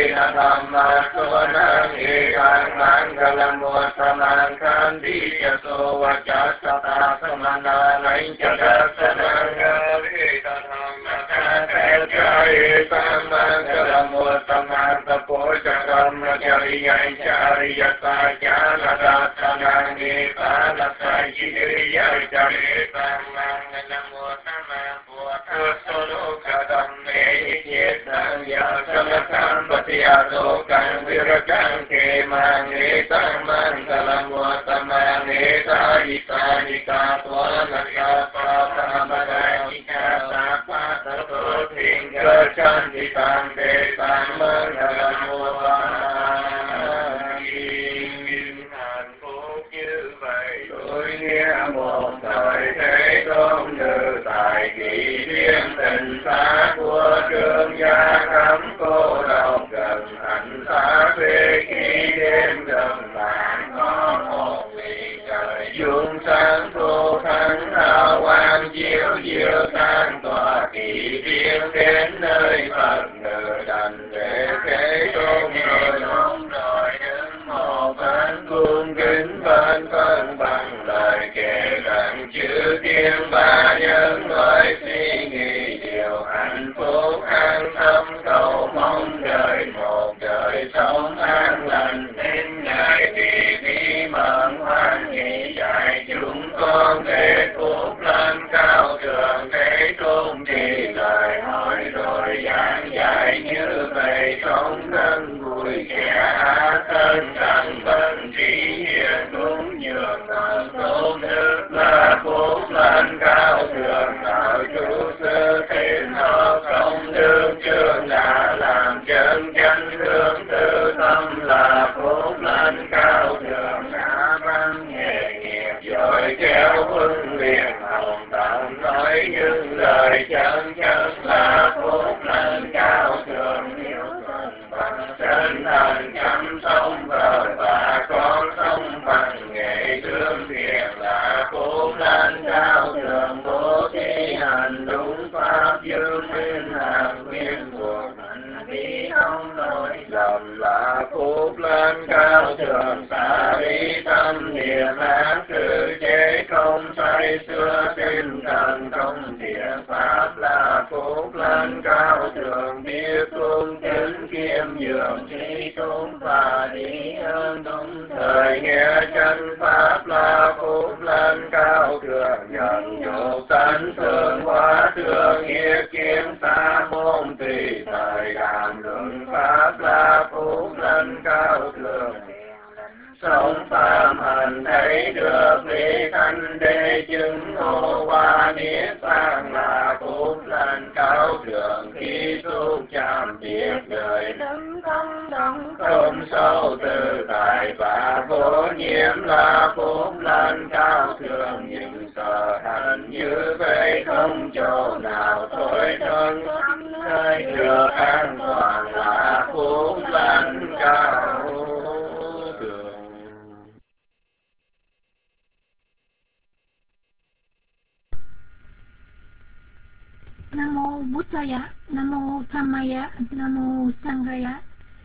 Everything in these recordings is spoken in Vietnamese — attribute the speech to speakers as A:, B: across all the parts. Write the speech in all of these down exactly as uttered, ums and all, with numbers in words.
A: tham ma so năng e gan man galam mo saman kan di ya so wa cha sa ta samana lain cha da sanang e tham ma ka te cha e tham man galam mo saman ta po cha ram na cha ri ya cha ri ya ta cha na da sanang e ta na sa ji ri ya cha e tham man galam mo saman po ta so lo ka dam me ye sang ya sam pa ti ya do kan vi ra kan ke man e tham man galam mo saman e ta i ta ni ka to na ka pa ta ma ga ni ka ta pa ta to thing cơ chan ti tam te tham man galam mo saman hạnh phúc như vậy tôi nghe một thời thế tôn như tại kỷ thiên tình xa của trương gia cấm cô độc gần thành xa về khi đêm gần làng có một vị trời dung sáng thu thắng hào quang chiếu diệu tan tỏa kỷ thiên đến nơi Phật ngự đành để thế tôn rồi đúng rồi đứng một bên cung kính bên phân bằng lời kể rằng chữ thiên ba nhân nói suy nghĩ điều hạnh phúc an tâm cầu mong đời một đời sống an lành nên ngài thì đi mận hoan hỷ dạy chúng con để phúc lên cao thượng thế tôn thì lời hỏi rồi giảng dạy như vậy sống thân vui kẻ thân cần bằng trí hiền đúng nhường thần tôn đức là phúc lên cao thượng đạo chủ sư thiên họ công đương chương đã làm chân chánh hướng tư tâm là phúc lên cao thượng đã văn nghề nghiệp giỏi kéo huân liền hồng tận nói những lời chân chân là phúc lên cao thượng hiếu thuận bằng chân thành chăm sông vợ và con sông bằng nghệ thương thiện là phúc lên cao thượng bố thí hành đúng pháp dương thiên hàng nguyên cuộc hành vi không lỗi lầm là phúc lên cao thượng xả đi tâm niệm ác sự chế không say xưa tinh thần không thiện pháp là phúc lên cao thượng biết cung kính kiêm nhường trí tôn và đi ơn đúng thời nghe chân pháp là phúc lên cao thượng nhận dục tánh thương hóa thương nghĩa kiếm xa môn tùy thời đàm luận pháp là phúc lên cao thượng sống phạm hành thấy được lý thanh đế chứng ngộ qua niết bàn là phúc lên cao thượng khi tu chạm biệt đời đấng không đấng không sâu từ tại và vô nhiễm là phúc lên cao thượng những sở hành như vậy không chỗ nào thôi thân nơi được an toàn là phúc lên cao thượng.
B: Nam mô Buddhaya, Nam mô Dhammaya, Nam mô Sanghaya.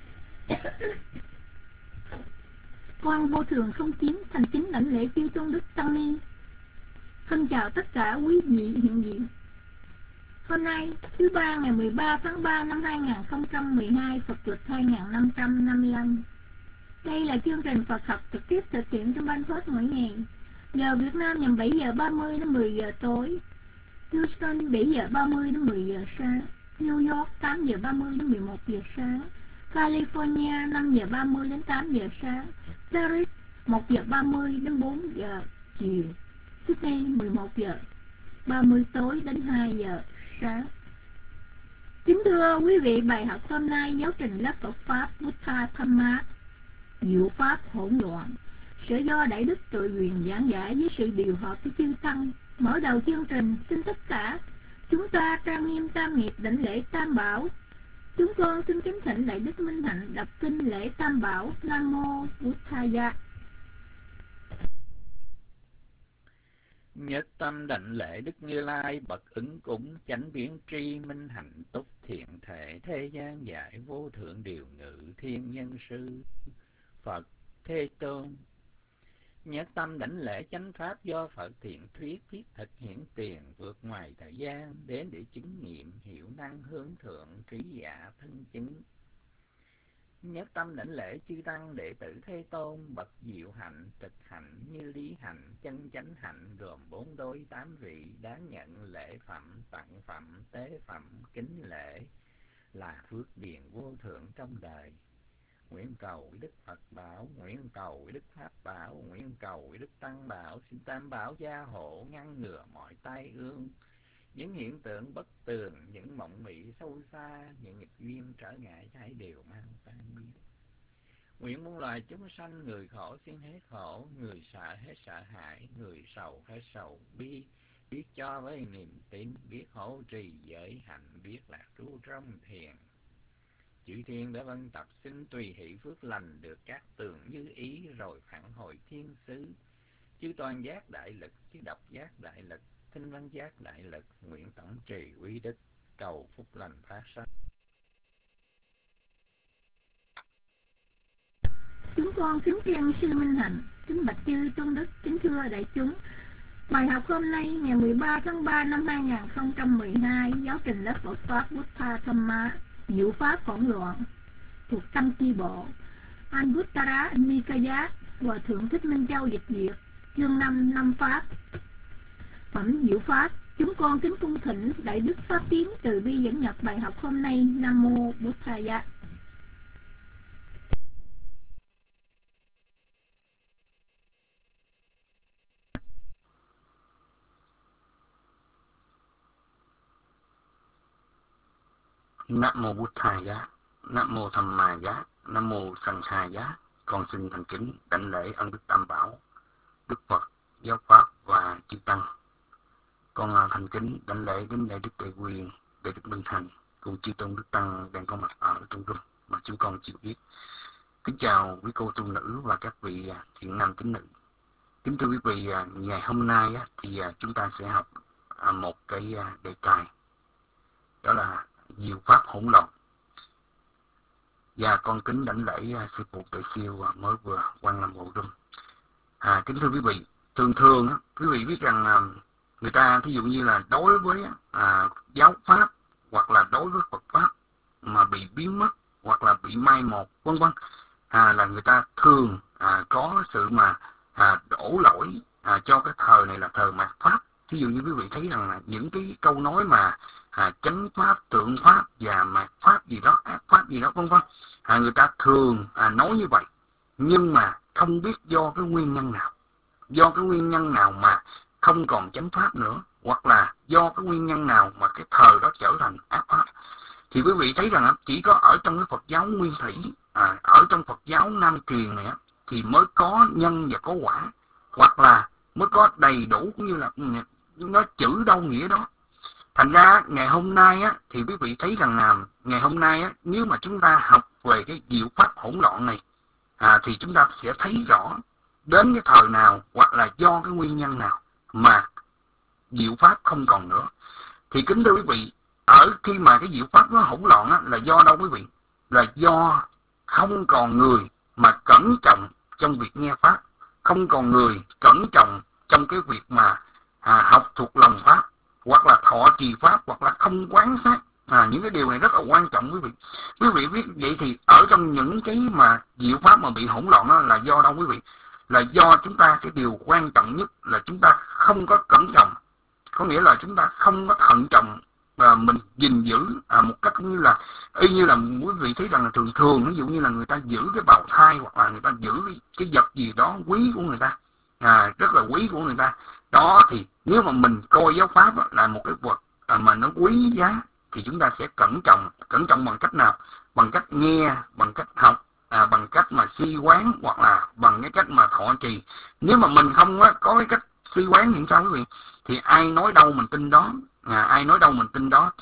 B: Con vô thường không kiến thành kính lãnh lễ chư tôn đức tăng ni. Thân chào tất cả quý vị hiện diện. Hôm nay thứ ba ngày mười ba tháng ba năm hai nghìn không trăm mười hai, Phật lịch hai nghìn năm trăm năm mươi lăm. Đây là chương trình Phật học trực tiếp thực hiện trong Ban Phước mỗi ngày. Giờ Việt Nam nhằm bảy giờ ba mươi đến mười giờ tối. Houston bảy giờ ba mươi đến mười giờ sáng, New York tám giờ ba mươi đến mười một giờ sáng, California năm giờ ba mươi đến tám giờ sáng, Paris một giờ ba mươi đến bốn giờ chiều, Sydney mười một giờ ba mươi tối đến hai giờ sáng. Kính thưa quý vị, bài học hôm nay giáo trình lớp Phật Pháp Buddha Dhamma Diệu Pháp hỗn loạn sẽ do Đại Đức Tự Quyền giảng giải với sự điều hợp với chư Tăng. Mở đầu chương trình, xin tất cả chúng ta trang nghiêm tam nghiệp đảnh lễ Tam Bảo. Chúng con xin kính thỉnh Đại Đức Minh Hạnh đọc kinh lễ Tam Bảo. Nam mô Buddhaya.
C: Nhất tâm đảnh lễ Đức Như Lai bậc ứng cúng, chánh biến tri minh hạnh túc thiện thể, thế gian giải vô thượng điều ngự, thiên nhân sư Phật Thế Tôn. Nhất tâm đảnh lễ chánh pháp do Phật thiện thuyết, thiết thực hiện tiền, vượt ngoài thời gian, đến để chứng nghiệm, hiểu năng hướng thượng, trí dạ thân chứng. Nhất tâm đảnh lễ chư tăng đệ tử Thế Tôn, bậc diệu hạnh, trực hạnh, như lý hạnh, chân chánh hạnh, gồm bốn đôi tám vị, đáng nhận lễ phẩm, tặng phẩm, tế phẩm, kính lễ, là phước điền vô thượng trong đời. Nguyện cầu Đức Phật bảo, nguyện cầu Đức Pháp bảo, nguyện cầu Đức Tăng bảo, xin Tam bảo gia hộ, ngăn ngừa mọi tai ương, những hiện tượng bất tường, những mộng mị sâu xa, những nghịch duyên trở ngại trái đều mang tan biến. Nguyện muôn loài chúng sanh, người khổ xin hết khổ, người sợ hết sợ hãi, người sầu hết sầu bi, biết cho với niềm tin, biết hỗ trì giới hạnh, biết lạc trú trong thiền. Chư thiên đã vân tập xin tùy hỷ phước lành, được các tường như ý, rồi phản hồi thiên sứ. Chư toàn giác đại lực, chư độc giác đại lực, thinh văn giác đại lực, nguyện tổng trì quý đức, cầu phúc lành phát sanh.
B: Chúng con kính khen sư Minh Hạnh, kính bạch chư tôn đức, kính thưa đại chúng. Bài học hôm nay ngày mười ba tháng ba năm hai nghìn không trăm mười hai, giáo trình lớp Phật pháp Buddha Dhamma, diệu pháp hỗn loạn, thuộc tâm chi bộ, Anguttara Nikaya, Hòa thượng Thích Minh Châu dịch duyệt, chương năm năm pháp. Phẩm diệu pháp, chúng con kính cung thỉnh đại đức pháp tiến từ bi dẫn nhập bài học hôm nay. Nam mô Buddhaya.
D: Nam mô Buddhaya, Nam mô Dhammaya, Nam mô Sanghaya. Con xin thành kính đảnh lễ ân đức Tam Bảo, Đức Phật, giáo pháp và chư tăng. Con thành kính đảnh lễ đến đại đức Đại Quyền, đại đức Minh Thành cùng chư tôn đức tăng đang có mặt ở trong room mà chúng con chịu biết. Kính chào quý cô tu nữ và các vị thiện nam tín nữ. Kính thưa quý vị, ngày hôm nay thì chúng ta sẽ học một cái đề tài, đó là diệu pháp hỗn loạn. Và con kính đảnh lễ sư phụ Tuệ Siêu mới vừa quan làm bộ room. À, kính thưa quý vị, thường thường quý vị biết rằng người ta thí dụ như là đối với à, giáo pháp hoặc là đối với Phật pháp mà bị biến mất hoặc là bị mai một vân vân, à, là người ta thường à, có sự mà à, đổ lỗi à, cho cái thời này là thời mạt pháp. Thí dụ như quý vị thấy rằng là những cái câu nói mà à, chánh pháp, tượng pháp và mạt pháp gì đó, ác pháp gì đó vân vân, à, người ta thường à, nói như vậy, nhưng mà không biết do cái nguyên nhân nào, do cái nguyên nhân nào mà không còn chánh pháp nữa, hoặc là do cái nguyên nhân nào mà cái thời đó trở thành ác pháp. Thì quý vị thấy rằng chỉ có ở trong cái Phật giáo Nguyên Thủy, à, ở trong Phật giáo Nam Truyền này thì mới có nhân và có quả, hoặc là mới có đầy đủ, cũng như là nó chữ đâu nghĩa đó. Thành ra ngày hôm nay á, thì quý vị thấy rằng là ngày hôm nay á, nếu mà chúng ta học về cái diệu pháp hỗn loạn này, à, thì chúng ta sẽ thấy rõ đến cái thời nào hoặc là do cái nguyên nhân nào mà diệu pháp không còn nữa. Thì kính thưa quý vị, ở khi mà cái diệu pháp nó hỗn loạn á, là do đâu quý vị? Là do không còn người mà cẩn trọng trong việc nghe pháp, không còn người cẩn trọng trong cái việc mà à, học thuộc lòng pháp, hoặc là thọ trì pháp, hoặc là không quán sát. À, những cái điều này rất là quan trọng quý vị. Quý vị biết vậy thì ở trong những cái mà diệu pháp mà bị hỗn loạn đó là do đâu quý vị? Là do chúng ta, cái điều quan trọng nhất là chúng ta không có cẩn trọng. Có nghĩa là chúng ta không có thận trọng và mình gìn giữ à, một cách như là y như là quý vị thấy rằng là thường thường, ví dụ như là người ta giữ cái bào thai, hoặc là người ta giữ cái, cái vật gì đó quý của người ta, à, rất là quý của người ta đó. Thì nếu mà mình coi giáo pháp đó, là một cái vật à, mà nó quý giá, thì chúng ta sẽ cẩn trọng. Cẩn trọng bằng cách nào? Bằng cách nghe, bằng cách học, à, bằng cách mà suy quán, hoặc là bằng cái cách mà thọ trì. Nếu mà mình không á, có cái cách suy quán thì sao quý vị? Thì ai nói đâu mình tin đó, à, ai nói đâu mình tin đó. Thì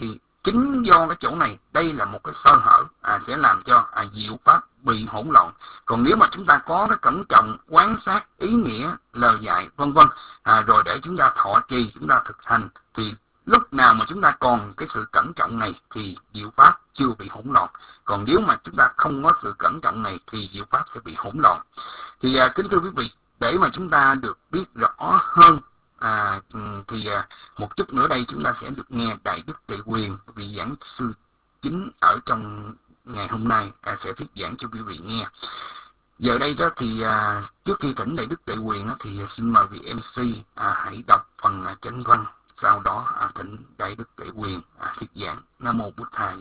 D: chính do cái chỗ này, đây là một cái sơ hở à, sẽ làm cho à, diệu pháp bị hỗn loạn. Còn nếu mà chúng ta có cái cẩn trọng quán sát ý nghĩa lời dạy vân vân à, rồi để chúng ta thọ trì, chúng ta thực hành, thì lúc nào mà chúng ta còn cái sự cẩn trọng này thì diệu pháp chưa bị hỗn loạn. Còn nếu mà chúng ta không có sự cẩn trọng này thì diệu pháp sẽ bị hỗn loạn. Thì à, kính thưa quý vị, để mà chúng ta được biết rõ hơn à, thì à, một chút nữa đây chúng ta sẽ được nghe Đại Đức Tệ Quyền, vị giảng sư chính ở trong ngày hôm nay à, sẽ thuyết giảng cho quý vị nghe. Giờ đây đó thì à, trước khi thỉnh Đại Đức Tệ Quyền đó, thì xin mời vị em xê à, hãy đọc phần à, chánh văn, sau đó à, thỉnh Đại Đức Tệ Quyền à, thuyết giảng. Nam mô Bụt Thầy.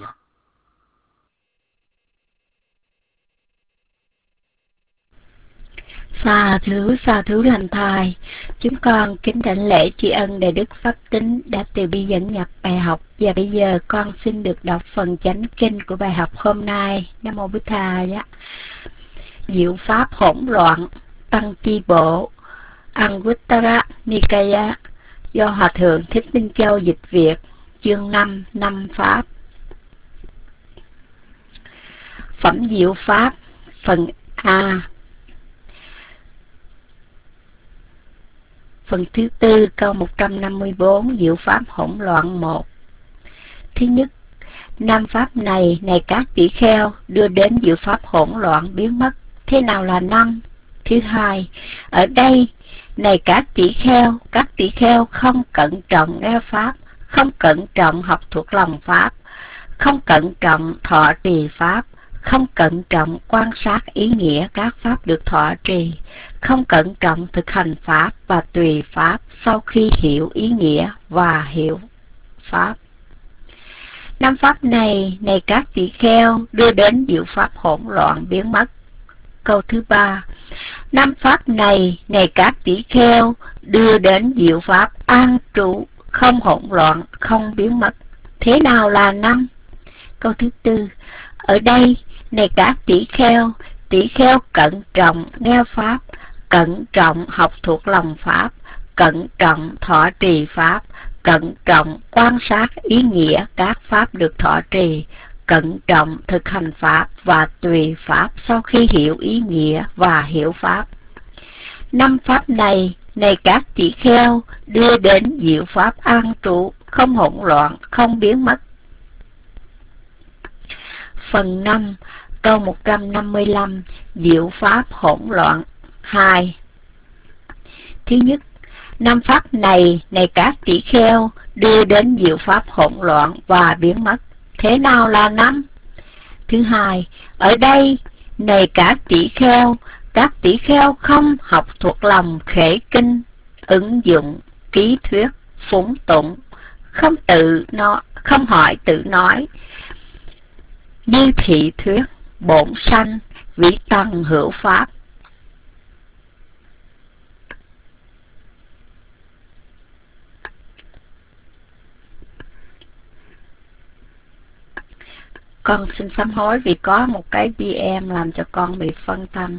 E: Xà thứ, xà thứ lành thai. Chúng con kính đảnh lễ tri ân Đại Đức Pháp Tính đã từ bi dẫn nhập bài học. Và bây giờ con xin được đọc phần chánh kinh của bài học hôm nay. Nam mô Bụt Thầy. Diệu pháp hỗn loạn, tăng chi bộ, Anguttara Nikaya, do Hòa Thượng Thích Minh Châu dịch Việt, chương năm, năm pháp. Phẩm diệu pháp, phần A. Phần thứ tư, câu một trăm năm mươi bốn, diệu pháp hỗn loạn một. Thứ nhất, năm pháp này, này các tỷ kheo, đưa đến diệu pháp hỗn loạn biến mất. Thế nào là năm? Thứ hai, ở đây, này các tỷ kheo, các tỷ kheo không cẩn trọng nghe pháp, không cẩn trọng học thuộc lòng pháp, không cẩn trọng thọ trì pháp, không cẩn trọng quan sát ý nghĩa các pháp được thọ trì, không cẩn trọng thực hành pháp và tùy pháp sau khi hiểu ý nghĩa và hiểu pháp. Năm pháp này, này các tỷ kheo, đưa đến diệu pháp hỗn loạn biến mất. Câu thứ ba, năm pháp này, này các tỷ kheo, đưa đến diệu pháp an trụ, không hỗn loạn, không biến mất. Thế nào là năm? Câu thứ tư, ở đây, này các tỷ kheo, tỷ kheo cẩn trọng nghe pháp, cẩn trọng học thuộc lòng pháp, cẩn trọng thọ trì pháp, cẩn trọng quan sát ý nghĩa các pháp được thọ trì, cẩn trọng thực hành pháp và tùy pháp sau khi hiểu ý nghĩa và hiểu pháp. Năm pháp này, này các tỷ kheo, đưa đến diệu pháp an trụ, không hỗn loạn, không biến mất. Phần năm, câu một trăm năm mươi lăm, diệu pháp hỗn loạn hai. Thứ nhất, năm pháp này, này các tỷ kheo, đưa đến diệu pháp hỗn loạn và biến mất. Thế nào là năm? Thứ hai, ở đây, này các tỷ kheo, các tỷ kheo không học thuộc lòng khể kinh, ứng dụng, ký thuyết, phúng tụng, không tự nói, không hỏi tự nói, như thị thuyết, bổn sanh, vị tầng hữu pháp. Con xin sám hối vì có một cái bê em làm cho con bị phân tâm.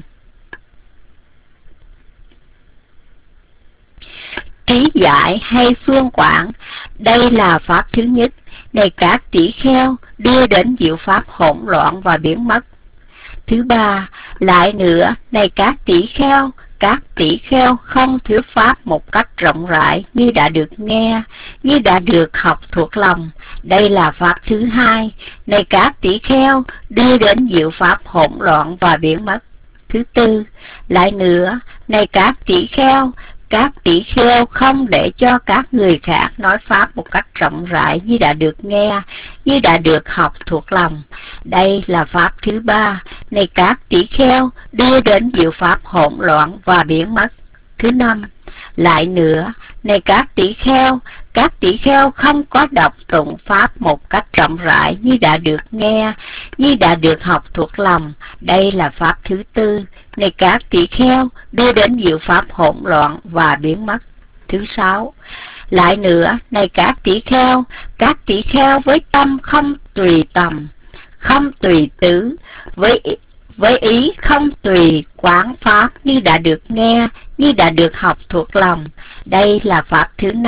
E: Trí giải hay phương quảng, đây là pháp thứ nhất, này các tỷ kheo, đưa đến diệu pháp hỗn loạn và biến mất. Thứ ba, lại nữa, này các tỷ kheo, các tỷ kheo không thuyết pháp một cách rộng rãi như đã được nghe, như đã được học thuộc lòng. Đây là pháp thứ hai, này các tỷ kheo, đưa đến diệu pháp hỗn loạn và biến mất. Thứ tư, lại nữa, này các tỷ kheo, các tỷ kheo không để cho các người khác nói pháp một cách rộng rãi như đã được nghe, như đã được học thuộc lòng. Đây là pháp thứ ba, này các tỷ kheo, đưa đến diệu pháp hỗn loạn và biến mất. Thứ năm, lại nữa, này các tỷ kheo, các tỷ kheo không có đọc tụng pháp một cách rộng rãi như đã được nghe, như đã được học thuộc lòng. Đây là pháp thứ tư, này các tỷ kheo, đưa đến diệu pháp hỗn loạn và biến mất. Thứ sáu, lại nữa, này các tỷ kheo, các tỷ kheo với tâm không tùy tầm, không tùy tứ, với với ý không tùy quán pháp như đã được nghe, như đã được học thuộc lòng. Đây là pháp thứ năm,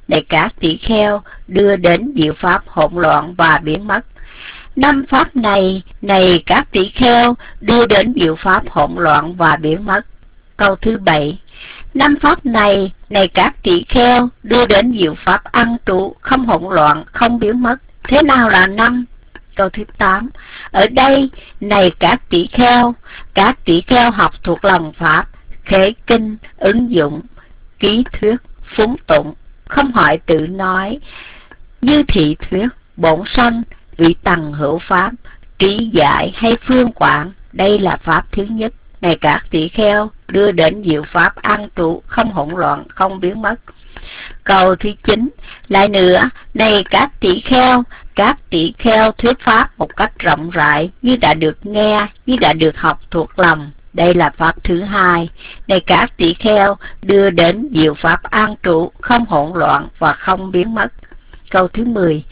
E: này các tỷ kheo, đưa đến diệu pháp hỗn loạn và biến mất. Năm pháp này, này các tỷ kheo, đưa đến diệu pháp hỗn loạn và biến mất. Câu thứ bảy. Năm pháp này, này các tỷ kheo, đưa đến diệu pháp an trụ, không hỗn loạn, không biến mất. Thế nào là năm? Câu thứ tám. Ở đây, này các tỷ kheo, các tỷ kheo học thuộc lòng pháp, khế kinh, ứng dụng, ký thuyết, phúng tụng, không hỏi tự nói, như thị thuyết, bổn sanh, vị tầng hữu pháp, trí giải hay phương quảng. Đây là pháp thứ nhất, này các tỷ kheo, đưa đến diệu pháp an trụ, không hỗn loạn, không biến mất. Câu thứ chín. Lại nữa, này các tỷ kheo, các tỷ kheo thuyết pháp một cách rộng rãi, như đã được nghe, như đã được học thuộc lòng. Đây là pháp thứ hai, này các tỷ kheo, đưa đến diệu pháp an trụ, không hỗn loạn và không biến mất. Câu thứ mười.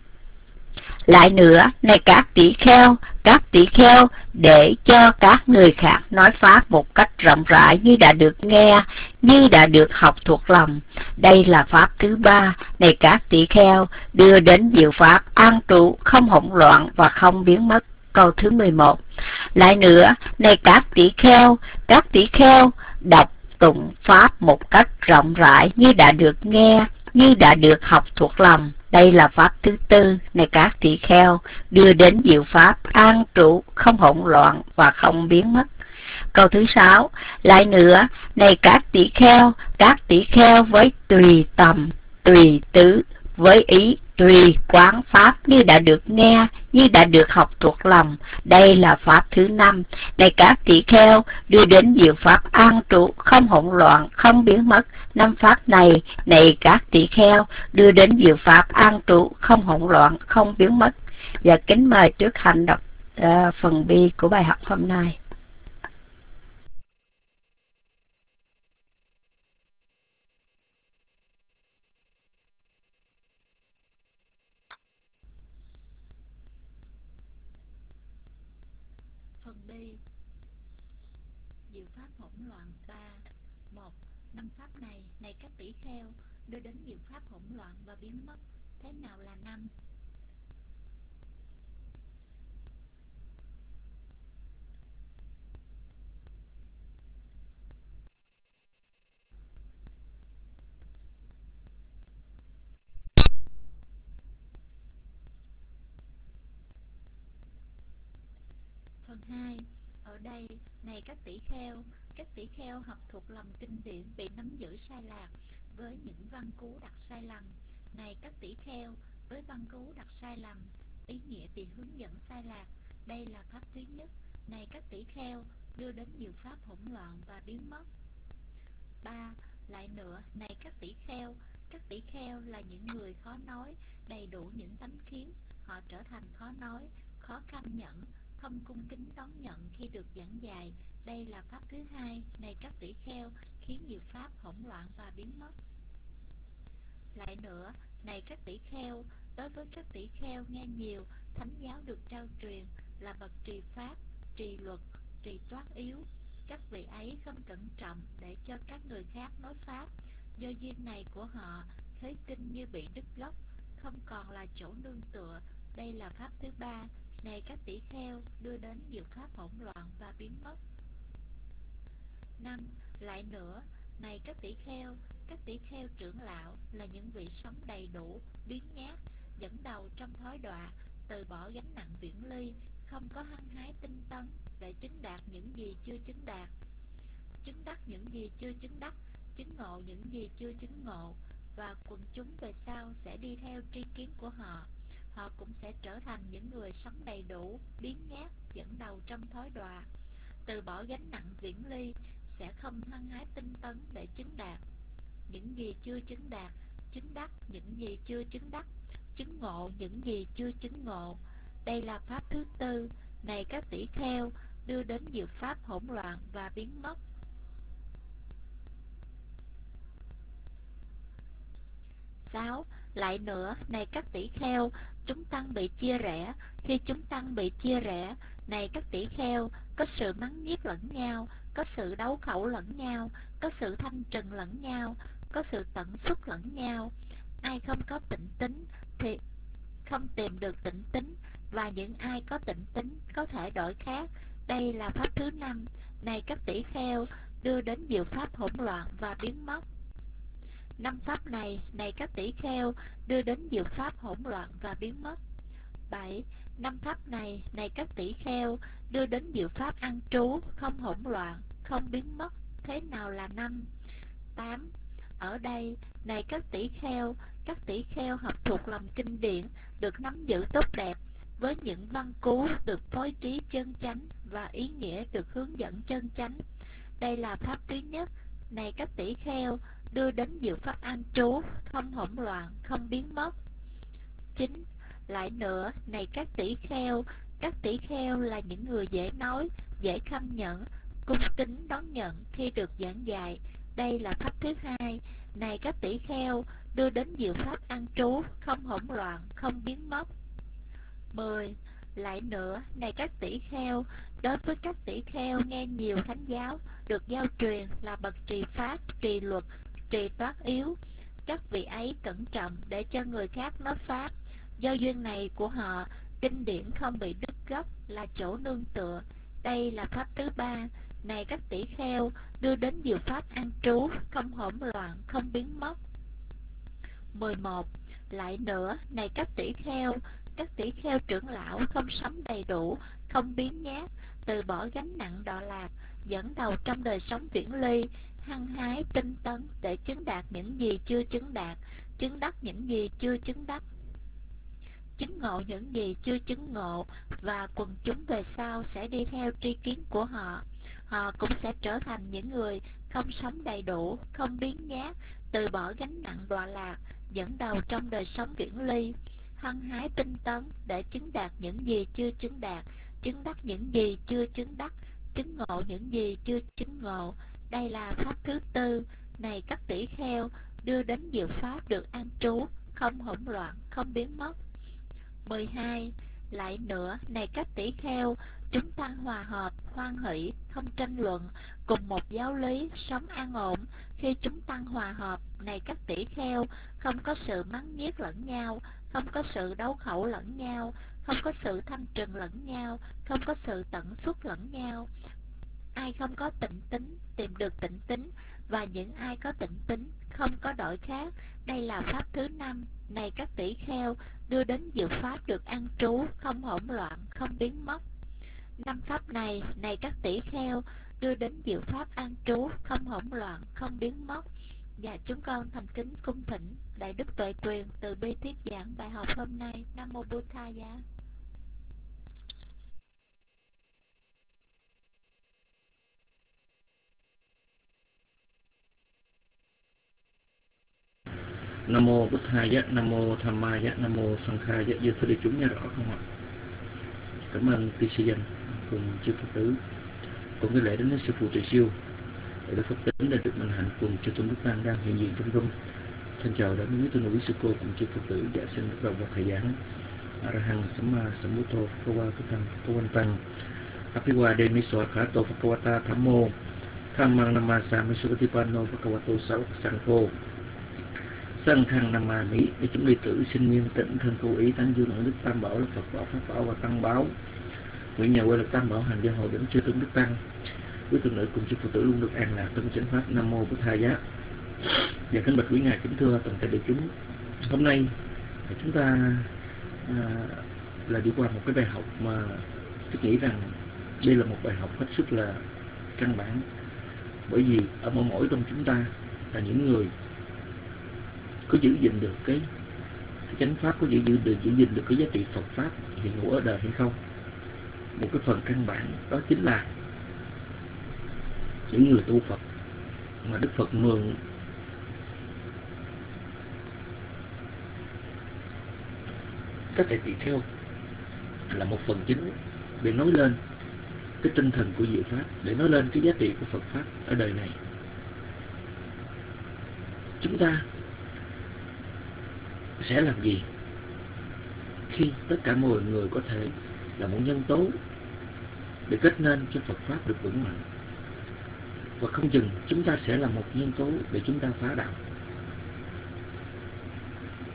E: Lại nữa, này các tỷ kheo, các tỷ kheo, để cho các người khác nói pháp một cách rộng rãi, như đã được nghe, như đã được học thuộc lòng. Đây là pháp thứ ba, này các tỷ kheo, đưa đến diệu pháp an trụ, không hỗn loạn và không biến mất. Câu thứ mười một. Lại nữa, này các tỷ kheo, các tỷ kheo, đọc tụng pháp một cách rộng rãi, như đã được nghe, như đã được học thuộc lòng. Đây là pháp thứ tư, này các tỷ kheo, đưa đến diệu pháp an trụ, không hỗn loạn và không biến mất. Câu thứ sáu. Lại nữa, này các tỷ kheo, các tỷ kheo với tùy tầm, tùy tứ, với ý tùy quán pháp, như đã được nghe, như đã được học thuộc lòng. Đây là pháp thứ năm, này các tỷ kheo, đưa đến diệu pháp an trụ, không hỗn loạn, không biến mất. Năm pháp này, này các tỷ kheo, đưa đến diệu pháp an trụ, không hỗn loạn, không biến mất. Và kính mời Trước Hạnh đọc uh, phần bi của bài học hôm nay.
B: Phần B. Diệu pháp hỗn loạn ba. một. Năm pháp này, này các tỷ kheo, đưa đến diệu pháp hỗn loạn và biến mất. Thế nào là năm? Phần hai. Ở đây, này các tỷ kheo, các tỷ kheo học thuộc lòng kinh điển bị nắm giữ sai lạc với những văn cú đặt sai lầm. Này các tỷ kheo, với văn cú đặt sai lầm, ý nghĩa bị hướng dẫn sai lạc. Đây là pháp thứ nhất, này các tỷ kheo, đưa đến diệu pháp hỗn loạn và biến mất. ba. Lại nữa, này các tỷ kheo, các tỷ kheo là những người khó nói, đầy đủ những tánh khiến, họ trở thành khó nói, khó cam nhẫn, không cung kính đón nhận khi được giảng dạy. Đây là pháp thứ hai, này các tỷ kheo, khiến diệu pháp hỗn loạn và biến mất. Lại nữa, này các tỷ kheo, đối với các tỷ kheo nghe nhiều, thánh giáo được trao truyền là bậc trì pháp, trì luật, trì toát yếu. Các vị ấy không cẩn trọng để cho các người khác nói pháp. Do duyên này của họ, khế kinh như bị đứt gốc, không còn là chỗ nương tựa. Đây là pháp thứ ba, này các tỷ kheo, đưa đến diệu pháp hỗn loạn và biến mất. năm. Lại nữa, này các tỷ kheo, các tỷ kheo trưởng lão là những vị sống đầy đủ, biến nhát, dẫn đầu trong thói đọa, từ bỏ gánh nặng viễn ly, không có hăng hái tinh tấn để chứng đạt những gì chưa chứng đạt, chứng đắc những gì chưa chứng đắc, chứng ngộ những gì chưa chứng ngộ, và quần chúng về sau sẽ đi theo tri kiến của họ. Họ cũng sẽ trở thành những người sống đầy đủ, biến nhát, dẫn đầu trong thói đọa, từ bỏ gánh nặng viễn ly, sẽ không hăng hái tinh tấn để chứng đạt những gì chưa chứng đạt, chứng đắc những gì chưa chứng đắc, chứng ngộ những gì chưa chứng ngộ. Đây là pháp thứ tư, này các tỷ kheo, đưa đến diệu pháp hỗn loạn và biến mất. sáu. Lại nữa, này các tỷ kheo, chúng tăng bị chia rẽ. Khi chúng tăng bị chia rẽ, này các tỷ kheo, có sự mắng nhiếc lẫn nhau, có sự đấu khẩu lẫn nhau, có sự thanh trừng lẫn nhau, có sự tận xúc lẫn nhau.
E: ai không có tịnh tính thì không tìm được tịnh tính, và những ai có tịnh tính có thể đổi khác. Đây là pháp thứ năm. Này các tỷ kheo, đưa đến diệu pháp hỗn loạn và biến mất. Năm pháp này, này các tỷ kheo, đưa đến diệu pháp hỗn loạn và biến mất. Bảy. Năm pháp này, này các tỷ kheo, đưa đến diệu pháp an trú, không hỗn loạn, không biến mất. Thế nào là năm? Tám. Ở đây, này các tỷ kheo, các tỷ kheo học thuộc lòng kinh điển, được nắm giữ tốt đẹp, với những văn cú được phối trí chân chánh và ý nghĩa được hướng dẫn chân chánh. Đây là pháp thứ nhất. Này các tỷ kheo, đưa đến diệu pháp an trú, không hỗn loạn, không biến mất. Chín. Lại nữa, này các tỷ kheo, các tỷ kheo là những người dễ nói, dễ khâm nhận, cung kính đón nhận khi được giảng dạy. Đây là pháp thứ hai. Này các tỷ kheo, đưa đến diệu pháp an trú, không hỗn loạn, không biến mất. Mười. Lại nữa, này các tỷ kheo, đối với các tỷ kheo nghe nhiều thánh giáo, được giao truyền là bậc trì pháp, trì luật, trì toát yếu, các vị ấy cẩn trọng để cho người khác nói pháp. Do duyên này của họ, kinh điển không bị đứt gốc, là chỗ nương tựa. Đây là pháp thứ ba. Này các tỷ kheo, đưa đến diệu pháp an trú, không hỗn loạn, không biến mất. Mười một. Lại nữa, này các tỷ kheo, các tỷ kheo trưởng lão không sống đầy đủ, không biến nhát, từ bỏ gánh nặng đọa lạc, dẫn đầu trong đời sống viễn ly, hăng hái tinh tấn để chứng đạt những gì chưa chứng đạt, chứng đắc những gì chưa chứng đắc, chứng ngộ những gì chưa chứng ngộ, và quần chúng về sau sẽ đi theo tri kiến của họ. Họ cũng sẽ trở thành những người không sống đầy đủ, không biến nhát, từ bỏ gánh nặng đọa lạc, dẫn đầu trong đời sống viễn ly, hăng hái tinh tấn để chứng đạt những gì chưa chứng đạt, chứng đắc những gì chưa chứng đắc, chứng ngộ những gì chưa chứng ngộ. Đây là pháp thứ tư. Này các tỷ kheo, đưa đến diệu pháp được an trú, không hỗn loạn, không biến mất. Mười hai. Lại nữa, này các tỷ kheo, chúng tăng hòa hợp, hoan hỷ, không tranh luận, cùng một giáo lý, sống an ổn. Khi chúng tăng hòa hợp, này các tỷ kheo, không có sự mắng nhiếc lẫn nhau, không có sự đấu khẩu lẫn nhau, không có sự thanh trừng lẫn nhau, không có sự tận xuất lẫn nhau. Ai không có tịnh tính, tìm được tịnh tính, và những ai có tịnh tính, không có đổi khác. Đây là pháp thứ năm. Này các tỷ kheo, đưa đến diệu pháp được an trú, không hỗn loạn, không biến mất. Năm pháp này, này các tỷ kheo, đưa đến diệu pháp an trú, không hỗn loạn, không biến mất. Và chúng con thành kính cung thỉnh Đại Đức Tuệ Quyền từ bi thuyết giảng bài học hôm nay. Nam Mô Bụt Tha Giá.
D: Nam Mô Bụt Tha Giá, Nam Mô Tham Ma Giá, Nam Mô Sanh Kha Giá. Giờ thưa đại chúng nghe rõ không ạ? Cảm ơn Tỳ Sư Danh cùng chư Phật tử. Cùng cái lễ đến với sư phụ Tuệ Siêu, để được Phật tính đã được minh hạnh cùng chư tôn đức tăng đang hiện diện trong room. Thân chào đến với tôn nữ sư cô cùng chư Phật tử. Dạ xin bắt đầu vào thời giảng. Arahang Samma Sambuddho Phakawa Phật Phakawantan Apiwa Demiso Akhato Phakawata Thammo Thammang Namasa Misukatipano Phakawato Sawak Sangho Sân Khang Nam Ma Mỹ. Để chúng đệ tử xin nghiêm tịnh thân cố ý tán dương ở Đức Tam Bảo là Phật Bảo, Pháp Bảo và Tăng Bảo. Nguyện nhờ quay lực Tam Bảo hành gia hộ đến chư tôn đức tăng, quý tôn nữ cùng chư Phật tử luôn được an lạc trong chánh pháp. Nam Mô Bụt Tha Giá. Và kính bạch quý ngài kính thưa toàn thể đại chúng, hôm nay chúng ta à, là đi qua một cái bài học mà tôi nghĩ rằng đây là một bài học hết sức là căn bản, bởi vì ở mỗi mỗi trong chúng ta là những người có giữ gìn được cái, cái chánh pháp, có giữ gìn được giữ gìn được cái giá trị Phật pháp hiện hữu ở đời hay không. Một cái phần căn bản đó chính là những người tu Phật mà Đức Phật mượn các đại tỳ kheo là một phần chính để nói lên cái tinh thần của diệu pháp, để nói lên cái giá trị của Phật pháp ở đời này. Chúng ta sẽ làm gì khi tất cả mọi người có thể là một nhân tố để kết nên cho Phật pháp được vững mạnh, và không chừng chúng ta sẽ là một nhân tố để chúng ta phá đạo.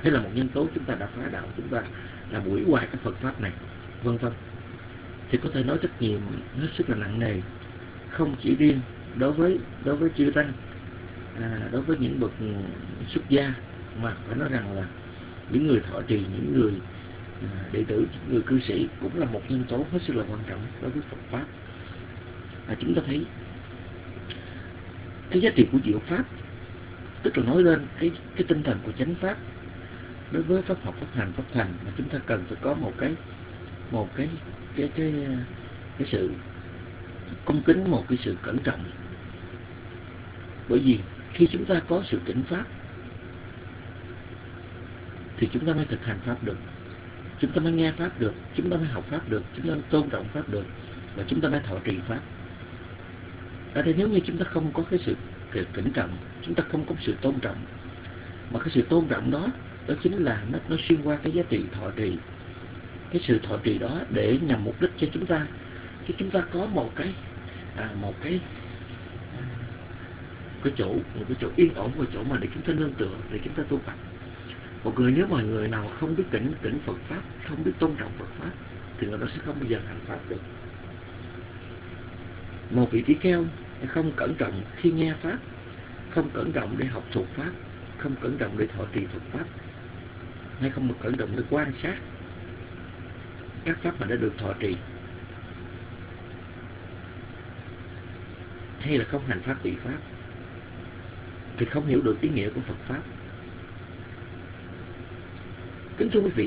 F: hay là một nhân tố chúng ta đã phá đạo, chúng ta đã hủy hoại cái Phật pháp này, vân vân, thì có thể nói trách nhiệm hết sức là nặng nề, không chỉ riêng đối với đối với chư tăng, à, đối với những bậc xuất gia, mà phải nói rằng là những người thọ trì, những người à, đệ tử, những người cư sĩ cũng là một nhân tố hết sức là quan trọng đối với Phật pháp. À, chúng ta thấy cái giá trị của diệu pháp, tức là nói lên cái cái tinh thần của chánh pháp. Đối với pháp học, pháp hành, pháp thành mà chúng ta cần phải có một cái một cái cái cái cái sự cung kính, một cái sự cẩn trọng. Bởi vì khi chúng ta có sự kính pháp thì chúng ta mới thực hành pháp được, chúng ta mới nghe pháp được, chúng ta mới học pháp được, chúng ta mới tôn trọng pháp được, và chúng ta mới thọ trì pháp. Ở đây nếu như chúng ta không có cái sự kính trọng, chúng ta không có sự tôn trọng, mà cái sự tôn trọng đó đó chính là nó, nó xuyên qua cái giá trị thọ trì. Cái sự thọ trì đó để nhằm mục đích cho chúng ta, cho chúng ta có một cái à, một cái à, cái chỗ một cái chỗ yên ổn, một chỗ mà để chúng ta nương tựa, để chúng ta tu tập. Một người nếu mà người nào không biết kính kính Phật pháp, không biết tôn trọng Phật pháp, thì người đó sẽ không bao giờ hành pháp được. Một vị tỷ kheo không cẩn trọng khi nghe pháp, không cẩn trọng để học thuộc pháp, không cẩn trọng để thọ trì Phật pháp, hay không được cẩn trọng để quan sát các pháp mà đã được thọ trì, hay là không hành pháp vị pháp, thì không hiểu được ý nghĩa của Phật pháp. Kính thưa quý vị,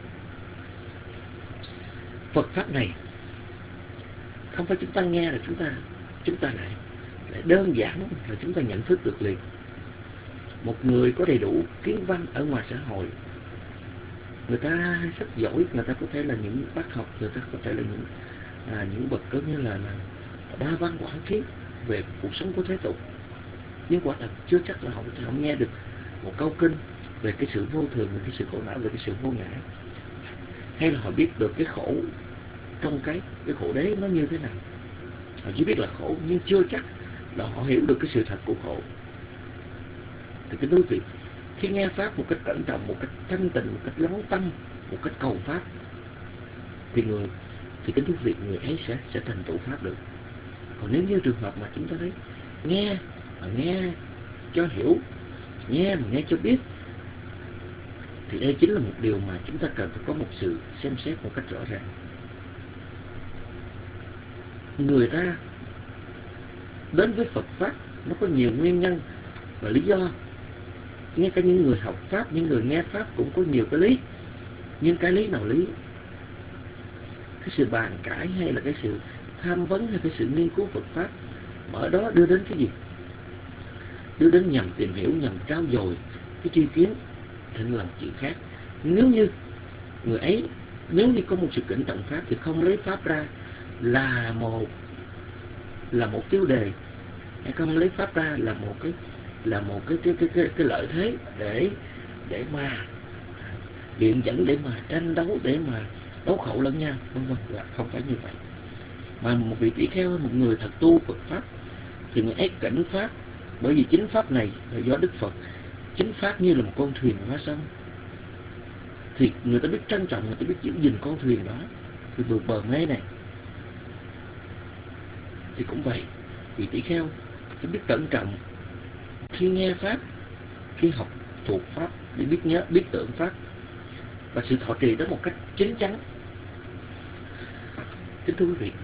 F: Phật pháp này không phải chúng ta nghe là chúng ta chúng ta lại, lại đơn giản là chúng ta nhận thức được liền. Một người có đầy đủ kiến văn ở ngoài xã hội, người ta rất giỏi, người ta có thể là những bác học, người ta có thể là những à, những bậc có như là, là đa văn quảng kiến về cuộc sống của thế tục, nhưng quả thật chưa chắc là họ họ nghe được một câu kinh về cái sự vô thường, về cái sự khổ não, về cái sự vô ngã, hay là họ biết được cái khổ trong cái cái khổ đế nó như thế nào. Họ chỉ biết là khổ nhưng chưa chắc là họ hiểu được cái sự thật của khổ. Thì cái quý vị, khi nghe pháp một cách cẩn trọng, một cách thanh tịnh, một cách lắng tâm, một cách cầu pháp, thì người thì cái quý vị người ấy sẽ sẽ thành tựu pháp được. Còn nếu như trường hợp mà chúng ta thấy nghe mà nghe cho hiểu, nghe mà nghe cho biết, thì đây chính là một điều mà chúng ta cần phải có một sự xem xét một cách rõ ràng. Người ta đến với Phật pháp nó có nhiều nguyên nhân và lý do. Ngay cả những người học pháp, những người nghe pháp cũng có nhiều cái lý. Nhưng cái lý nào lý? Cái sự bàn cãi, hay là cái sự tham vấn, hay cái sự nghiên cứu Phật pháp, mà ở đó đưa đến cái gì? Đưa đến nhằm tìm hiểu, nhằm trao dồi cái tri kiến, thì là một chuyện khác. Nếu như người ấy, nếu như có một sự kính trọng pháp, thì không lấy pháp ra là một là một tiêu đề, hay không lấy pháp ra là một cái là một cái cái cái cái, cái lợi thế để để mà điện dẫn, để mà tranh đấu, để mà đấu khẩu lẫn nhau, vân vân. Là không phải như vậy. Mà một vị tỷ kheo, một người thật tu Phật pháp, thì người ấy cảnh pháp, bởi vì chính pháp này là do Đức Phật, chính pháp như là một con thuyền hóa sông, thì người ta biết trân trọng, người ta biết giữ gìn con thuyền đó, thì vượt bờ mê này. Thì cũng vậy, vị tỷ kheo phải biết cẩn trọng khi nghe pháp, khi học thuộc pháp, để biết nhớ, biết tưởng pháp, và sự thọ trì đó một cách chính chắn. Kính thưa quý vị,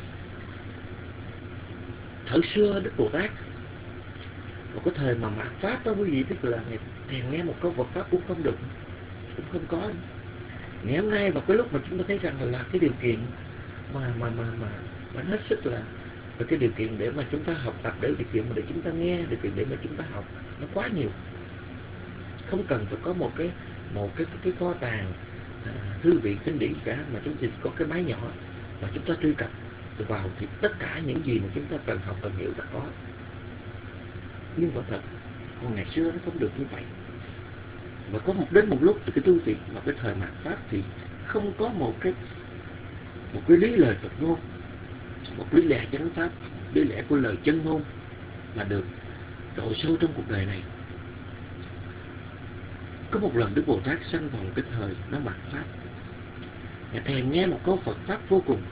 F: thời xưa Đức Bồ Tát, một cái thời mà mạt pháp đó quý vị biết là thèm nghe một câu Phật pháp cũng không được, cũng không có. Ngày hôm nay vào cái lúc mà chúng ta thấy rằng là, là cái điều kiện mà mà mà mà mà hết sức là và cái điều kiện để mà chúng ta học tập, để điều kiện mà để chúng ta nghe, điều kiện để mà chúng ta học nó quá nhiều. Không cần phải có một cái một cái cái, cái kho tàng à, thư viện kinh điển cả, mà chúng ta có cái máy nhỏ mà chúng ta truy cập vào thì tất cả những gì mà chúng ta cần học, cần hiểu đã có. Nhưng quả thật còn ngày xưa nó không được như vậy. Và có một đến một lúc từ cái tu viện mà cái thời mạt pháp thì không có một cái một cái lý lời Phật ngôn, một lý lẽ chánh pháp, lý lẽ của lời chân ngôn mà được độ sâu trong cuộc đời này. Có một lần Đức Bồ Tát sanh vào một cái thời nó mạt Pháp. Ngài thèm nghe một câu Phật Pháp vô cùng.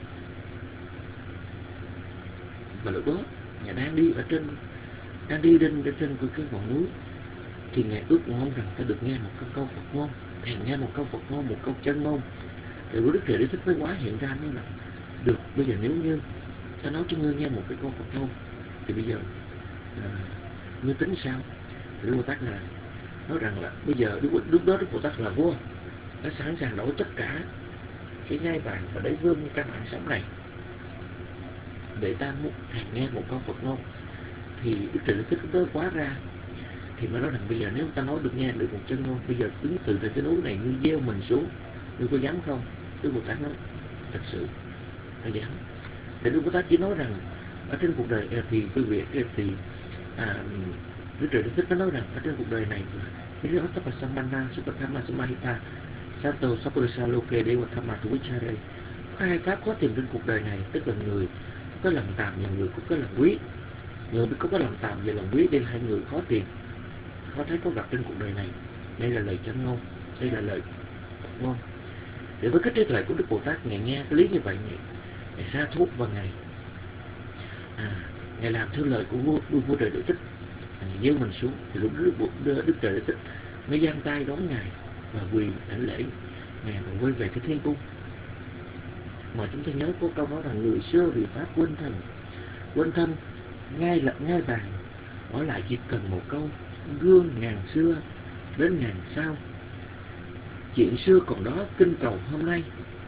F: Và lúc đó Ngài đang đi ở trên Đang đi lên trên, trên cái ngọn núi. Thì Ngài ước mong rằng phải được nghe một câu, câu Phật ngôn. Thèm nghe một câu Phật ngôn, một câu chân ngôn. Thì Đức Trời Đế Thích mới hóa hiện ra nói là được, bây giờ nếu như ta nói cho ngươi nghe một cái câu Phật ngôn thì bây giờ à, ngươi tính sao? Thì Đức Bồ Tát là nói rằng là bây giờ lúc, lúc đó Đức Bồ Tát là vua, đã sẵn sàng đổi tất cả cái ngai vàng và đế vương trong mạng sống này để ta muốn thèm nghe một câu Phật ngôn. Thì Đức Trời Đế Thích đó quá ra thì mới nói rằng bây giờ nếu ta nói được nghe được một chân ngôn, bây giờ đứng từ trên cái núi này ngươi gieo mình xuống, ngươi có dám không? Đức Bồ Tát nói thật sự nó dám. Thì Đức Bồ Tát chỉ nói rằng ở trên cuộc đời thì quý vị thì à, Đức Trời Đế Thích nó nói rằng ở trên cuộc đời này nếu đó tất cả samana supatama samahita sato sapurusa loke dewa thama tuvichare, có hai pháp khó tìm trên cuộc đời này, tức là người có lòng tàm và người có cái lòng quý. Người có cái lòng tàm và lòng quý, đây là hai người khó tìm, khó thấy có gặp trên cuộc đời này. Đây là lời chân ngôn, đây là lời ngôn. Để với cái trí tuệ của Đức Bồ Tát, Ngài nghe cái lý như vậy, Ngài, Ngài ra thuốc và Ngài à, Ngài làm theo lời của vua, vua, vua Trời Đế Thích. Ngài gieo mình xuống. Thì lúc Đức, Đức, Đức Trời Đế Thích mới giang tay đón Ngài và quỳ đảnh lễ Ngài và quay về cái thiên cung. Mà chúng ta nhớ có câu nói rằng người xưa vì pháp quên thân, quên thân ngay lập ngay vàng, ở lại chỉ cần một câu gương ngàn xưa đến ngàn sau. Chuyện xưa còn đó, kinh cầu hôm nay.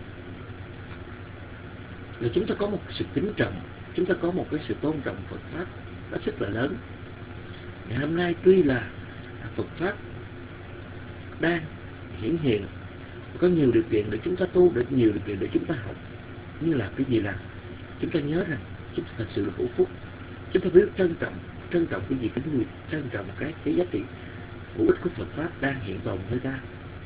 F: Là chúng ta có một sự kính trọng, chúng ta có một cái sự tôn trọng Phật Pháp nó rất là lớn. Ngày hôm nay tuy là Phật Pháp đang hiển hiện, có nhiều điều kiện để chúng ta tu, để nhiều điều kiện để chúng ta học. Như là cái gì là chúng ta nhớ rằng chúng ta thật sự là hữu phúc. Chúng ta biết trân trọng, trân trọng cái gì kính nguyện, trân trọng cái, cái giá trị hữu ích của Phật Pháp đang hiện tồn với ta.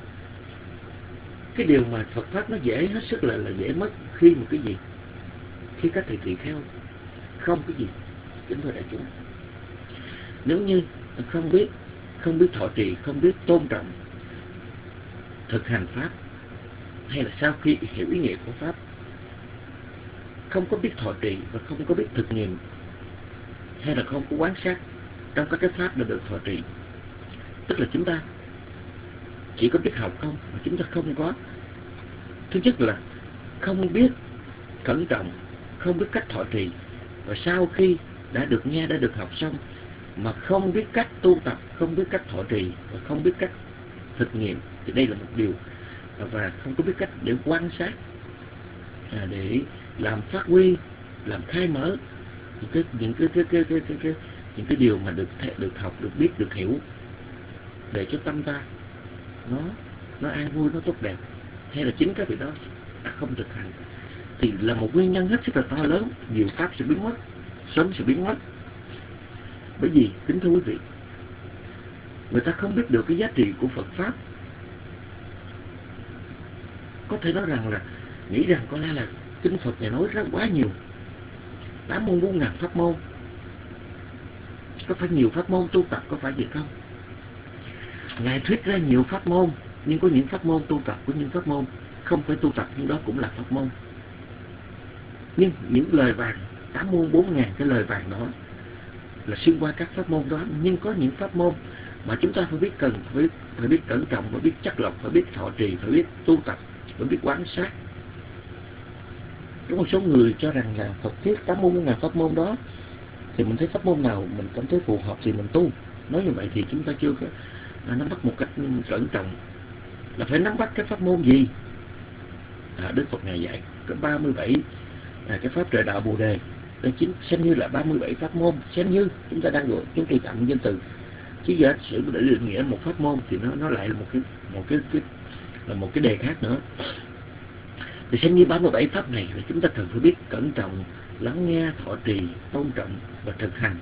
F: Cái điều mà Phật Pháp nó dễ, hết sức là, là dễ mất khi một cái gì? Khi các thầy tỳ kheo không cái gì? Kính thưa đại chúng, nếu như không biết, không biết thọ trì, không biết tôn trọng thực hành Pháp, hay là sau khi hiểu ý nghĩa của Pháp không có biết thọ trì và không có biết thực nghiệm, hay là không có quan sát trong các cái Pháp đã được thọ trì, tức là chúng ta chỉ có biết học không, mà chúng ta không có, thứ nhất là không biết cẩn trọng, không biết cách thọ trì, và sau khi đã được nghe, đã được học xong mà không biết cách tu tập, không biết cách thọ trì và không biết cách thực nghiệm, thì đây là một điều. Và không có biết cách để quan sát, à, để làm phát huy, làm khai mở những cái những cái cái cái cái, cái, cái những cái điều mà được được học, được biết, được hiểu, để cho tâm ta nó nó an vui, nó tốt đẹp, hay là chính cái việc đó đã không thực hành, thì là một nguyên nhân hết sức là to lớn. Nhiều Pháp sẽ biến mất, sớm sẽ biến mất. Bởi vì kính thưa quý vị, người ta không biết được cái giá trị của Phật Pháp. Có thể nói rằng là nghĩ rằng có lẽ là kinh Phật Ngài nói rất quá nhiều, tám môn bốn ngàn pháp môn, có phải nhiều pháp môn tu tập, có phải vậy không? Ngài thuyết ra nhiều pháp môn, nhưng có những pháp môn tu tập, có những pháp môn không phải tu tập, nhưng đó cũng là pháp môn. Nhưng những lời vàng, tám môn bốn ngàn cái lời vàng đó là xuyên qua các pháp môn đó. Nhưng có những pháp môn mà chúng ta phải biết cần, phải biết, phải biết cẩn trọng, phải biết chắc lọc, phải biết thọ trì, phải biết tu tập, phải biết quan sát. Có một số người cho rằng là Phật thuyết tám môn bốn ngàn pháp môn đó, thì mình thấy pháp môn nào mình cảm thấy phù hợp thì mình tu. Nói như vậy thì chúng ta chưa có nắm bắt một cách cẩn trọng là phải nắm bắt cái pháp môn gì. À, Đức Phật Ngài dạy có ba mươi bảy à, cái pháp trời đạo Bồ Đề, đó chính xem như là ba mươi bảy pháp môn. Xem như chúng ta đang gọi, chúng tôi tạm danh từ, chứ giả sử để định nghĩa một pháp môn thì nó nó lại là một cái một cái, cái là một cái đề khác nữa. Thì xem như ba mươi bảy pháp này là chúng ta cần phải biết cẩn trọng, lắng nghe, thọ trì, tôn trọng và thực hành.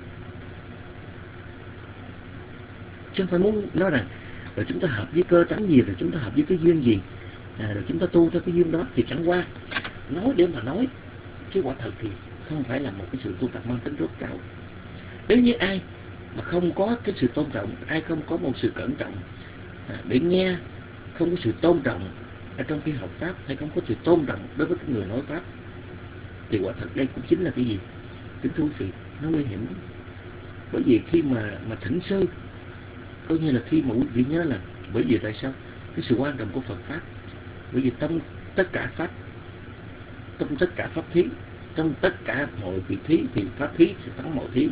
F: Chứ không phải muốn nói rằng rồi chúng ta hợp với cơ tánh gì, rồi chúng ta hợp với cái duyên gì, à, rồi chúng ta tu theo cái duyên đó, thì chẳng qua nói để mà nói, chứ quả thật thì không phải là một cái sự tu tập mang tính rốt ráo. Nếu như ai mà không có cái sự tôn trọng, ai không có một sự cẩn trọng à, để nghe, không có sự tôn trọng ở trong khi học pháp, hay không có sự tôn trọng đối với cái người nói pháp, thì quả thật đây cũng chính là cái gì? Kính thú vị, nó nguy hiểm. Bởi vì khi mà mà thỉnh sư, coi như là khi mà quý vị nhớ là, bởi vì tại sao cái sự quan trọng của Phật pháp? Bởi vì trong tất cả pháp, trong tất cả pháp thí, trong tất cả mọi vị thí thì pháp thí sẽ thắng mọi thí.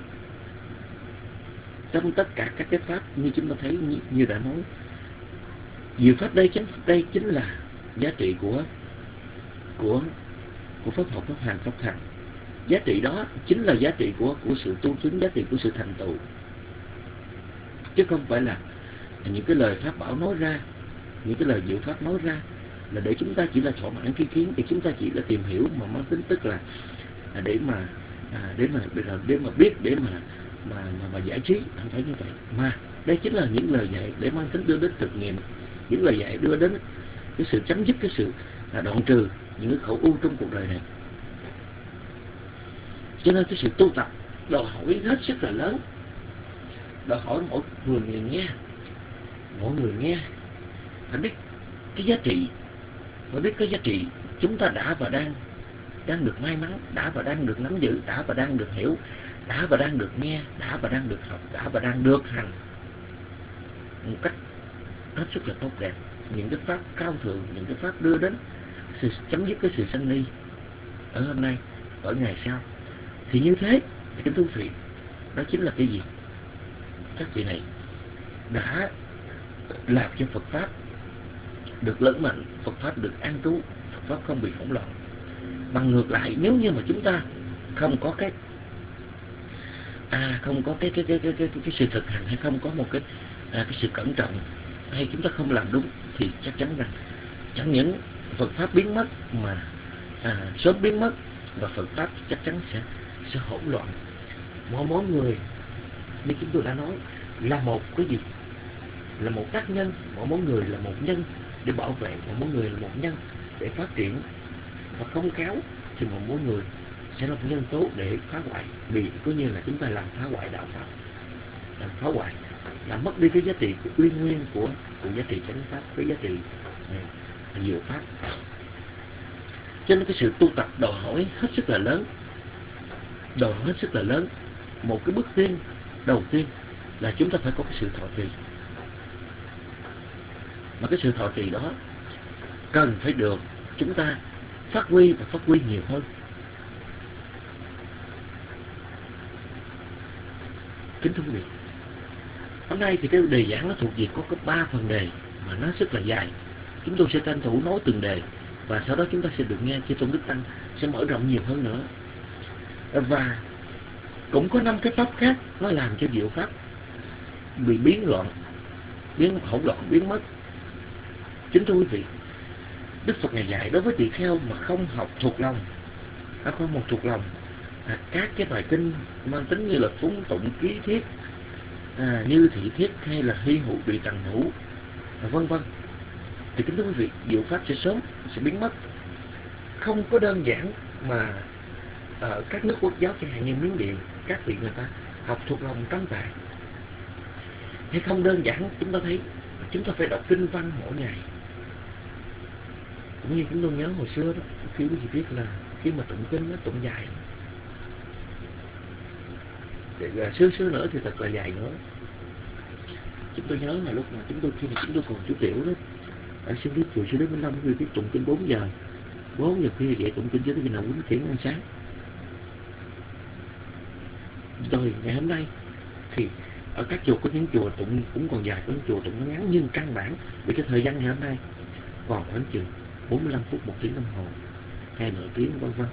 F: Trong tất cả các cái pháp như chúng ta thấy, như, như đã nói, diệu pháp đây chính đây chính là giá trị của của của pháp học, pháp hành, pháp thành. Giá trị đó chính là giá trị của của sự tu chứng, giá trị của sự thành tựu, chứ không phải là những cái lời pháp bảo nói ra, những cái lời diệu pháp nói ra là để chúng ta chỉ là thỏa mãn tri kiến, để chúng ta chỉ là tìm hiểu mà mang tính tức là à, để mà à, để mà để mà biết, để mà mà mà, mà giải trí, không phải như vậy. Mà đây chính là những lời dạy để mang tính đưa đến thực nghiệm, những lời dạy đưa đến cái sự chấm dứt, cái sự à, đoạn trừ những cái khổ u trong cuộc đời này. Cho nên cái sự tu tập đòi hỏi hết sức là lớn, đòi hỏi mỗi người, người nghe, mỗi người nghe phải biết cái giá trị, phải biết cái giá trị chúng ta đã và đang đang được may mắn, đã và đang được nắm giữ, đã và đang được hiểu, đã và đang được nghe, đã và đang được học, đã và đang được hành một cách hết sức là tốt đẹp. Những cái pháp cao thượng, những cái pháp đưa đến sự chấm dứt cái sự sanh ly ở hôm nay, ở ngày sau. Thì như thế, cái thú vị đó chính là cái gì? Các vị này đã làm cho Phật pháp được lớn mạnh, Phật pháp được an trú, Phật pháp không bị hỗn loạn. Bằng ngược lại, nếu như mà chúng ta không có cái à không có cái cái cái cái cái, cái, cái sự thực hành, hay không có một cái à, cái sự cẩn trọng, hay chúng ta không làm đúng, thì chắc chắn rằng chẳng những Phật pháp biến mất mà à, sớm biến mất, và Phật pháp chắc chắn sẽ sẽ hỗn loạn. Mỗi mỗi người như chúng tôi đã nói là một cái gì? Là một tác nhân. Mỗi mỗi người là một nhân để bảo vệ, mỗi mỗi người là một nhân để phát triển. Và không khéo thì mỗi mỗi người sẽ là một nhân tố để phá hoại, vì có như là chúng ta làm phá hoại đạo pháp, làm phá hoại, làm mất đi cái giá trị của uy nguyên của của giá trị chánh pháp, cái giá trị uh, diệu pháp. Cho nên cái sự tu tập đòi hỏi hết sức là lớn, đòi hỏi hết sức là lớn. Một cái bước tiên đầu tiên là chúng ta phải có cái sự thọ trì, mà cái sự thọ trì đó cần phải được chúng ta phát huy và phát huy nhiều hơn. Kính thưa quý vị, hôm nay thì cái đề giảng nó thuộc về có có ba phần đề mà nó rất là dài. Chúng tôi sẽ tranh thủ nói từng đề, và sau đó chúng ta sẽ được nghe chư Tôn Đức Tăng sẽ mở rộng nhiều hơn nữa. Và cũng có năm cái pháp khác nó làm cho diệu pháp bị biến loạn, biến hỗn loạn, biến mất. Chính thưa quý vị, Đức Phật Ngài dạy đối với tỳ kheo mà không học thuộc lòng, không một thuộc lòng à, các cái bài kinh mang tính như là phúng tụng, ký thiết, à, như thị thiết, hay là hy hữu bị tầng hữu, à, vân vân, thì kính thưa quý vị, diệu pháp sẽ sớm sẽ biến mất. Không có đơn giản mà ở các nước quốc giáo chẳng hạn như Miến Điện, các vị người ta học thuộc lòng trăm tạng, hay không đơn giản chúng ta thấy chúng ta phải đọc kinh văn mỗi ngày. Cũng như chúng tôi nhớ hồi xưa đó, khi quý vị biết là khi mà tụng kinh nó tụng dài, để xưa xưa nữa thì thật là dài nữa. Chúng tôi nhớ là lúc mà chúng tôi khi mà chúng tôi còn chú tiểu đó, ở sư Đức chùa sư Đức Minh Long, quý vị biết tụng kinh bốn giờ, bốn giờ khi dậy tụng kinh cho tới khi nào quýnh thiển ăn sáng. Rồi ngày hôm nay thì ở các chùa có những chùa tụng cũng còn dài, có những chùa tụng nó ngắn, nhưng căn bản vì cái thời gian ngày hôm nay còn khoảng chừng bốn mươi lăm phút, một tiếng đồng hồ, hay nửa tiếng, vân vân.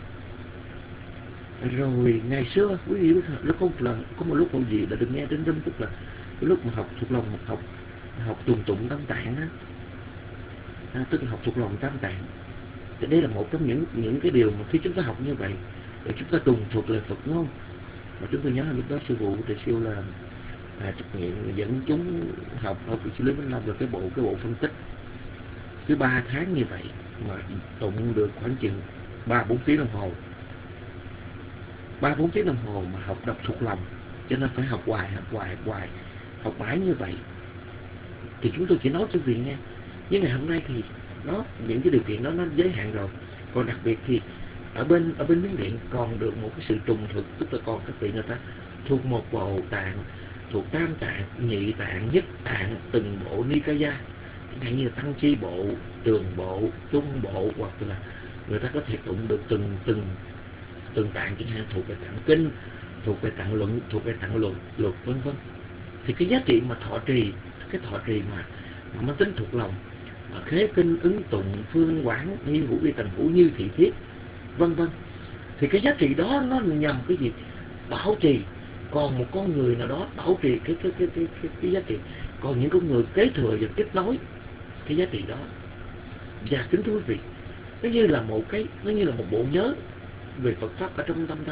F: Rồi ngày xưa quý vị biết nó có một lần, có một lúc một gì đã được nghe đến râm, tức là cái lúc mà học thuộc lòng, một học học tuần tụng tam tạng á, à, tức là học thuộc lòng tam tạng. Thì đây là một trong những những cái điều mà khi chúng ta học như vậy để chúng ta tuần thuộc lời Phật ngôn. Mà chúng tôi nhớ là lúc đó sư phụ thì siêu là à, trách nhiệm dẫn chúng học học sư Lý Minh Long là cái bộ cái bộ phân tích cứ ba tháng như vậy mà tụng được khoảng chừng ba bốn tiếng đồng hồ, ba bốn tiếng đồng hồ mà học đọc thuộc lòng, cho nên phải học hoài học hoài học hoài học mãi như vậy. thì chúng tôi chỉ nói cho quý vị nghe. Nhưng ngày hôm nay thì nó những cái điều kiện đó nó giới hạn rồi. Còn đặc biệt thì ở bên ở bên Miến Điện còn được một cái sự trùng thực, tức là còn các vị người ta thuộc một bộ tạng, thuộc tam tạng, nhị tạng, nhất tạng, từng bộ Nikaya, chẳng hạn như là tăng chi bộ, trường bộ, trung bộ, hoặc là người ta có thể tụng được từng từng từng tạng, chẳng hạn thuộc về tạng kinh, thuộc về tạng luận, thuộc về tạng luật luật vân vân. Thì cái giá trị mà thọ trì, cái thọ trì mà mà mang tính thuộc lòng, mà khế kinh, ứng tụng, phương quán, nghi hữu vi tần hữu, như thị thiết, vân vân, thì cái giá trị đó nó nhằm cái gì? Bảo trì. Còn một con người nào đó bảo trì cái cái cái cái cái, cái giá trị, còn những con người kế thừa và kết nối cái giá trị đó. Và kính thưa quý vị, nó như là một cái nó như là một bộ nhớ về Phật pháp ở trong tâm ta,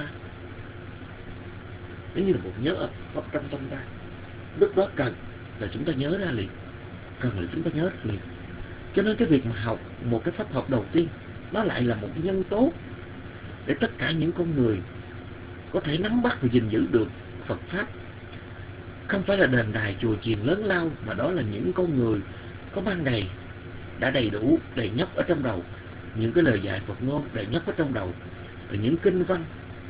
F: nó như là một nhớ ở Phật trong tâm ta. Lúc đó cần là chúng ta nhớ ra liền, cần là chúng ta nhớ ra liền. Cho nên cái việc mà học một cái pháp học đầu tiên, nó lại là một cái nhân tố để tất cả những con người có thể nắm bắt và gìn giữ được Phật pháp. Không phải là đền đài chùa chiền lớn lao, mà đó là những con người có ban đầy, đã đầy đủ, đầy nhóc ở trong đầu, những cái lời dạy Phật ngôn đầy nhóc ở trong đầu, rồi những kinh văn,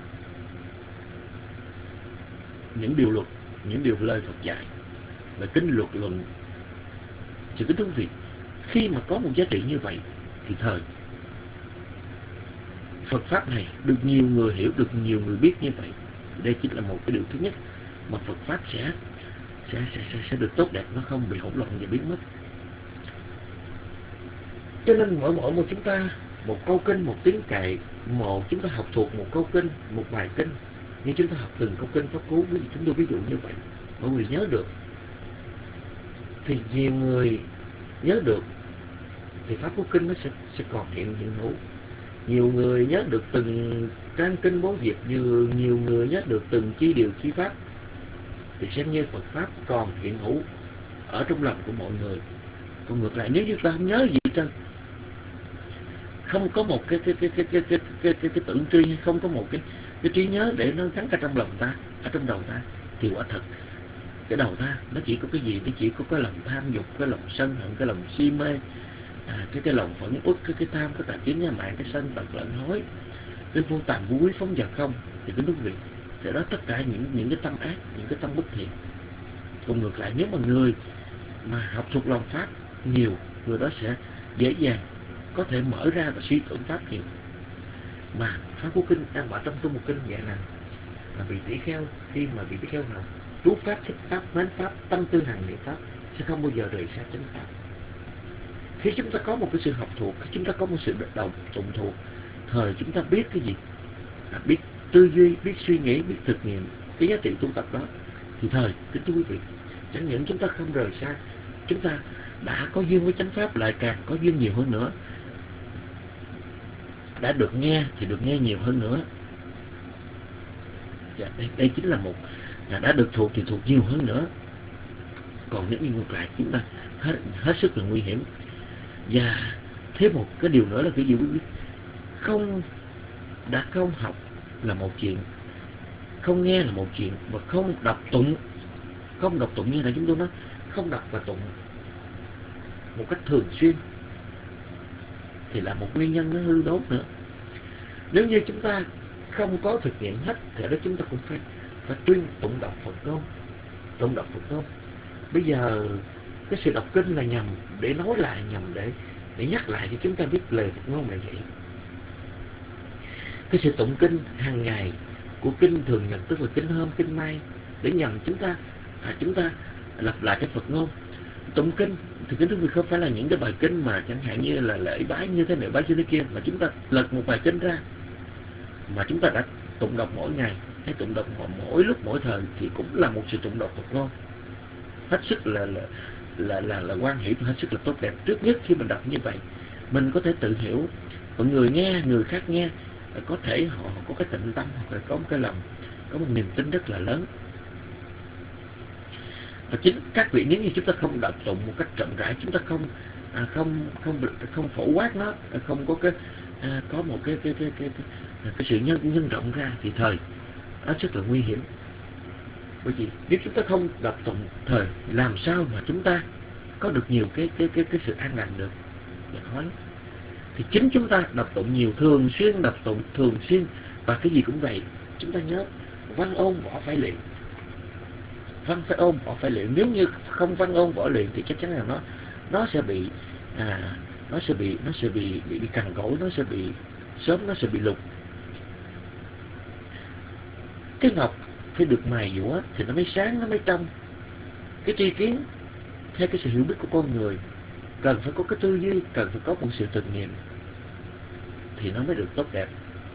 F: những điều luật, những điều lời Phật dạy, và kinh luật luận. Sự kính thưa quý vị, khi mà có một giá trị như vậy thì thời Phật pháp này được nhiều người hiểu, được nhiều người biết như vậy, đây chính là một cái điều thứ nhất mà Phật pháp sẽ sẽ sẽ sẽ, sẽ được tốt đẹp, nó không bị hỗn loạn và biến mất. Cho nên mỗi mỗi một chúng ta một câu kinh, một tiếng kệ, một chúng ta học thuộc một câu kinh, một bài kinh, nhưng chúng ta học từng câu kinh pháp cú, ví dụ chúng tôi ví dụ như vậy, mọi người nhớ được thì nhiều người nhớ được thì pháp cú kinh nó sẽ sẽ còn hiện hiện hữu. Nhiều người nhớ được từng trang kinh bố diệp, nhiều nhiều người nhớ được từng chi điều chi pháp, thì xem như Phật pháp còn hiện hữu ở trong lòng của mọi người. Còn ngược lại, nếu như ta không nhớ gì hết trơn, không có một cái cái cái cái cái cái cái, cái, cái tưởng tri, hay không có một cái cái trí nhớ để nó gắn ở trong lòng ta, ở trong đầu ta, thì quả thật cái đầu ta nó chỉ có cái gì? Nó chỉ có cái lòng tham dục, cái lòng sân hận, cái lòng si mê, à, cái cái lòng phẫn uất, cái cái tham, cái tà kiến, nhà mạng, cái sân tật lợn hối, cái vô tàm vô quý phóng dật không, thì cái đức vị thì đó tất cả những những cái tâm ác, những cái tâm bất thiện. Còn ngược lại, nếu mà người mà học thuộc lòng pháp nhiều, người đó sẽ dễ dàng có thể mở ra và suy tưởng pháp nhiều. Mà pháp của kinh đang ở trong tôi một kinh vậy là là vị tỷ kheo, khi mà vị tỷ kheo nào trú pháp, thích pháp, mến pháp, tâm tư hành niệm pháp, sẽ không bao giờ rời xa chánh pháp. Khi chúng ta có một cái sự học thuộc, khi chúng ta có một sự đồng tụng thuộc, thời chúng ta biết cái gì? À, biết tư duy, biết suy nghĩ, biết thực nghiệm cái giá trị tu tập đó, thì thời kính thưa quý vị, chẳng những chúng ta không rời xa, chúng ta đã có duyên với chánh pháp, lại càng có duyên nhiều hơn nữa. Đã được nghe thì được nghe nhiều hơn nữa. Dạ, đây, đây chính là một là đã được thuộc thì thuộc nhiều hơn nữa. Còn nếu như ngược lại, chúng ta hết, hết sức là nguy hiểm. Và thêm một cái điều nữa là cái gì quý vị? Không đã không học là một chuyện, không nghe là một chuyện, và không đọc tụng, không đọc tụng như là chúng tôi nói, không đọc và tụng một cách thường xuyên thì là một nguyên nhân nó hư đốn nữa. Nếu như chúng ta không có thực nghiệm hết thì đó chúng ta cũng phải phải tuyên tụng đọc Phật ngôn, tụng đọc Phật ngôn. Bây giờ cái sự đọc kinh là nhằm để nói lại, nhằm để để nhắc lại cho chúng ta biết lời Phật ngôn là vậy. Cái sự tụng kinh hàng ngày của kinh thường nhật, tức là kinh hôm, kinh mai, để nhằm chúng ta à, chúng ta lặp lại cái Phật ngôn. Tụng kinh thì kính thưa quý vị, không phải là những cái bài kinh mà chẳng hạn như là lễ bái như thế này, bái như thế kia, mà chúng ta lật một bài kinh ra mà chúng ta đã tụng đọc mỗi ngày hay tụng đọc mỗi lúc mỗi thời, thì cũng là một sự tụng đọc Phật ngôn hết sức là là là là, là quan hỷ, hết sức là tốt đẹp. Trước nhất khi mình đọc như vậy, mình có thể tự hiểu, và người nghe, người khác nghe có thể họ có cái tịnh tâm, hoặc là có một cái lòng, có một niềm tin rất là lớn. Và chính các vị, nếu như chúng ta không đọc tụng một cách rộng rãi, chúng ta không à, không không không phổ quát nó, không có cái à, có một cái cái cái cái, cái, cái sự nhân nhân rộng ra, thì thời nó rất là nguy hiểm. Bởi vì nếu chúng ta không đọc tụng thời, làm sao mà chúng ta có được nhiều cái cái cái cái sự an lành được. Dạ khó lắm. Thì chính chúng ta đọc tụng nhiều, thường xuyên đọc tụng, thường xuyên, và cái gì cũng vậy. Chúng ta nhớ, văn ôn võ phải luyện. Văn phải ôn võ phải luyện. Nếu như không văn ôn võ luyện thì chắc chắn là nó nó sẽ bị à, nó sẽ bị nó sẽ bị bị, bị cằn cỗi, nó sẽ bị sớm nó sẽ bị lục. Cái ngọc phải được mài dũa thì nó mới sáng, nó mới trong. Cái tri kiến theo cái sự hiểu biết của con người cần phải có cái tư duy, cần phải có một sự thực nghiệm thì nó mới được tốt đẹp.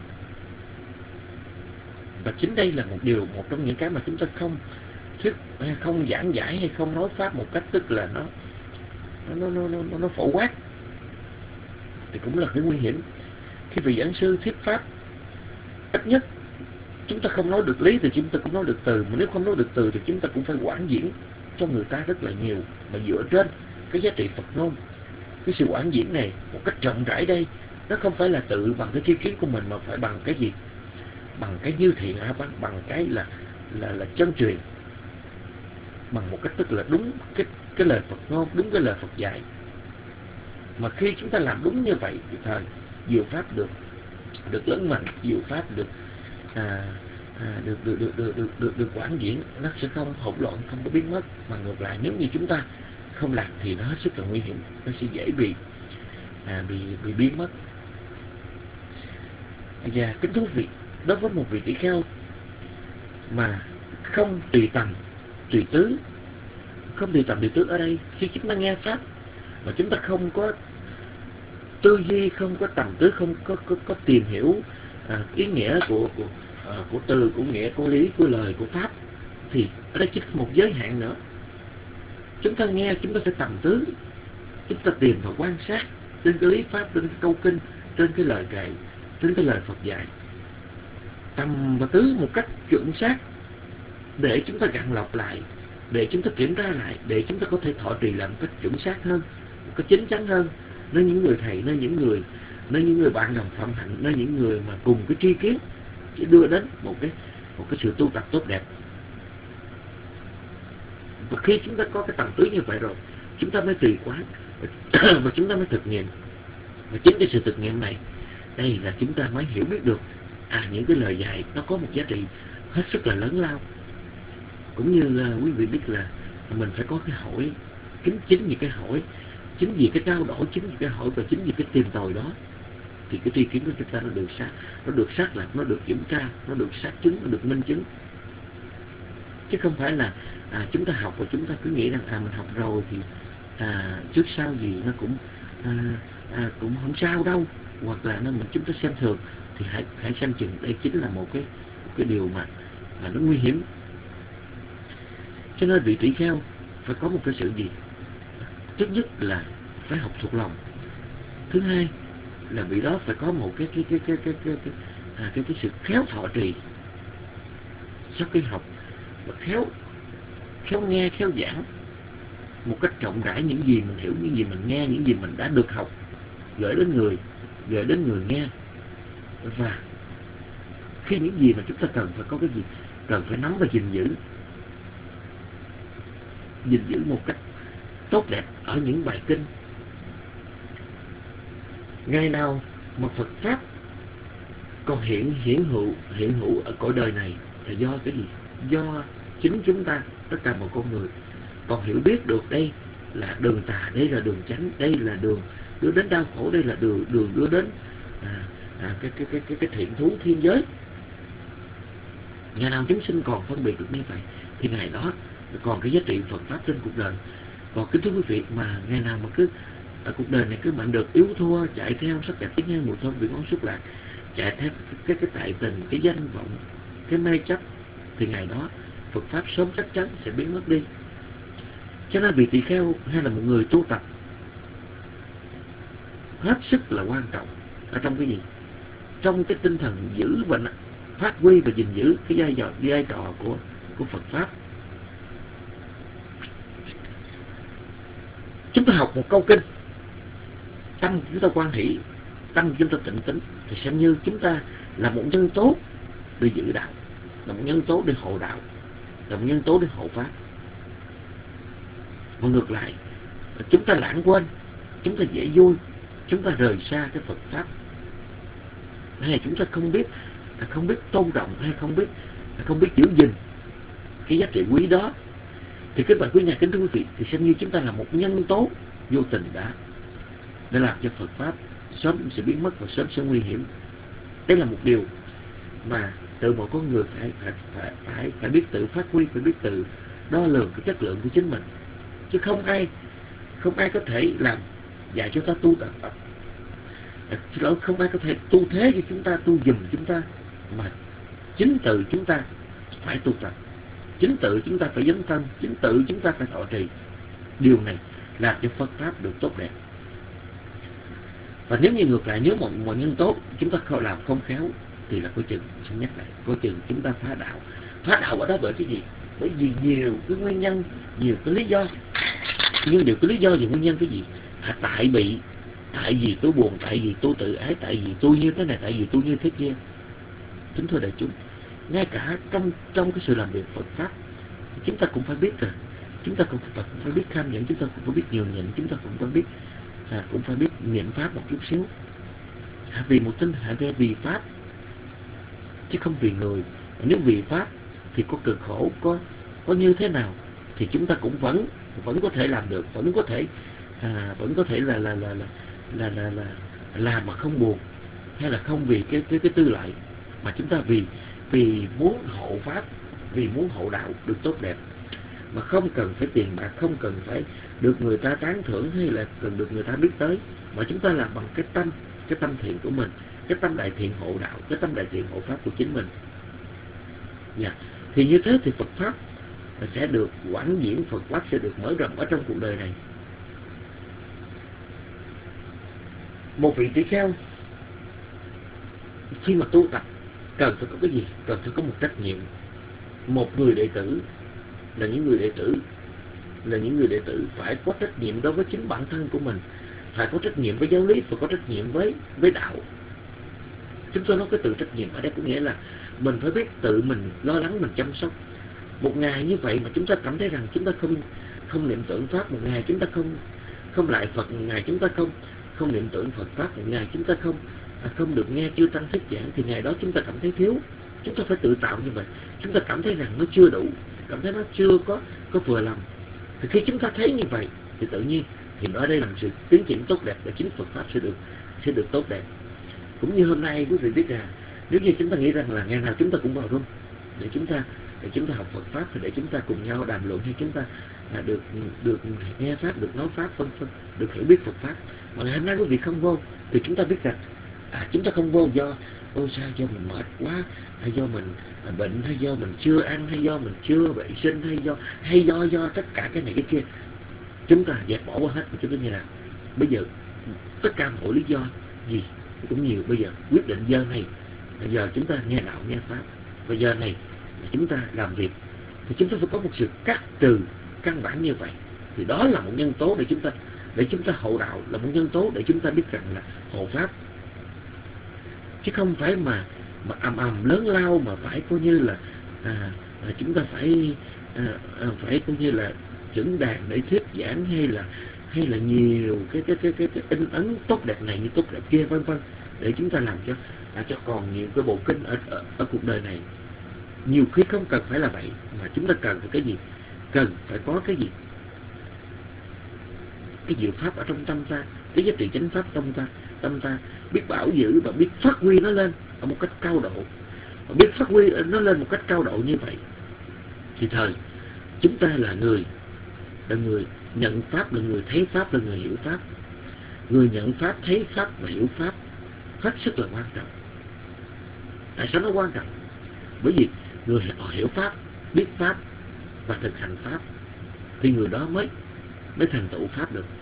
F: Và chính đây là một điều, một trong những cái mà chúng ta không thuyết, không giảng giải hay không nói pháp một cách tức là nó nó nó nó nó, nó phổ quát, thì cũng là cái nguy hiểm. Khi vị giảng sư thuyết pháp, ít nhất chúng ta không nói được lý thì chúng ta cũng nói được từ, mà nếu không nói được từ thì chúng ta cũng phải quảng diễn cho người ta rất là nhiều, mà dựa trên cái giá trị Phật ngôn. Cái sự quảng diễn này một cách rộng rãi đây, nó không phải là tự bằng cái tri kiến của mình, mà phải bằng cái gì? Bằng cái như thiện á, bằng, bằng cái là là là chân truyền, bằng một cách tức là đúng cái cái lời Phật ngôn, đúng cái lời Phật dạy. Mà khi chúng ta làm đúng như vậy thì thời diệu pháp được được lớn mạnh, diệu pháp được à, à, được, được, được, được, được, được, được quảng diễn, nó sẽ không hỗn loạn, không có biến mất. Mà ngược lại, nếu như chúng ta không làm thì nó hết sức là nguy hiểm, nó sẽ dễ bị à, bị bị biến mất. Và kính thú vị, đối với một vị tỷ kheo mà không tùy tầm tùy tứ, không tùy tầm tùy tứ ở đây, khi chúng ta nghe pháp mà chúng ta không có tư duy, không có tầm tứ, không có có, có tìm hiểu à, ý nghĩa của của, à, của từ, của nghĩa, của lý, của lời, của pháp, thì ở đây chỉ có một giới hạn nữa. Chúng ta nghe, chúng ta phải tầm tứ, chúng ta tìm và quan sát trên cái lý pháp, trên cái câu kinh, trên cái lời kệ, trên cái lời Phật dạy, tầm và tứ một cách chuẩn xác, để chúng ta gạn lọc lại, để chúng ta kiểm tra lại, để chúng ta có thể thọ trì làm một cách chuẩn xác hơn, một cách chính chắn hơn, nơi những người thầy, nơi những người nơi những người bạn đồng phạm hạnh, nơi những người mà cùng cái tri kiến sẽ đưa đến một cái một cái sự tu tập tốt đẹp. Và khi chúng ta có cái tầm tứ như vậy rồi, chúng ta mới trì quán và chúng ta mới thực nghiệm. Và chính cái sự thực nghiệm này, đây là chúng ta mới hiểu biết được à, những cái lời dạy nó có một giá trị hết sức là lớn lao. Cũng như là quý vị biết là mình phải có cái hỏi, chính chính vì cái hỏi, chính vì cái trao đổi, chính vì cái hỏi và chính vì cái tìm tòi đó, thì cái tri kiến của chúng ta nó được xác, nó được xác lập, nó được kiểm tra, nó được xác chứng, nó được minh chứng. Chứ không phải là à, chúng ta học và chúng ta cứ nghĩ rằng à mình học rồi thì à, trước sau gì nó cũng à, à, cũng không sao đâu, hoặc là nó mình chúng ta xem thường, thì hãy hãy xem chừng đây chính là một cái một cái điều mà mà nó nguy hiểm. Cho nên vị tỷ kheo phải có một cái sự gì? Thứ nhất là phải học thuộc lòng. Thứ hai là vị đó phải có một cái cái cái cái cái cái cái, à, cái, cái sự khéo thọ trì sau khi học, và khéo khéo nghe, khéo giảng một cách rộng rãi những gì mình hiểu, những gì mình nghe, những gì mình đã được học, gửi đến người, gửi đến người nghe. Và khi những gì mà chúng ta cần phải có cái gì, cần phải nắm và gìn giữ, gìn giữ một cách tốt đẹp ở những bài kinh. Ngày nào mà Phật pháp còn hiện hiển hữu hiện hữu ở cõi đời này là do cái gì? Do chính chúng ta, tất cả mọi con người còn hiểu biết được đây là đường tà, đây là đường chánh, đây là đường đưa đến đau khổ, đây là đường đường đưa đến à, à, cái, cái cái cái cái thiện thú thiên giới. Ngày nào chúng sinh còn phân biệt được như vậy thì ngày đó còn cái giá trị Phật pháp trên cuộc đời. Còn kính thưa quý vị, mà ngày nào mà cứ ở cuộc đời này cứ bạn được yếu thua, chạy theo sắc đẹp tiếng nghe mùi thơm vị ngón xúc lạc, chạy theo cái, cái cái tại tình, cái danh vọng, cái mê chấp, thì ngày đó Phật pháp sớm chắc chắn sẽ biến mất đi. Cho nên vị tỳ kheo hay là một người tu tập hết sức là quan trọng ở trong cái gì? Trong cái tinh thần giữ và phát huy và gìn giữ cái vai trò vai trò của của Phật pháp. Chúng ta học một câu kinh, tâm chúng ta quan hỷ, tâm chúng ta tịnh tính, thì xem như chúng ta là một nhân tố để giữ đạo, là một nhân tố để hộ đạo, là một nhân tố để hộ pháp. Và ngược lại, chúng ta lãng quên, chúng ta dễ vui, chúng ta rời xa cái Phật pháp, hay chúng ta không biết không biết tôn trọng, hay không biết không biết giữ gìn cái giá trị quý đó, thì các bạn quý nhà kính thưa quý vị, thì xem như chúng ta là một nhân tố vô tình đã để làm cho Phật pháp sớm sẽ biến mất và sớm sẽ nguy hiểm. Đây là một điều mà tự mỗi con người phải phải phải phải, phải biết tự phát huy, phải biết tự đo lường cái chất lượng của chính mình, chứ không ai không ai có thể làm dạy cho ta tu tập tập không ai có thể tu thế cho chúng ta, tu giùm chúng ta, mà chính tự chúng ta phải tu tập, chính tự chúng ta phải dấn thân, chính tự chúng ta phải thọ trì. Điều này làm cho Phật pháp được tốt đẹp. Và nếu như ngược lại, nếu một, một nhân tố chúng ta không làm không khéo, thì là coi chừng, xin nhắc lại, coi chừng chúng ta phá đạo. Phá đạo ở đó bởi cái gì? Bởi vì nhiều cái nguyên nhân, nhiều cái lý do. Nhưng điều cái lý do và nguyên nhân cái gì? À, tại bị, tại vì tôi buồn, tại vì tôi tự ái, tại vì tôi như thế này, tại vì tôi như thế kia. Kính thưa đại chúng, ngay cả trong trong cái sự làm việc Phật pháp, chúng ta cũng phải biết rằng chúng ta cũng phải, cũng phải biết tham nhẫn, chúng ta cũng phải biết nhường nhịn, chúng ta cũng phải biết à, cũng phải biết niệm pháp một chút xíu. À, vì một tinh hạ ra vì pháp, chứ không vì người. Nếu vì pháp thì có cực khổ, có có như thế nào thì chúng ta cũng vẫn vẫn có thể làm được, vẫn có thể à, vẫn có thể là là là là là là, là làm mà không buồn, hay là không vì cái cái cái tư lợi, mà chúng ta vì vì muốn hộ pháp, vì muốn hộ đạo được tốt đẹp, mà không cần phải tiền bạc, không cần phải được người ta tán thưởng, hay là cần được người ta biết tới, mà chúng ta làm bằng cái tâm, cái tâm thiện của mình, cái tâm đại thiện hộ đạo, cái tâm đại thiện hộ pháp của chính mình. Dạ. Thì như thế thì Phật pháp sẽ được quảng diễn, Phật pháp sẽ được mở rộng ở trong cuộc đời này. Một vị tỷ kheo khi mà tu tập cần phải có cái gì? Cần phải có một trách nhiệm. Một người đệ tử là những người đệ tử là những người đệ tử phải có trách nhiệm đối với chính bản thân của mình, phải có trách nhiệm với giáo lý, phải có trách nhiệm với với đạo. Chúng tôi nói cái từ trách nhiệm ở đây có nghĩa là mình phải biết tự mình lo lắng, mình chăm sóc. Một ngày như vậy mà chúng ta cảm thấy rằng chúng ta không không niệm tưởng pháp, một ngày chúng ta không không lại Phật, một ngày chúng ta không không niệm tưởng Phật pháp, một ngày chúng ta không à, không được nghe chư tăng thuyết giảng, thì ngày đó chúng ta cảm thấy thiếu. Chúng ta phải tự tạo như vậy. Chúng ta cảm thấy rằng nó chưa đủ, cảm thấy nó chưa có có vừa lòng. Thì khi chúng ta thấy như vậy thì tự nhiên thì ở đây là một sự tiến triển tốt đẹp, để chính Phật pháp sẽ được sẽ được tốt đẹp. Cũng như hôm nay quý vị biết rằng nếu như chúng ta nghĩ rằng là ngày nào chúng ta cũng vào room để chúng ta để chúng ta học Phật pháp, thì để chúng ta cùng nhau đàm luận, hay chúng ta à, được được nghe pháp, được nói pháp, phân phân được hiểu biết Phật pháp, mà ngày hôm nay quý vị không vô, thì chúng ta biết rằng à, chúng ta không vô do ôi sao do mình mệt quá, hay do mình à, bệnh, hay do mình chưa ăn, hay do mình chưa vệ sinh, hay do hay do do tất cả cái này cái kia. Chúng ta dẹp bỏ qua hết, mà chúng ta như là bây giờ tất cả mọi lý do gì cũng nhiều. Bây giờ quyết định giờ này, bây giờ chúng ta nghe đạo nghe pháp, bây giờ này chúng ta làm việc, thì chúng ta phải có một sự cắt trừ căn bản như vậy. Thì đó là một nhân tố để chúng ta để chúng ta hộ đạo, là một nhân tố để chúng ta biết rằng là hộ pháp, chứ không phải mà mà ầm ầm lớn lao, mà phải coi như là à, à, chúng ta phải à, à, phải coi như là chuẩn đàn để thuyết giảng, hay là hay là nhiều cái cái cái cái, cái in ấn tốt đẹp này như tốt đẹp kia, vân vân, để chúng ta làm cho à, cho còn nhiều cái bộ kinh ở, ở ở cuộc đời này. Nhiều khi không cần phải là vậy, mà chúng ta cần phải cái gì? Cần phải có cái gì? Cái diệu pháp ở trong tâm ta, cái giá trị chánh pháp trong ta, tâm ta biết bảo giữ và biết phát huy nó lên ở một cách cao độ, và biết phát huy nó lên một cách cao độ như vậy, thì thời chúng ta là người là người nhận pháp, là người thấy pháp, là người hiểu pháp. Người nhận pháp, thấy pháp và hiểu pháp hết sức là quan trọng. Tại sao nó quan trọng? Bởi vì người họ hiểu pháp, biết pháp và thực hành pháp, thì người đó mới mới thành tựu pháp được.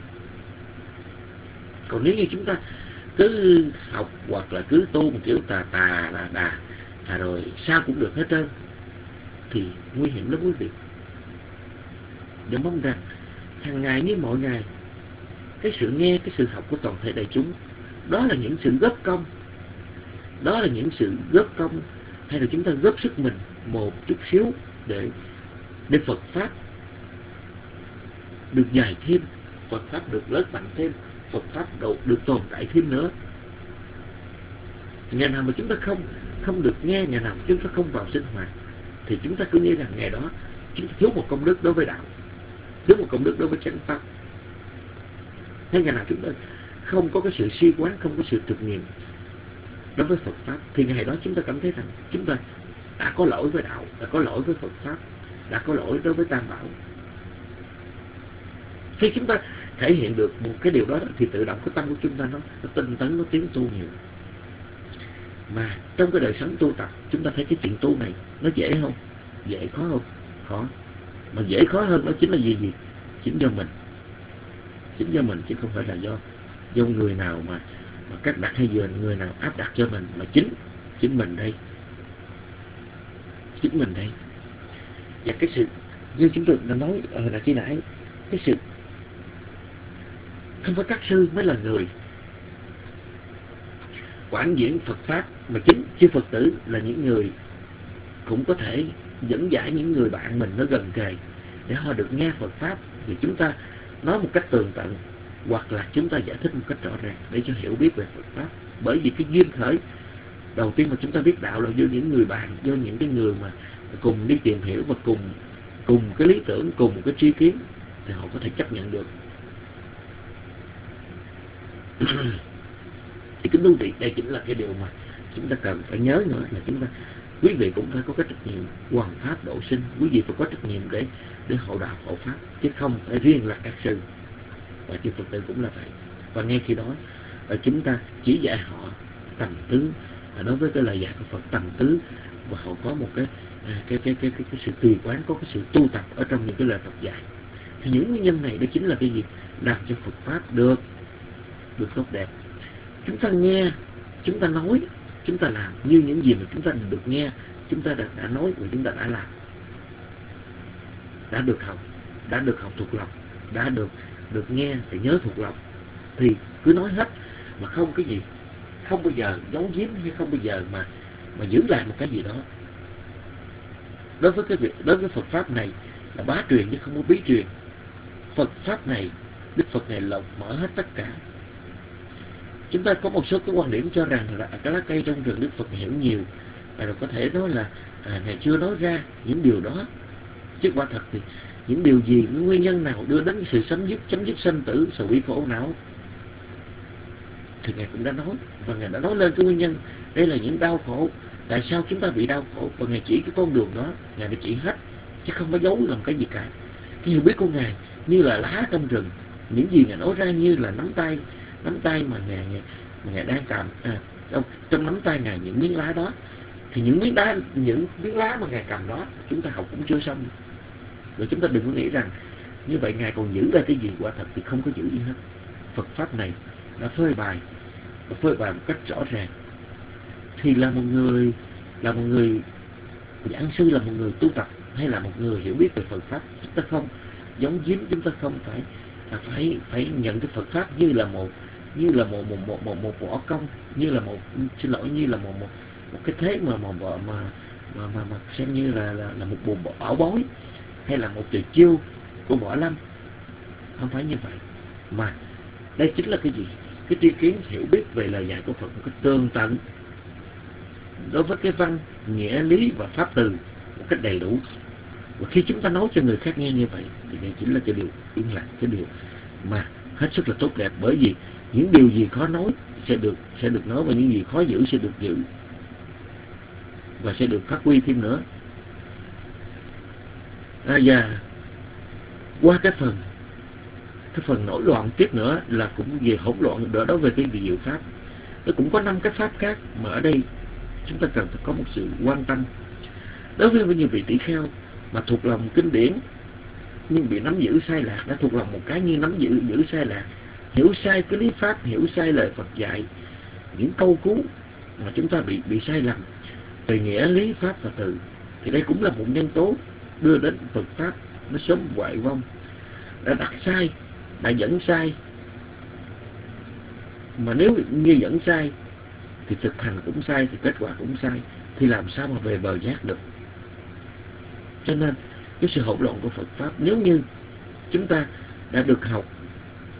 F: Còn nếu như chúng ta cứ học hoặc là cứ tu một kiểu tà tà là đà à, rồi sao cũng được hết trơn, thì nguy hiểm lắm quý vị. Để mong rằng hàng ngày như mọi ngày, cái sự nghe, cái sự học của toàn thể đại chúng, đó là những sự góp công, đó là những sự góp công, hay là chúng ta góp sức mình một chút xíu để để Phật pháp được dài thêm, Phật Pháp được lớn mạnh thêm, Phật Pháp độ, được tồn tại thêm nữa. Ngày nào mà chúng ta không không được nghe, ngày nào chúng ta không vào sinh hoạt, thì chúng ta cứ nghĩ rằng ngày đó chúng ta thiếu một công đức đối với đạo, thiếu một công đức đối với chánh pháp. Thế ngày nào chúng ta không có cái sự suy quán, không có sự thực nghiệm đối với Phật Pháp, thì ngày đó chúng ta cảm thấy rằng chúng ta đã có lỗi với đạo, đã có lỗi với Phật Pháp, đã có lỗi đối với Tam Bảo. Khi chúng ta thể hiện được một cái điều đó thì tự động cái tâm của chúng ta nó, nó tinh tấn, nó tiến tu nhiều. Mà trong cái đời sống tu tập, chúng ta thấy cái chuyện tu này nó dễ không? Dễ khó không? Khó. Mà dễ khó hơn đó chính là gì gì? Chính do mình. Chính do mình, chứ không phải là do do người nào mà, mà cách đặt hay giờ người nào áp đặt cho mình, mà chính chính mình đây. Chính mình đây. Và cái sự như chúng tôi đã nói ở là khi nãy, cái sự không phải các sư mới là người quảng diễn Phật Pháp, mà chính chư Phật tử là những người cũng có thể dẫn giải những người bạn mình nó gần kề để họ được nghe Phật Pháp. Thì chúng ta nói một cách tường tận, hoặc là chúng ta giải thích một cách rõ ràng để cho hiểu biết về Phật Pháp. Bởi vì cái duyên khởi đầu tiên mà chúng ta biết đạo là do những người bạn, do những cái người mà cùng đi tìm hiểu và cùng cùng cái lý tưởng, cùng một cái tri kiến, thì họ có thể chấp nhận được. Thì kính thưa vị, đây chính là cái điều mà chúng ta cần phải nhớ nữa, là chúng ta, quý vị cũng phải có cái trách nhiệm hoàn pháp độ sinh. Quý vị phải có trách nhiệm để để hộ đạo hộ pháp, chứ không phải riêng là các sư, và chư Phật tử cũng là vậy. Và ngay khi đó chúng ta chỉ dạy họ tầm tứ, đối với cái lời dạy của Phật tầm tứ, và họ có một cái cái cái cái cái, cái sự tùy quán, có cái sự tu tập ở trong những cái lời Phật dạy. Thì những nguyên nhân này đó chính là cái gì? Làm cho Phật Pháp được được tốt đẹp. Chúng ta nghe, chúng ta nói, chúng ta làm như những gì mà chúng ta được nghe, chúng ta đã, đã nói và chúng ta đã làm, đã được học, đã được học thuộc lòng, đã được được nghe thì nhớ thuộc lòng, thì cứ nói hết mà không cái gì, không bao giờ giấu giếm, hay không bao giờ mà mà giữ lại một cái gì đó. Đối với cái việc, đối với Phật Pháp này là bá truyền chứ không có bí truyền. Phật Pháp này, Đức Phật này lộng mở hết tất cả. Chúng ta có một số cái quan điểm cho rằng là cái lá cây trong rừng Đức Phật hiểu nhiều, và rồi có thể nói là à, Ngài chưa nói ra những điều đó. Chứ quả thật thì những điều gì, những nguyên nhân nào đưa đến sự chấm dứt, chấm dứt sanh tử, sự bi khổ não, thì Ngài cũng đã nói, và Ngài đã nói lên cái nguyên nhân. Đây là những đau khổ, tại sao chúng ta bị đau khổ, và Ngài chỉ cái con đường đó, Ngài đã chỉ hết, chứ không có giấu làm cái gì cả. Cái hiểu biết của Ngài như là lá trong rừng, những gì Ngài nói ra như là nắm tay, nắm tay mà Ngài, mà Ngài đang cầm, à, trong, trong nắm tay Ngài những miếng lá đó, thì những miếng đá, những miếng lá mà Ngài cầm đó, chúng ta học cũng chưa xong. Rồi chúng ta đừng có nghĩ rằng như vậy Ngài còn giữ ra cái gì, quả thật thì không có giữ gì hết. Phật Pháp này đã phơi bày, và phơi bày một cách rõ ràng. Thì là một người, là một người giảng sư, là một người tu tập, hay là một người hiểu biết về Phật Pháp, chúng ta không giấu giếm, chúng ta không phải là phải phải nhận cái Phật Pháp như là một như là một một một một, một võ công, như là một, xin lỗi, như là một một một cái thế mà mà mà mà mà, mà, mà xem như là là, là một bộ bảo bối, hay là một tuyệt chiêu của võ lâm. Không phải như vậy, mà đây chính là cái gì? Cái tri kiến hiểu biết về lời dạy của Phật một cách tường tận, đối với cái văn, nghĩa lý và pháp từ một cách đầy đủ. Và khi chúng ta nói cho người khác nghe như vậy, thì đây chính là cái điều yên lặng, cái điều mà hết sức là tốt đẹp. Bởi vì những điều gì khó nói sẽ được sẽ được nói, và những gì khó giữ sẽ được giữ, và sẽ được phát huy thêm nữa. À, và qua cái phần cái phần nổi loạn tiếp nữa là cũng về hỗn loạn đó, đó về cái diệu pháp. Nó cũng có năm cái pháp khác mà ở đây chúng ta cần phải có một sự quan tâm. Đối với nhiều vị tỷ kheo mà thuộc lòng kinh điển nhưng bị nắm giữ sai lạc, đã thuộc lòng một cái như nắm giữ giữ sai lạc, hiểu sai cái lý pháp, hiểu sai lời Phật dạy, những câu cú mà chúng ta bị bị sai lầm về nghĩa lý pháp và từ, thì đây cũng là một nhân tố đưa đến Phật Pháp nó sớm hoại vong. Đã đặt sai, đã dẫn sai, mà nếu như dẫn sai thì thực hành cũng sai, thì kết quả cũng sai, thì làm sao mà về bờ giác được. Cho nên cái sự hỗn loạn của Phật Pháp, nếu như chúng ta đã được học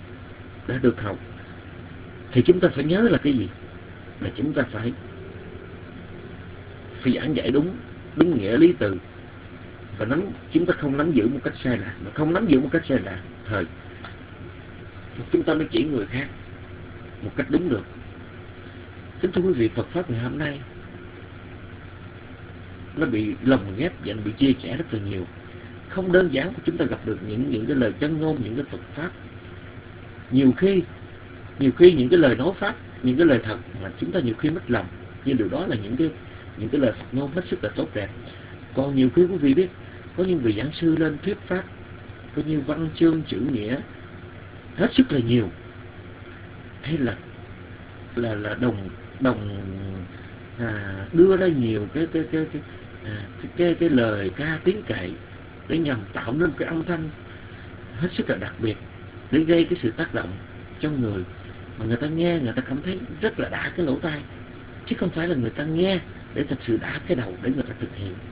F: đã được học, thì chúng ta phải nhớ là cái gì? Là chúng ta phải phải giảng dạy đúng đúng nghĩa lý từ, và nắm chúng ta không nắm giữ một cách sai lạc, mà không nắm giữ một cách sai lạc thời chúng ta mới chỉ người khác một cách đúng được. Kính thưa quý vị, Phật pháp ngày hôm nay nó bị lồng ghép và bị chia sẻ rất là nhiều. Không đơn giản chúng ta gặp được những những cái lời chân ngôn, những cái Phật pháp. Nhiều khi nhiều khi những cái lời nói pháp, những cái lời thật mà chúng ta nhiều khi mất lòng, nhưng điều đó là những cái những cái lời Phật ngôn hết sức là tốt đẹp. Còn nhiều khi quý vị biết, có những vị giảng sư lên thuyết pháp, có như văn chương chữ nghĩa hết sức là nhiều, hay là là là đồng đồng à, đưa ra nhiều cái cái cái cái, à, cái cái cái lời ca tiếng cậy để nhằm tạo nên cái âm thanh hết sức là đặc biệt, để gây cái sự tác động cho người mà người ta nghe, người ta cảm thấy rất là đã cái lỗ tai, chứ không phải là người ta nghe để thật sự đã cái đầu để người ta thực hiện.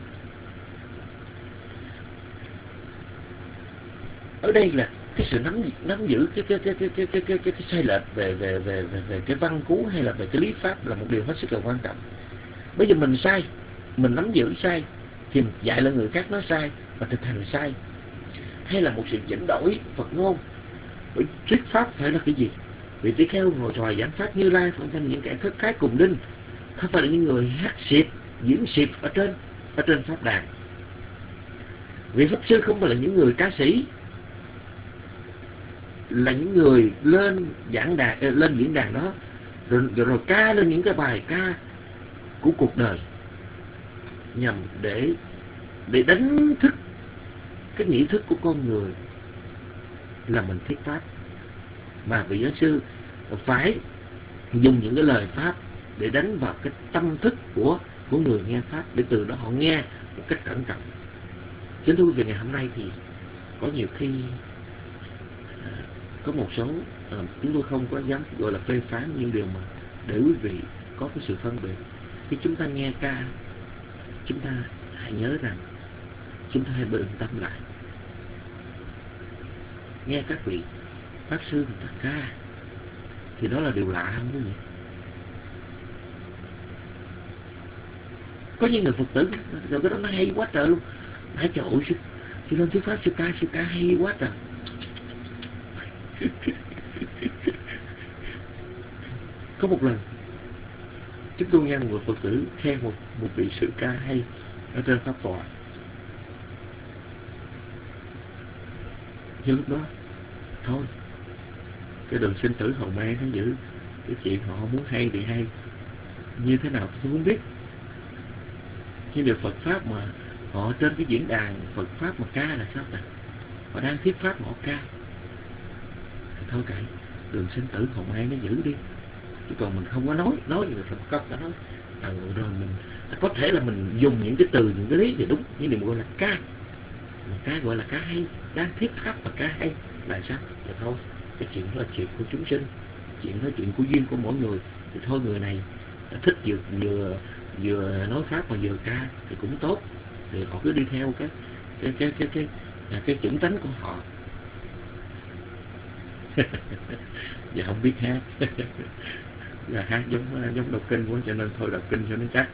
F: Ở đây là cái sự nắm nắm giữ cái cái cái cái cái cái cái, cái, cái sai lệch về về về về về cái văn cú hay là về cái lý pháp là một điều hết sức là quan trọng. Bây giờ mình sai, mình nắm giữ sai thì mình dạy lại người khác nói sai và thực hành sai, hay là một sự chuyển đổi Phật ngôn. Bởi thuyết pháp phải là cái gì? Vị tỷ kheo ngồi tròi giảng pháp Như Lai phận thành những kẻ khất cái cùng đinh, không phải là những người hát xịp diễn xịp ở trên ở trên pháp đàn. Vị pháp sư không phải là những người ca sĩ, là những người lên giảng đàn, lên diễn đàn đó rồi, rồi, rồi ca lên những cái bài ca của cuộc đời nhằm để để đánh thức cái nghĩ thức của con người là mình thuyết pháp. Mà vị giáo sư phải dùng những cái lời pháp để đánh vào cái tâm thức của của người nghe pháp, để từ đó họ nghe một cách cẩn trọng. Kính thưa quý vị, ngày hôm nay thì có nhiều khi à, có một số à, chúng tôi không có dám gọi là phê phán, nhưng điều mà để quý vị có cái sự phân biệt. Khi chúng ta nghe ca, chúng ta hãy nhớ rằng chúng ta hãy bình tâm lại. Nghe các vị pháp sư người ta ca thì đó là điều lạ không quý vị? Có những người Phật tử rồi cái đó nó hay quá trời luôn, hãy trời ơi, sư lên thuyết pháp sư ca sư ca hay quá trời. Có một lần chúng tôi nghe một người Phật tử khen một một vị sư ca hay ở trên pháp tọa. Nhưng lúc đó thôi, cái đường sinh tử hầu mang nó giữ, cái chuyện họ muốn hay thì hay, như thế nào tôi không biết. Nhưng điều Phật pháp mà họ trên cái diễn đàn Phật pháp mà ca là sao ta? Họ đang thuyết pháp mà họ ca thì thôi kệ, đường sinh tử hầu mang nó giữ đi. Chứ còn mình không có nói nói người Phật pháp đã nói à, rồi mình có thể là mình dùng những cái từ, những cái lý thì đúng, nhưng đừng gọi là ca. Mà ca gọi là ca hay, đang thuyết pháp và ca hay là sao? Thì thôi, cái chuyện đó là chuyện của chúng sinh, chuyện đó là chuyện của duyên của mỗi người. Thì thôi, người này thích vừa vừa vừa nói pháp mà vừa ca thì cũng tốt, thì họ cứ đi theo cái cái cái cái cái cái, cái chuẩn tánh của họ. Và không biết hát. Và hát giống giống đọc kinh quá, cho nên thôi đọc kinh cho nó chắc.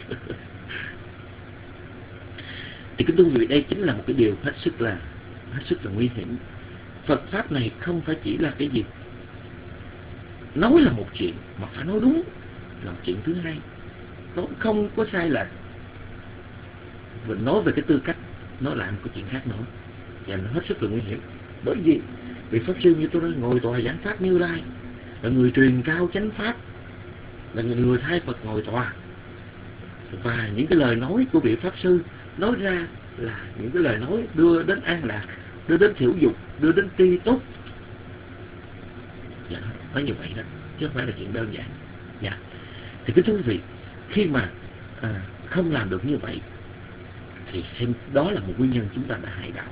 F: Thì kính thưa quý vị, đây chính là một cái điều hết sức là hết sức là nguy hiểm. Phật pháp này không phải chỉ là cái gì nói là một chuyện, mà phải nói đúng là một chuyện thứ hai, nói không có sai lệch. Và nói về cái tư cách, nói lại một cái chuyện khác nữa, và nó hết sức là nguy hiểm. Bởi vì vị pháp sư như tôi nói ngồi tòa giảng pháp Như Lai, là người truyền cao chánh pháp, là người thay Phật ngồi tòa, và những cái lời nói của vị pháp sư nói ra là những cái lời nói đưa đến an lạc, đưa đến thiểu dục, đưa đến tri túc. Dạ, nói như vậy đó, chứ không phải là chuyện đơn giản. Dạ. Thì kính thưa quý vị, khi mà à, không làm được như vậy thì xem đó là một nguyên nhân chúng ta đã hại đạo.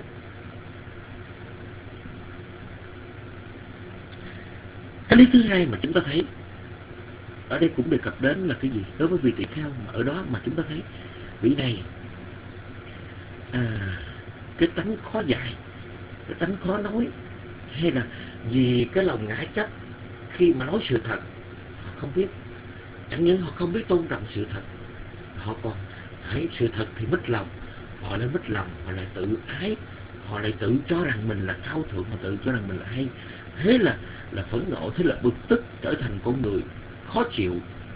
F: Cái lý thứ hai mà chúng ta thấy ở đây cũng đề cập đến là cái gì? Đối với vị tỷ kheo mà ở đó mà chúng ta thấy vị này à, cái tánh khó dạy, cái tánh khó nói, hay là vì cái lòng ngã chấp khi mà nói sự thật họ không biết. Chẳng những họ không biết tôn trọng sự thật, họ còn thấy sự thật thì mất lòng, họ lại mất lòng, họ lại tự ái, họ lại tự cho rằng mình là cao thượng, họ tự cho rằng mình là hay. Thế là là phẫn nộ, thế là bực tức, trở thành con người khó chịu.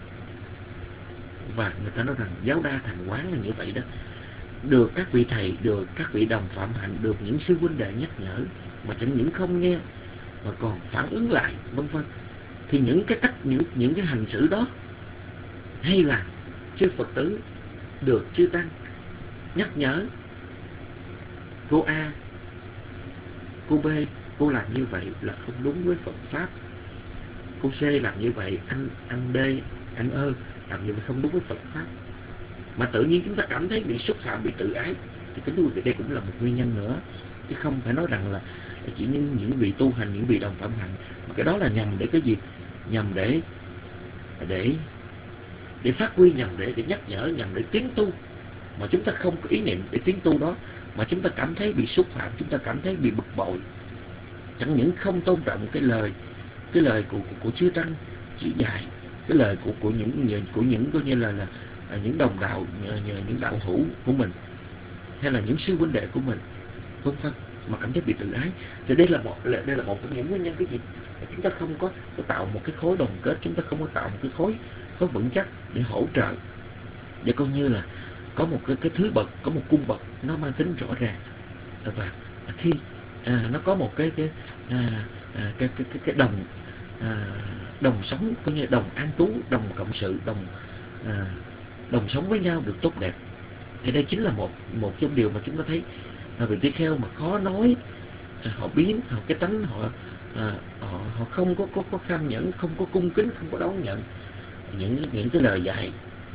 F: Và người ta nói rằng giáo đa thành quán là như vậy đó. Được các vị thầy, được các vị đồng phạm hạnh, được những sư huynh đệ nhắc nhở, mà chẳng những không nghe mà còn phản ứng lại, vân vân, thì những cái cách, những những cái hành xử đó, hay là chư Phật tử được chư tăng nhắc nhở, cô A, cô B, cô làm như vậy là không đúng với Phật pháp, cô C làm như vậy, anh anh D, anh ơ làm như vậy không đúng với Phật pháp, mà tự nhiên chúng ta cảm thấy bị xúc phạm, bị tự ái, thì cái đuôi đây cũng là một nguyên nhân nữa, chứ không phải nói rằng là chỉ những những vị tu hành, những vị đồng phạm hạnh, mà cái đó là nhằm để cái gì? Nhằm để để để phát huy, nhằm để để nhắc nhở, nhằm để tiến tu, mà chúng ta không có ý niệm để tiến tu đó, mà chúng ta cảm thấy bị xúc phạm, chúng ta cảm thấy bị bực bội, chẳng những không tôn trọng cái lời cái lời của của, của chư tăng chỉ dạy, cái lời của của những của những coi như là là những đồng đạo, những đạo hữu của mình, hay là những sư huynh đệ của mình, vân vân, mà cảm thấy bị tự ái. Thì đây là một đây là một trong những nguyên nhân cái gì? Chúng ta không có, có tạo một cái khối đoàn kết, chúng ta không có tạo một cái khối khối vững chắc để hỗ trợ, để coi như là có một cái cái thứ bậc, có một cung bậc nó mang tính rõ ràng. Và khi à, nó có một cái cái à, à, cái, cái cái cái đồng à, đồng sống, coi như đồng an trú, đồng cộng sự, đồng à, đồng sống với nhau được tốt đẹp, thì đây chính là một một trong điều mà chúng ta thấy là vị tỳ kheo mà khó nói, họ biến, họ cái tánh họ à, họ họ không có có có kham nhẫn, không có cung kính, không có đón nhận những những cái lời dạy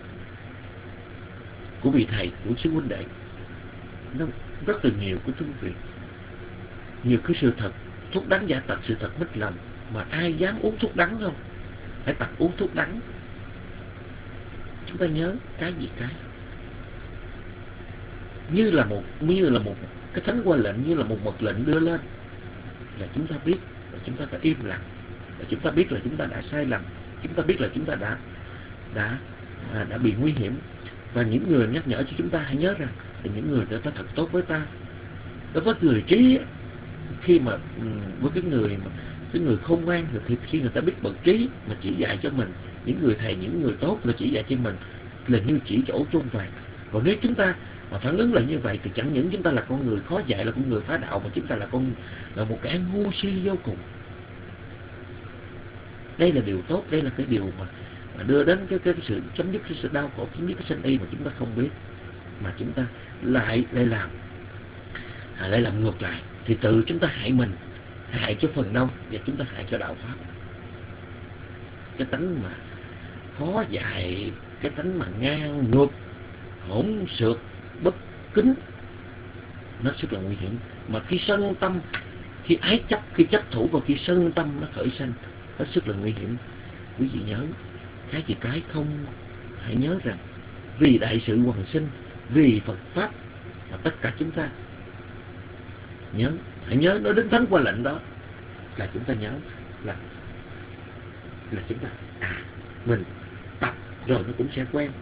F: của vị thầy, của sư huynh đệ, nó rất là nhiều của quý vị, nhiều cái sự thật thuốc đắng giả tật, sự thật mất lòng, mà ai dám uống thuốc đắng không? Hãy tập uống thuốc đắng. Chúng ta nhớ cái gì cái như là một như là một cái thánh qua lệnh, như là một mật lệnh đưa lên, là chúng ta biết, là chúng ta phải im lặng, là chúng ta biết là chúng ta đã sai lầm, chúng ta biết là chúng ta đã đã à, đã bị nguy hiểm. Và những người nhắc nhở cho chúng ta hãy nhớ rằng là những người đã thật tốt với ta. Đối với người trí, khi mà với cái người mà cái người khôn ngoan, thì khi người ta biết bậc trí mà chỉ dạy cho mình, những người thầy, những người tốt là chỉ dạy cho mình là như chỉ chỗ chôn vàng. Còn nếu chúng ta mà phản ứng lại như vậy thì chẳng những chúng ta là con người khó dạy, là con người phá đạo, mà chúng ta là con là một kẻ ngu si vô cùng. Đây là điều tốt, đây là cái điều mà, mà đưa đến cái, cái, cái sự chấm dứt cái sự đau khổ, chấm dứt cái sanh y mà chúng ta không biết, mà chúng ta lại lại làm à, lại làm ngược lại, thì tự chúng ta hại mình, hại cho phần đông, và chúng ta hại cho đạo pháp. Cái tánh mà khó dạy, cái tánh mà ngang ngược, hỗn xược, bất kính, nó rất là nguy hiểm. Mà khi sân tâm, khi ái chấp, khi chấp thủ, và khi sân tâm nó khởi sanh, hết sức là nguy hiểm. Quý vị nhớ cái gì cái không, hãy nhớ rằng vì đại sự hoàn sinh, vì Phật pháp mà tất cả chúng ta nhớ, hãy nhớ nói đến thánh qua lệnh đó, là chúng ta nhớ là là chúng ta à mình tập rồi nó cũng sẽ quen,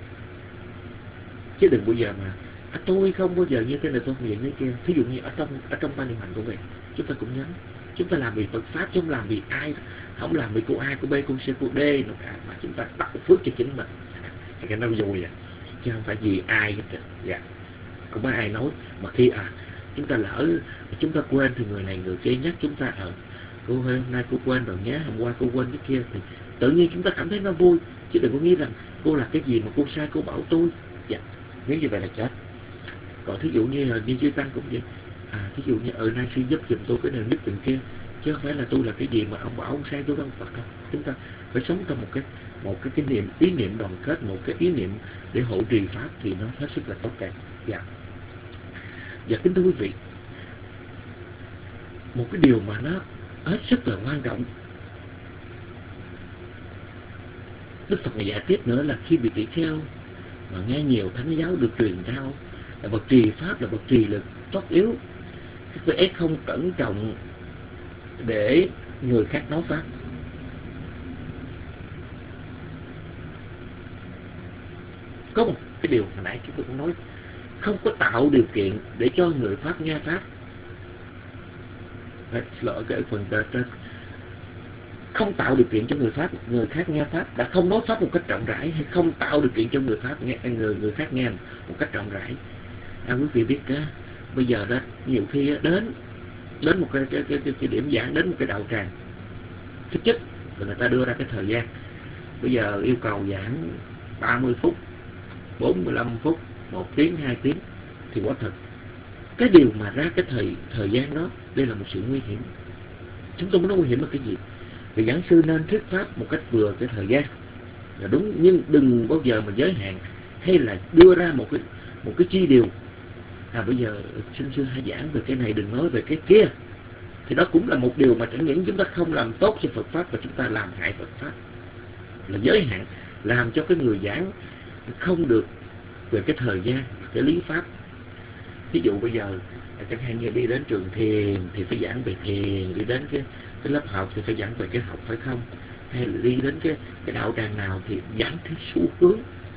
F: chứ đừng bao giờ mà à, tôi không bao giờ như thế này, tôi không bao giờ như thế kia. Thí dụ như ở trong ở trong ban điều hành của mình, chúng ta cũng nhớ chúng ta làm vì Phật pháp, chứ không làm vì ai, không làm vì cô A, cô B, cô C, cô D nữa cả, mà chúng ta tạo phước cho chính mình, cái nó vui à, chứ không phải vì ai hết. Dạ, không có ai nói. Mà khi à chúng ta lỡ chúng ta quên thì người này người kia nhắc chúng ta ở cô hôm nay cô quên rồi nhé, hôm qua cô quên cái kia, thì tự nhiên chúng ta cảm thấy nó vui, chứ đừng có nghĩ rằng cô là cái gì mà cô sai cô bảo tôi. Dạ, nếu như vậy là chết. Còn thí dụ như là như chư tăng cũng vậy, à thí dụ như ở nay sư giúp giùm tôi cái này giúp từng kia, chứ không phải là tôi là cái gì mà ông bảo ông sai tôi không Phật không. Chúng ta phải sống trong một cái một cái cái niệm ý niệm đoàn kết, một cái ý niệm để hộ trì pháp, thì nó hết sức là tốt đẹp. Dạ. Và kính thưa quý vị, một cái điều mà nó hết sức là quan trọng, Đức Phật dạy tiếp nữa là khi bị tỷ kheo mà nghe nhiều thánh giáo được truyền trao, là bậc trì pháp, là bậc trì lực tốt yếu, các vị ấy không cẩn trọng để người khác nói pháp. Có một cái điều hồi nãy chúng tôi cũng nói, không có tạo điều kiện để cho người pháp nghe pháp. Lỗi cái phần trên, không tạo điều kiện cho người pháp người khác nghe pháp, đã không nói pháp một cách rộng rãi, hay không tạo điều kiện cho người pháp nghe người người khác nghe một cách rộng rãi. À, quý vị biết á, bây giờ đó nhiều khi đến đến một cái cái, cái, cái, cái điểm giảng, đến một cái đạo tràng, thực chất rồi người ta đưa ra cái thời gian, bây giờ yêu cầu giảng ba mươi phút, bốn mươi lăm phút, một tiếng, hai tiếng, thì quả thật cái điều mà ra cái thời thời gian đó, đây là một sự nguy hiểm. Chúng tôi muốn nói nguy hiểm là cái gì? Vì giảng sư nên thuyết pháp một cách vừa cái thời gian là đúng, nhưng đừng bao giờ mà giới hạn hay là đưa ra một cái một cái chi điều. À, bây giờ xin sư hãy giảng về cái này, đừng nói về cái kia. Thì đó cũng là một điều mà chẳng những chúng ta không làm tốt cho Phật pháp, và chúng ta làm hại Phật pháp, là giới hạn, làm cho cái người giảng không được về cái thời gian, cái lý pháp. Ví dụ bây giờ chẳng hạn như đi đến trường thiền thì phải giảng về thiền, đi đến cái, cái lớp học thì phải giảng về cái học, phải không? Hay là đi đến cái, cái đạo tràng nào thì giảng theo xu hướng,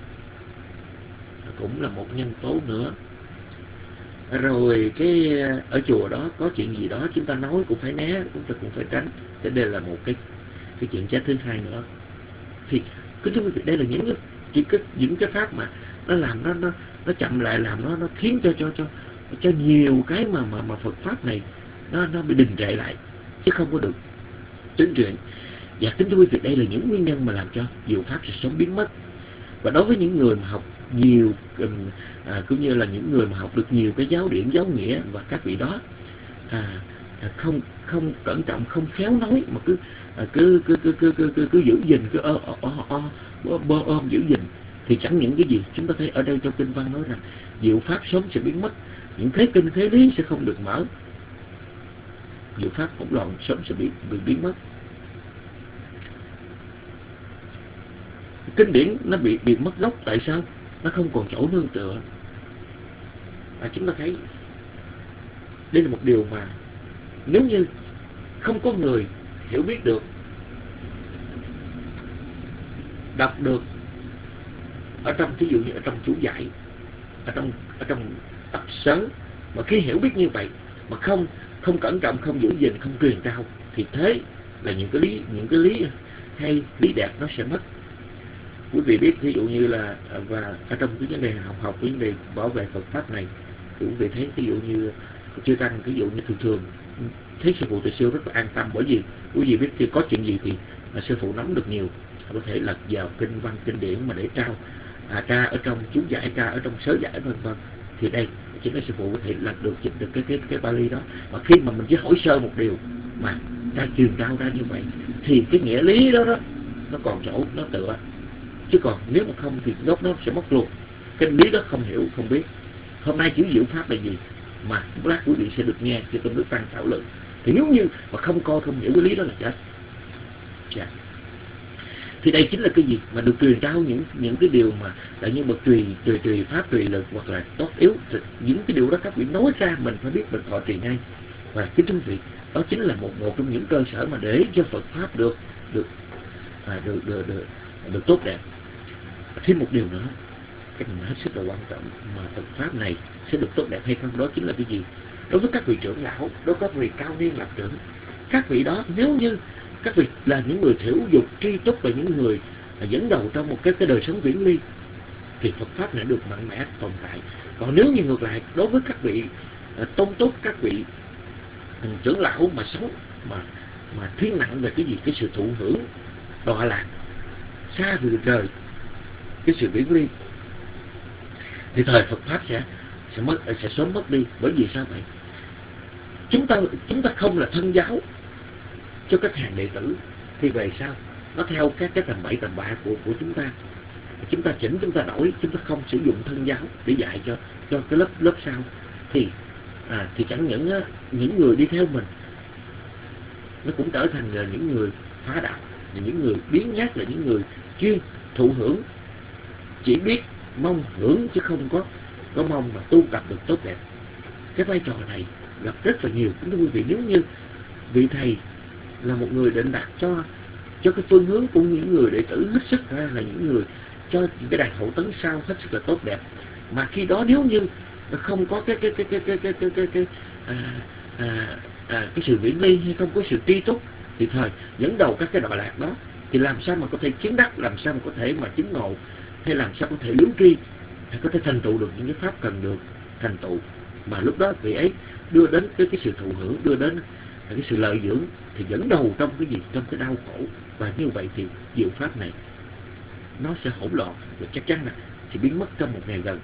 F: cũng là một nhân tố nữa. Rồi cái ở chùa đó có chuyện gì đó chúng ta nói cũng phải né, chúng ta cũng phải tránh. Thế đây là một cái cái chuyện chết thứ hai nữa. Thì cứ thưa quý vị, đây là những cái, cái những cái pháp mà nó làm nó nó nó chậm lại, làm nó nó khiến cho cho cho cho nhiều cái mà mà mà Phật pháp này nó nó bị đình trệ lại, chứ không có được tiến triển. Và kính thưa quý vị, đây là những nguyên nhân mà làm cho diệu pháp sẽ sớm biến mất. Và đối với những người mà học nhiều, à, cũng như là những người mà học được nhiều cái giáo điển, giáo nghĩa, và các vị đó à, không không cẩn trọng, không khéo nói, mà cứ à, cứ, cứ, cứ, cứ, cứ, cứ, cứ giữ gìn, cứ ôm ôm ôm giữ gìn, thì chẳng những cái gì. Chúng ta thấy ở đây trong kinh văn nói rằng diệu pháp sớm sẽ biến mất, những thế kinh thế lý sẽ không được mở, diệu pháp hỗn loạn sớm sẽ bị, bị biến mất. Kinh điển nó bị bị mất gốc, tại sao? Nó không còn chỗ nương tựa. À, chúng ta thấy đây là một điều mà nếu như không có người hiểu biết được, đọc được ở trong, ví dụ như ở trong chú giải, ở trong ở trong tập sớ, mà khi hiểu biết như vậy mà không không cẩn trọng, không giữ gìn, không truyền trao, thì thế là những cái lý những cái lý hay lý đẹp nó sẽ mất. Quý vị biết, ví dụ như là và ở trong cái vấn đề học học cái vấn đề bảo vệ Phật pháp này, thì quý vị thấy ví dụ như chư tăng, ví dụ như thường thường thấy sư phụ từ xưa rất là an tâm, bởi vì quý vị biết khi có chuyện gì thì à, sư phụ nắm được nhiều, có thể lật vào kinh văn kinh điển mà để trao, à, tra ở trong chú giải, tra ở trong sớ giải, vân vân. Thì đây chính là sư phụ có thể lật được dịch được cái cái cái Bali đó. Mà khi mà mình chỉ hỏi sơ một điều mà ta truyền trao ra như vậy, thì cái nghĩa lý đó đó nó còn chỗ nó tựa. Chứ còn nếu mà không thì gốc nó sẽ mất luôn. Cái lý đó không hiểu, không biết. Hôm nay chữ diệu pháp là gì mà lát quý vị sẽ được nghe khi tôi nước tăng thảo luận. Thì nếu như mà không coi, không hiểu cái lý đó là chết. Dạ. Thì đây chính là cái gì mà được truyền trao, những những cái điều mà là như bậc trì trì trì pháp trì lực hoặc là tốt yếu. Những cái điều đó các vị nói ra mình phải biết, mình thọ trì ngay. Và kính thưa vị, đó chính là một một trong những cơ sở mà để cho Phật pháp được được à, được, được, được được tốt đẹp. Thêm một điều nữa, cái mà hết sức là quan trọng mà Phật pháp này sẽ được tốt đẹp hay không, đó chính là cái gì? Đối với các vị trưởng lão, đối với các vị cao niên lập trưởng, các vị đó nếu như các vị là những người thiểu dục tri túc, là những người là dẫn đầu trong một cái cái đời sống viễn ly, thì Phật pháp này được mạnh mẽ tồn tại. Còn nếu như ngược lại, đối với các vị uh, tôn túc, các vị uh, trưởng lão mà sống mà mà thiên nặng về cái gì, cái sự thụ hưởng, đọa lạc, xa rời rời cái sự viễn ly, thì thời Phật pháp sẽ sẽ mất sẽ sớm mất đi. Bởi vì sao vậy? Chúng ta chúng ta không là thân giáo cho các hàng đệ tử, thì về sau nó theo các cái tầm bậy tầm bạ của của chúng ta, chúng ta chỉnh, chúng ta đổi, chúng ta không sử dụng thân giáo để dạy cho cho cái lớp lớp sau, thì à, thì chẳng những á, những người đi theo mình nó cũng trở thành là những người phá đạo, là những người biến nhát, là những người chuyên thụ hưởng, chỉ biết mong hưởng chứ không có có mong mà tu tập được tốt đẹp. Cái vai trò này gặp rất là nhiều. Kính thưa quý vị, nếu như vị thầy là một người định đặt cho cho cái phương hướng của những người đệ tử hết sức ra là những người cho những cái đàn hậu tấn sau hết sức là tốt đẹp. Mà khi đó nếu như không có cái cái cái cái cái cái cái cái, cái à, à, à, cái sự viễn ly hay không có sự tri túc thì thời dẫn đầu các cái đọa lạc đó thì làm sao mà có thể chứng đắc, làm sao mà có thể mà chứng ngộ, hay làm sao có thể lướng tri, hay có thể thành tựu được những cái pháp cần được thành tựu. Mà lúc đó vị ấy đưa đến cái cái sự thụ hưởng, đưa đến cái sự lợi dưỡng thì dẫn đầu trong cái gì, trong cái đau khổ. Và như vậy thì diệu pháp này nó sẽ hỗn loạn và chắc chắn là sẽ biến mất trong một ngày gần.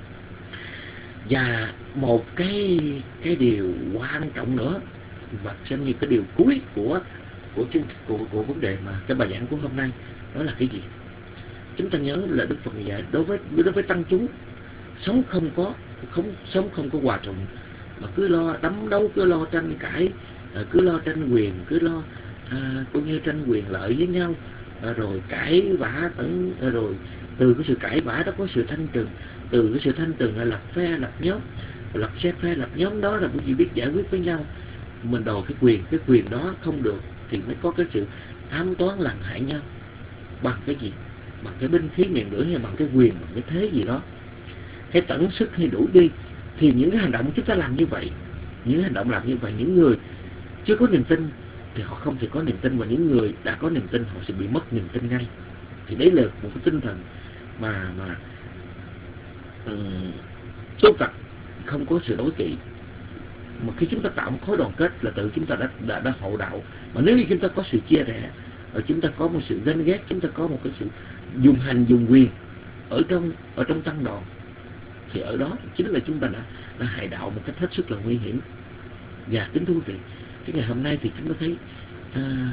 F: Và một cái cái điều quan trọng nữa và xem như cái điều cuối của của chương của, của vấn đề mà cái bài giảng của hôm nay, đó là cái gì? Chúng ta nhớ là Đức Phật dạy đối với đối với tăng chúng sống không có không sống không có hòa thuận, mà cứ lo đấm đấu, cứ lo tranh cãi, cứ lo tranh quyền, cứ lo à, cũng như tranh quyền lợi với nhau, à, rồi cãi vã tấn, à, rồi từ cái sự cãi vã đó có sự thanh trừng, từ cái sự thanh trừng là lập phe lập nhóm, lập xe phe lập nhóm đó là quý vị biết giải quyết với nhau. Mình đòi cái quyền, cái quyền đó không được thì mới có cái sự ám toán làm hại nhau. Bằng cái gì? Bằng cái binh khí miệng lưỡi hay bằng cái quyền, bằng cái thế gì đó, hay tận sức hay đủ đi. Thì những cái hành động chúng ta làm như vậy, những hành động làm như vậy, những người chưa có niềm tin thì họ không thể có niềm tin, và những người đã có niềm tin họ sẽ bị mất niềm tin ngay. Thì đấy là một cái tinh thần mà mà um, tu tập không có sự đối kỵ. Mà khi chúng ta tạo một khối đoàn kết là tự chúng ta đã đã, đã hộ đạo. Mà nếu như chúng ta có sự chia rẽ, ở chúng ta có một sự ganh ghét, chúng ta có một cái sự dùng hành dùng quyền ở trong ở trong tăng đoàn, thì ở đó chính là chúng ta đã, đã hại đạo một cách hết sức là nguy hiểm. Và kính thưa quý vị, cái ngày hôm nay thì chúng ta thấy à,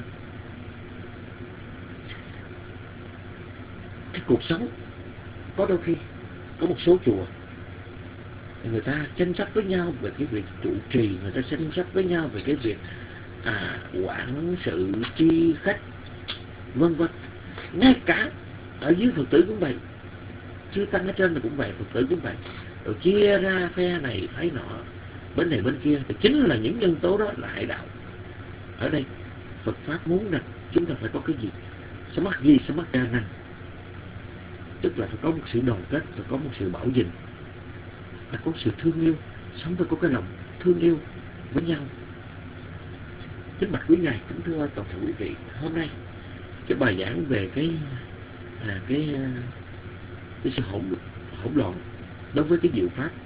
F: cái cuộc sống có đôi khi có một số chùa người ta tranh chấp với nhau về cái việc trụ trì, người ta tranh chấp với nhau về cái việc à, quản sự tri khách vân vân. Ngay cả ở dưới Phật tử cũng vậy, chư tăng ở trên là cũng vậy, Phật tử cũng vậy, rồi chia ra phe này phái nọ, bên này bên kia, thì chính là những nhân tố đó là hại đạo. Ở đây Phật pháp muốn rằng chúng ta phải có cái gì? Samadhi samadana, tức là phải có một sự đoàn kết, phải có một sự bảo vệ, phải có sự thương yêu, sống phải có cái lòng thương yêu với nhau. Kính bạch quý ngài, kính thưa toàn thể quý vị, hôm nay cái bài giảng về cái à, cái cái sự hỗn hỗn loạn đối với cái diệu pháp,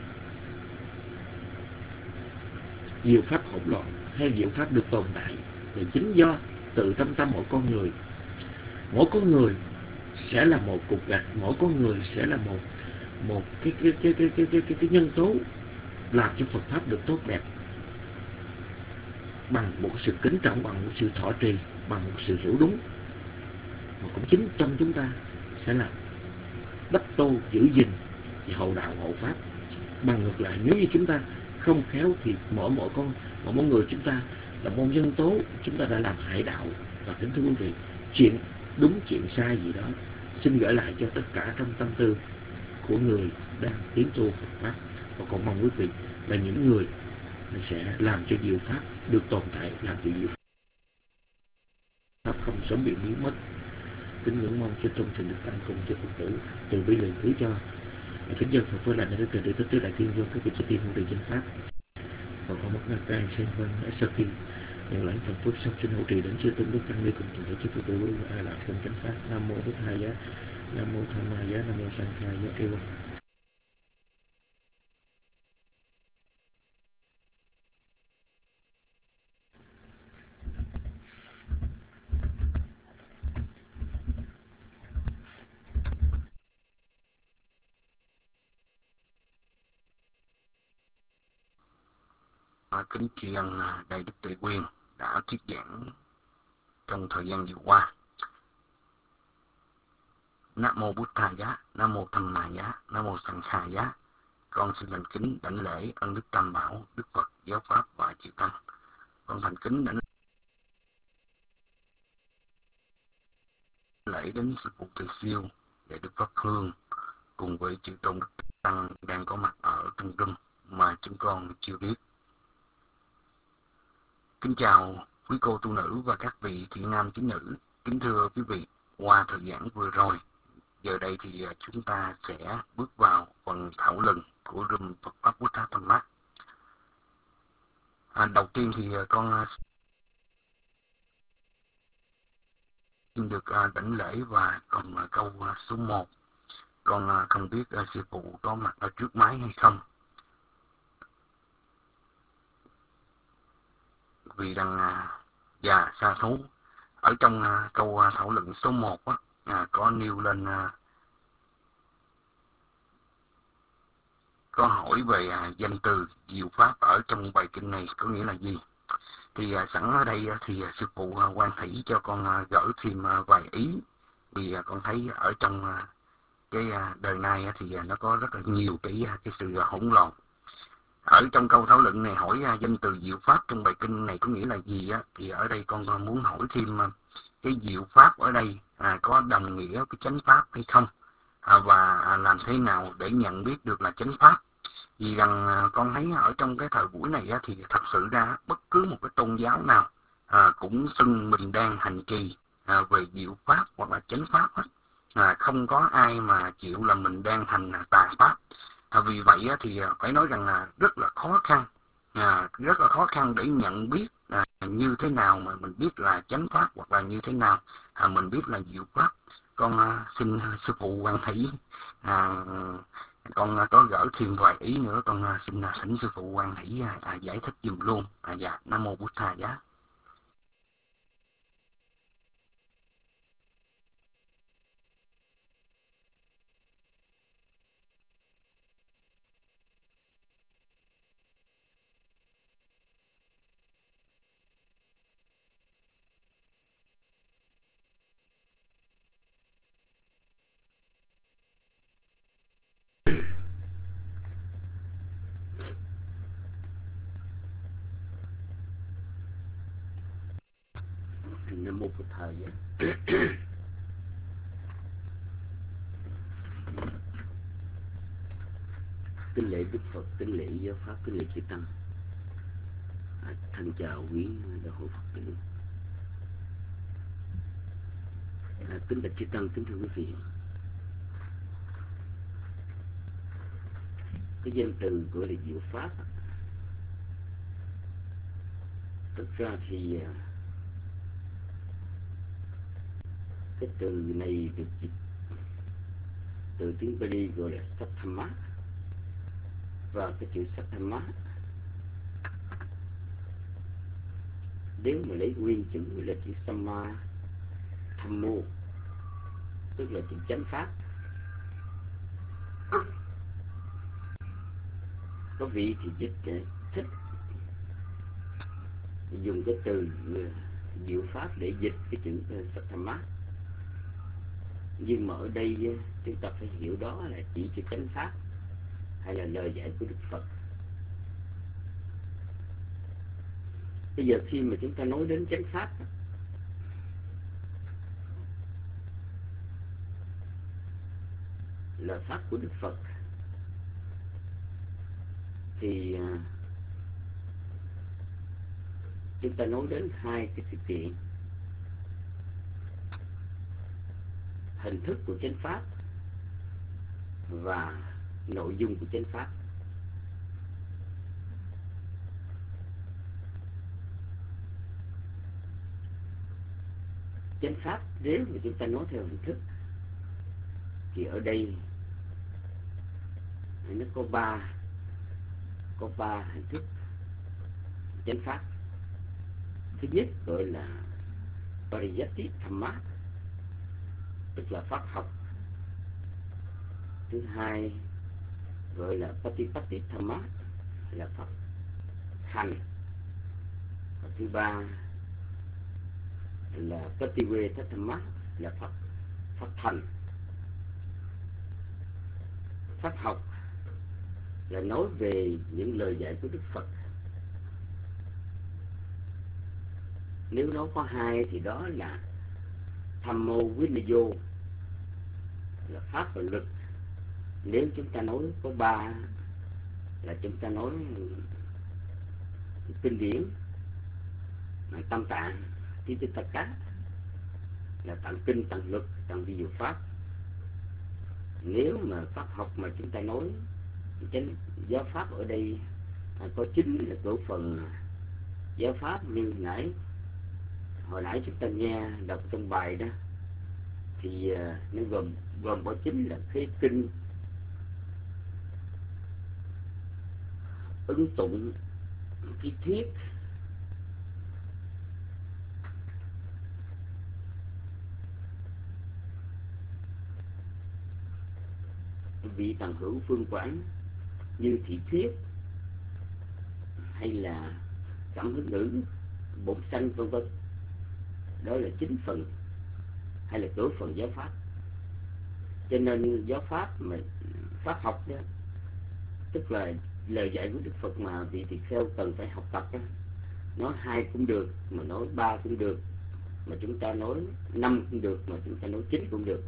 F: diệu pháp hỗn loạn hay diệu pháp được tồn tại thì chính do tự tâm tâm mỗi con người. Mỗi con người sẽ là một cục gạch, mỗi con người sẽ là một một cái cái cái cái cái cái, cái, cái nhân tố làm cho Phật pháp được tốt đẹp, bằng một sự kính trọng, bằng một sự thọ trì, bằng một sự hiểu đúng. Mà cũng chính trong chúng ta sẽ là đắp tô giữ gìn thì hậu đạo hậu pháp. Bằng ngược lại, nếu như chúng ta không khéo thì mỗi mỗi con mỗi mỗi người chúng ta là một nhân tố, chúng ta đã làm hại đạo. Và kính thưa quý vị, chuyện đúng chuyện sai gì đó xin gửi lại cho tất cả trong tâm tư của người đang tiến tu Phật pháp. Và còn mong quý vị là những người sẽ làm cho diệu pháp được tồn tại, làm cho diệu pháp không sớm bị biến mất. Kính ngưỡng mong cho tôn thịnh được tăng cùng cho Phật tử từ bi lời thứ cho kính dân Phật với lành để từ để tới tứ đại tiên vô các vị chỉ tiên hữu trì chính pháp. Và con mất ngàn trang sen vân sau khi nhận lãnh phần phước sau sinh hữu trì đến chư tôn đức tăng ni cùng toàn thể chư Phật tử ai lạc cùng chánh pháp. Nam mô Bổn Thầy giá, Nam mô Tham Ma giá, Nam mô Sanh Khai giá. Kêu
D: À, kính tri ân Đại Đức Tuệ Quyền đã thuyết giảng trong thời gian vừa qua. Nam mô Bụt Thầy giá, Nam mô Tham Ma giá, Nam mô Sanh Khai giá. Con xin thành kính đảnh lễ ân đức Tam Bảo, Đức Phật, Giáo pháp và chư tăng. Con thành kính đảnh lễ đến sư phụ Từ Siêu và Đức Pháp Hương cùng với chư tôn đức tăng đang có mặt ở trong room mà chúng con chưa biết. Kính chào quý cô tu nữ và các vị thiện nam tín nữ. Kính thưa quý vị, qua thời gian vừa rồi, giờ đây thì chúng ta sẽ bước vào phần thảo luận của room Phật Pháp Buddha Dhamma. À, đầu tiên thì con xin được đảnh lễ và còn câu số một. Con không biết sư phụ có mặt ở trước máy hay không, vì rằng và sa thú ở trong câu thảo luận số một á, à, có nêu lên à, có hỏi về à, danh từ diệu pháp ở trong bài kinh này có nghĩa là gì. Thì à, sẵn ở đây à, thì à, sư phụ à, Quan Hỷ cho con à, gửi thêm à, vài ý, vì à, con thấy ở trong à, cái à, đời này à, thì à, nó có rất là nhiều cái à, cái sự à, hỗn loạn. Ở trong câu thảo luận này hỏi à, danh từ diệu pháp trong bài kinh này có nghĩa là gì á, thì ở đây con à, muốn hỏi thêm à, cái diệu pháp ở đây à, có đồng nghĩa với chánh pháp hay không, à, và à, làm thế nào để nhận biết được là chánh pháp. Vì rằng à, con thấy ở trong cái thời buổi này á, thì thật sự ra bất cứ một cái tôn giáo nào à, cũng xưng mình đang hành trì à, về diệu pháp hoặc là chánh pháp hết. À, không có ai mà chịu là mình đang hành à, tà pháp. À, vì vậy á, thì à, phải nói rằng là rất là khó khăn, à, rất là khó khăn để nhận biết à, như thế nào mà mình biết là chánh pháp hoặc là như thế nào à, mình biết là diệu pháp. Con à, xin sư phụ Quan Hỷ à, con à, có gửi thêm vài ý nữa, con à, xin à, thỉnh sư phụ Quan Hỷ à, à, giải thích dùm luôn. À, dạ, Nam Mô Bụt Thà Giá.
F: Nam Mô Bụt Thà Giá. Kính lễ Đức Phật, kính lễ giáo pháp, kính lễ chư tăng. À, thân chào quý đạo hữu Phật tử. À, kính bạch chư tăng, kính thưa quý vị. Cái danh từ gọi là diệu pháp, thực ra thì cái từ này được dịch từ tiếng Pali gọi là Satthamma, và cái chữ Satthamma nếu mà lấy nguyên chữ là chữ Samma Thammo, tức là chữ chánh pháp. Có vị thì dịch thích dùng cái từ diệu pháp để dịch cái chữ Satthamma, nhưng mà ở đây chúng ta phải hiểu đó là chỉ chữ chánh pháp hay là lời dạy của Đức Phật. Bây giờ khi mà chúng ta nói đến chánh pháp là pháp của Đức Phật, thì chúng ta nói đến hai cái sự kiện: hình thức của chánh pháp và nội dung của chánh pháp. Chánh pháp nếu mà chúng ta nói theo hình thức thì ở đây nó có ba có ba hình thức chánh pháp. Thứ nhất gọi là Pariyatti Dhamma, tức là pháp học. Thứ hai gọi là Patipatti Dhamma, là pháp hành. Và thứ ba là Pativedha Dhamma, là pháp pháp thành. Pháp học là nói về những lời dạy của Đức Phật. Nếu nó có hai thì đó là Thammo Vinayo, là pháp và lực. Nếu chúng ta nói có ba là chúng ta nói kinh điển,
G: Tam Tạng Tipitaka là tạng kinh, tạng luật, tạng vi diệu pháp. Nếu mà pháp học mà chúng ta nói chánh giáo pháp ở đây à, có chính là cổ phần giáo pháp như nãy hồi nãy chúng ta nghe đọc trong bài đó, thì à, nó gồm gồm có chính là cái kinh, ứng tụng, cái thuyết, vị tầng hữu phương quán như thị thuyết hay là cảm hứng ngữ, bổn sanh vân vân. Đó là chính phần hay là cửa phần giáo pháp. Cho nên giáo pháp mà pháp học đó, tức là lời dạy của Đức Phật mà vị tỳ kheo cần phải học tập đó, nói hai cũng được, mà nói ba cũng được, mà chúng ta nói năm cũng được, mà chúng ta nói chín cũng được.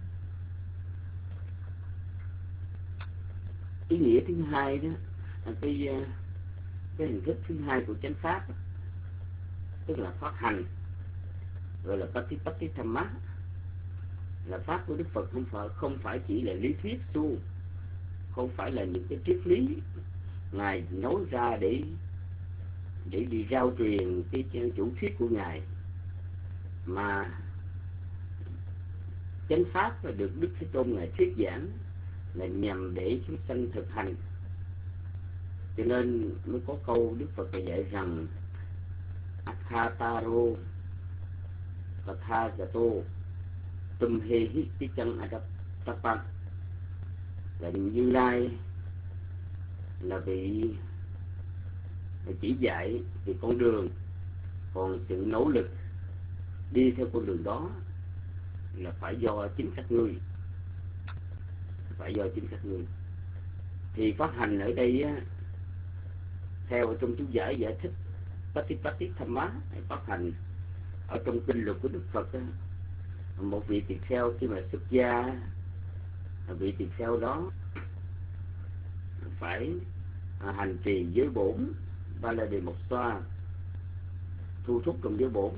G: Ý nghĩa thứ hai đó là cái cái hình thức thứ hai của chánh pháp, tức là pháp hành, gọi là Patipatti Dhamma, là pháp của Đức Phật không phải không phải chỉ là lý thuyết suông, không phải là những cái triết lý ngài nói ra để để đi rao truyền cái chủ thuyết của ngài, mà chánh pháp là được Đức Thế Tôn ngài thuyết giảng là nhằm để chúng sanh thực hành. Cho nên mới có câu Đức Phật dạy rằng Akhataro Tathagato Tumhe Hitikang Adaptapan, là Như Lai là vị chỉ dạy về con đường, còn sự nỗ lực đi theo con đường đó là phải do chính các ngươi, phải do chính các ngươi. Thì pháp hành ở đây á, theo trong chú giải giải thích Patipatti Dhamma, pháp hành ở trong kinh luật của Đức Phật á, một vị tỳ kheo khi mà xuất gia, vị tỳ kheo đó phải hành trì giới bổn ba la đề một xoa, thu thúc trong giới bổn,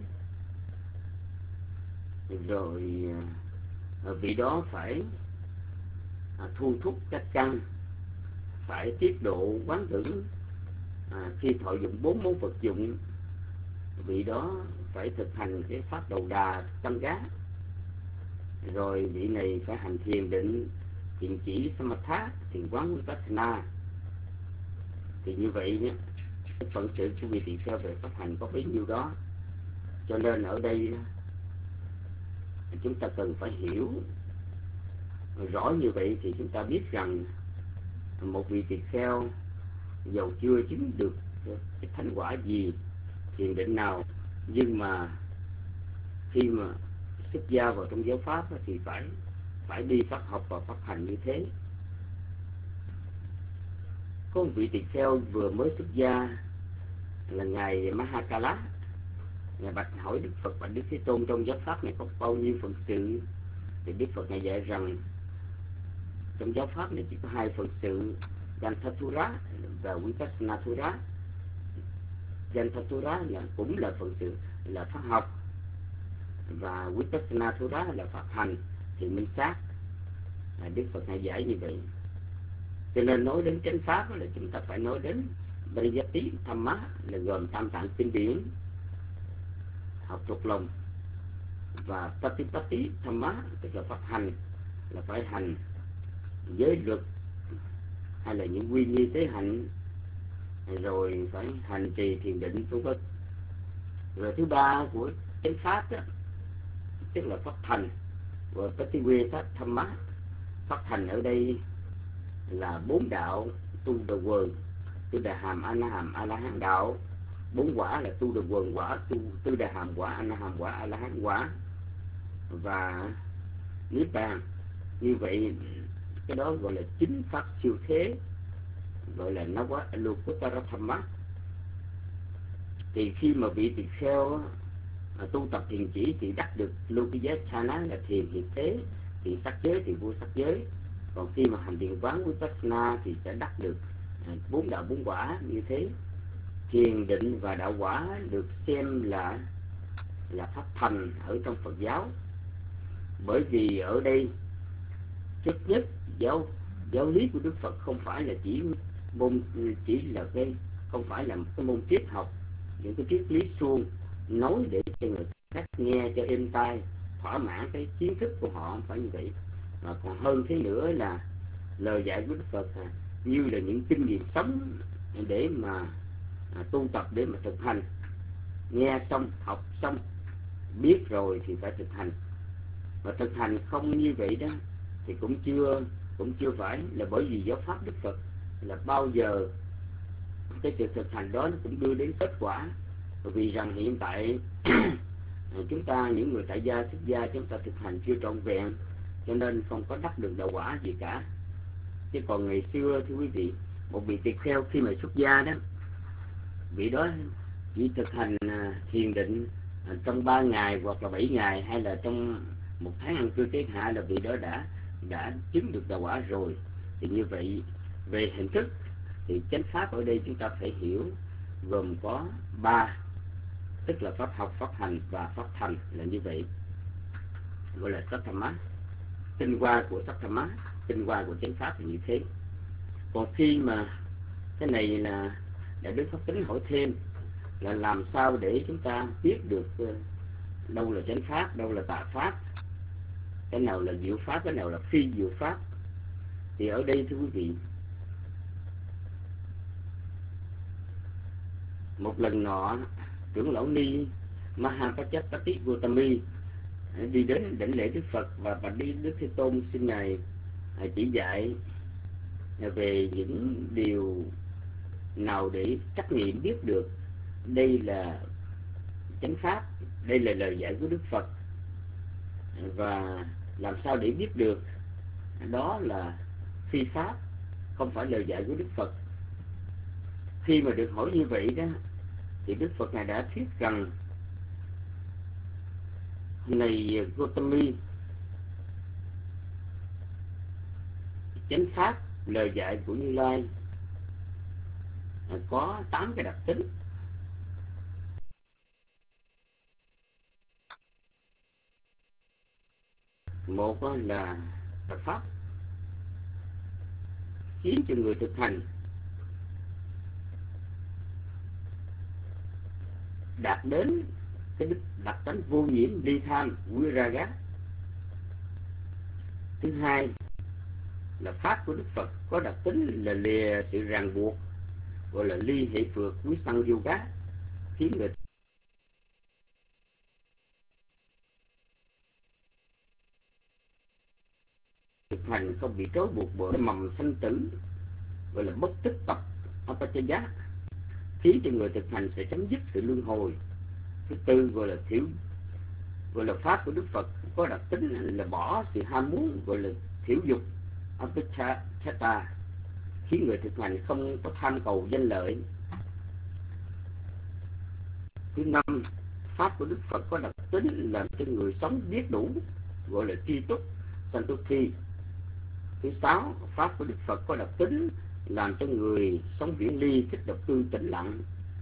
G: rồi vị đó phải thu thúc các căn, phải tiết độ quán tưởng, à, khi thọ dụng bốn món vật dụng, vị đó phải thực hành cái pháp đầu đà tăng gá, rồi vị này phải hành thiền định, thiền chỉ samatha, thiền quán vipassana. Thì như vậy nhé, phận sự của vị tỳ kheo về pháp hành có bấy nhiêu đó. Cho nên ở đây chúng ta cần phải hiểu rõ như vậy thì chúng ta biết rằng một vị tỳ kheo dầu chưa chứng được cái thành quả gì, thiền định nào, nhưng mà khi mà xuất gia vào trong giáo pháp thì phải phải đi pháp học và pháp hành như thế. Có một vị tỳ kheo vừa mới xuất gia là ngài Mahakala, ngài bạch hỏi Đức Phật và Đức Thế Tôn trong giáo pháp này có bao nhiêu phần sự. Thì Đức Phật ngài dạy rằng trong giáo pháp này chỉ có hai phần sự, Ganthathura và Vipassanathura. Ganthathura là cũng là phần sự, là pháp học, và Vipassanathura là pháp hành, thì minh sát. À, Đức Phật ngài giải như vậy. Cho nên nói đến chánh pháp là chúng ta phải nói đến Pariyatti Dhamma, là gồm tam tạng kinh điển, học thuộc lòng, và Patipatti Dhamma tức là pháp hành, là phải hành giới luật hay là những quy nghi tế hạnh, rồi phải hành trì thiền định vân vân. Rồi thứ ba của chánh pháp đó, tức là pháp thành, và Pativitta Dhamma. Pháp thành ở đây là bốn đạo tu đà quần, tu đà hàm, a na hàm, a la hán đạo. Bốn quả là tu đà quần quả, tu tư đà hàm quả, a na hàm quả, a la hán quả và niết bàn. Như vậy cái đó gọi là chính pháp siêu thế, gọi là Navalukuttara Dhamma. Thì khi mà vị tỳ kheo tu tập thiền chỉ thì đắc được Lokiyachana là thiền hiện thế, thiền sắc giới thì vô sắc giới. Còn khi mà hành thiền quán Vipassana thì sẽ đắc được bốn đạo bốn quả như thế. thiền định và đạo quả được xem là là pháp thành ở trong Phật giáo. Bởi vì ở đây trước nhất giáo giáo lý của Đức Phật không phải là chỉ môn chỉ là cái không phải là một cái môn triết học, những cái triết lý suông nói để cho người khác nghe cho êm tai, thỏa mãn cái kiến thức của họ, không phải như vậy. Mà còn hơn thế nữa là lời dạy của Đức Phật à, như là những kinh nghiệm sống để mà à, tu tập, để mà thực hành. Nghe xong, học xong, biết rồi thì phải thực hành. Và thực hành không như vậy đó thì cũng chưa cũng chưa phải là, bởi vì giáo pháp Đức Phật là bao giờ cái sự thực hành đó nó cũng đưa đến kết quả. Bởi vì rằng hiện tại chúng ta, những người tại gia xuất gia, chúng ta thực hành chưa trọn vẹn, cho nên không có đắc được đạo quả gì cả. Chứ còn ngày xưa, thưa quý vị, một vị tỳ kheo khi mà xuất gia đó, vị đó chỉ thực hành thiền định trong ba ngày hoặc là bảy ngày, hay là trong một tháng ăn cư tế hạ, là vị đó đã đã chứng được đạo quả rồi. Thì như vậy, về hình thức thì chánh pháp ở đây chúng ta phải hiểu gồm có ba, tức là pháp học, pháp hành và pháp thành, là như vậy, gọi là Satthamma. Tinh hoa của Satthamma, tinh hoa của chánh pháp là như thế. Còn khi mà cái này là Đại Đức Pháp Tính hỏi thêm là làm sao để chúng ta biết được đâu là chánh pháp, đâu là tà pháp, cái nào là diệu pháp, cái nào là phi diệu pháp. Thì ở đây thưa quý vị, một lần nọ trưởng lão ni Mahapajapati Gautami đi đến đảnh lễ Đức Phật, và và đi Đức Thế Tôn xin ngài chỉ dạy về những điều nào để trắc nghiệm biết được đây là chánh pháp, đây là lời dạy của Đức Phật, và làm sao để biết được đó là phi pháp, không phải lời dạy của Đức Phật. Khi mà được hỏi như vậy đó, thì Đức Phật ngài đã thuyết rằng: này Gautami, chánh pháp, lời dạy của Như Lai có tám cái đặc tính. Một là Phật pháp khiến cho người thực hành đạt đến cái đức đặc tánh vô nhiễm ly tham viraga. Thứ hai là pháp của Đức Phật có đặc tính là lìa sự ràng buộc, gọi là ly hệ phược quý sang yoga, khiến người thực hành không bị trói buộc bởi mầm sanh tử, gọi là bất tích tập apachaya, khiến cho người thực hành sẽ chấm dứt sự luân hồi. Thứ tư gọi là thiểu gọi là pháp của Đức Phật có đặc tính là bỏ sự ham muốn, gọi là thiểu dục apachata, khiến người thực hành không có tham cầu danh lợi. Thứ năm, pháp của Đức Phật có đặc tính làm cho người sống biết đủ, gọi là tri túc santuti. Thứ sáu, pháp của Đức Phật có đặc tính làm cho người sống viễn ly, thích độc cư tĩnh lặng,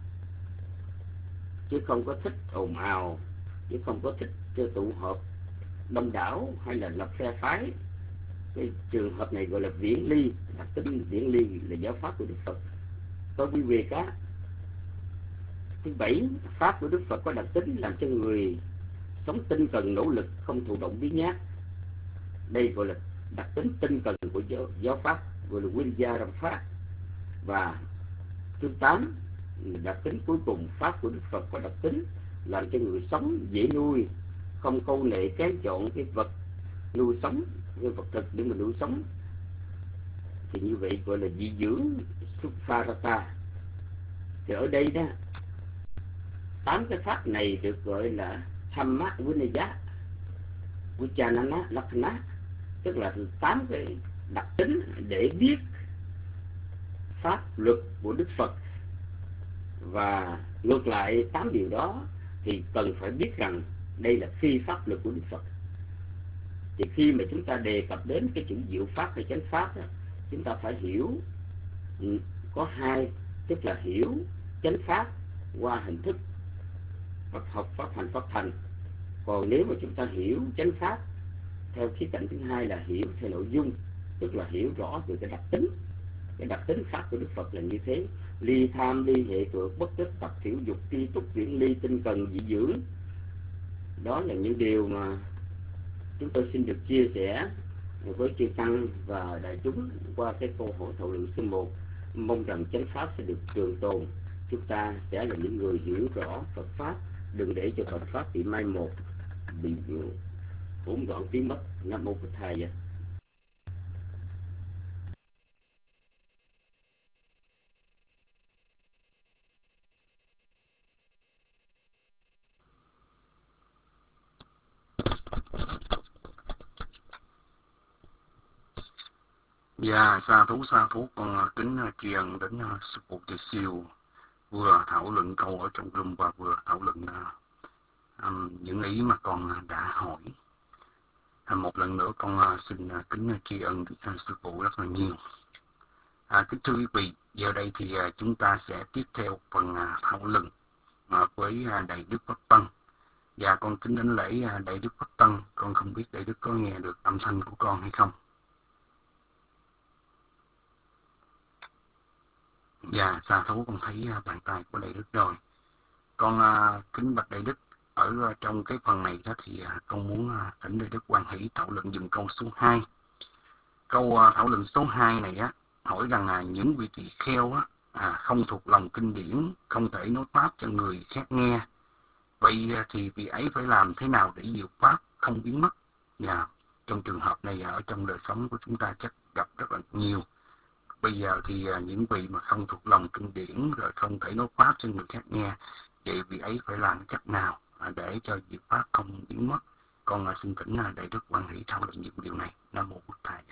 G: chứ không có thích ồn ào, chứ không có thích tụ họp đông đảo hay là lập phe phái. Cái trường hợp này gọi là viễn ly, đặc tính viễn ly là giáo pháp của Đức Phật. Có quý vị cá. Thứ bảy, pháp của Đức Phật có đặc tính làm cho người sống tinh cần, nỗ lực, không thụ động biến nhát. Đây gọi là đặc tính tinh cần của giáo, giáo pháp, gọi là Vinaya Ram pháp. Và thứ tám, đặc tính cuối cùng, pháp của Đức Phật có đặc tính làm cho người sống dễ nuôi, không câu nệ kén chọn cái vật nuôi sống, cái vật thực để mà nuôi sống. Thì như vậy gọi là dị dưỡng Sukharata. Thì ở đây đó, tám cái pháp này được gọi là Dhamma Vinaya Vichanana Lakkhana, tức là tám cái đặc tính để biết pháp luật của Đức Phật. Và ngược lại tám điều đó thì cần phải biết rằng đây là phi pháp luật của Đức Phật. Thì khi mà chúng ta đề cập đến cái chữ diệu pháp hay chánh pháp đó, chúng ta phải hiểu có hai, tức là hiểu chánh pháp qua hình thức Phật học, pháp hành, pháp thành. Còn nếu mà chúng ta hiểu chánh pháp theo khía cạnh thứ hai là hiểu theo nội dung, tức là hiểu rõ về cái đặc tính. Cái đặc tính pháp của Đức Phật là như thế: ly tham, ly hệ phược, bất tích, tập thiểu dục, tri túc, viễn ly, tinh cần, dị dưỡng. Đó là những điều mà chúng tôi xin được chia sẻ với chư tăng và đại chúng qua cái câu hỏi thảo luận số một. Mong rằng chánh pháp sẽ được trường tồn. Chúng ta sẽ là những người hiểu rõ Phật pháp, đừng để cho Phật pháp bị mai một, bị hỗn loạn biến mất. Nam mô Bổn Thầy vậy.
D: Dạ, sa thú sa thú con kính tri ân đến uh, sư phụ Từ Siêu vừa thảo luận câu ở trong room và vừa thảo luận uh, um, những ý mà con đã hỏi. Uh, một lần nữa con uh, xin uh, kính tri ân uh, sư phụ rất là nhiều. Uh, kính thưa quý vị, giờ đây thì uh, chúng ta sẽ tiếp theo phần uh, thảo luận uh, với uh, Đại Đức Pháp Tân. Và con kính đến lễ uh, Đại Đức Pháp Tân. Con không biết Đại Đức có nghe được âm thanh của con hay không. Dạ, sa thú con thấy uh, bàn tay của Đại Đức rồi. Con uh, kính bạch Đại Đức, ở uh, trong cái phần này đó thì uh, con muốn uh, thỉnh Đại Đức Quan Hỷ thảo luận dùm câu số hai. Câu uh, thảo luận số hai này á hỏi rằng là uh, những vị tỳ kheo á à, không thuộc lòng kinh điển, không thể nói pháp cho người khác nghe. Vậy uh, thì vị ấy phải làm thế nào để diệu pháp không biến mất? Dạ, trong trường hợp này ở trong đời sống của chúng ta chắc gặp rất là nhiều. Bây giờ thì những vị mà không thuộc lòng kinh điển rồi không thể nói pháp cho người khác nghe, vậy vị ấy phải làm cách nào để cho diệu pháp không biến mất? Con xin thỉnh Đại Đức Quan Hỷ thảo luận những điều này. Nam mô Bổn Thầy.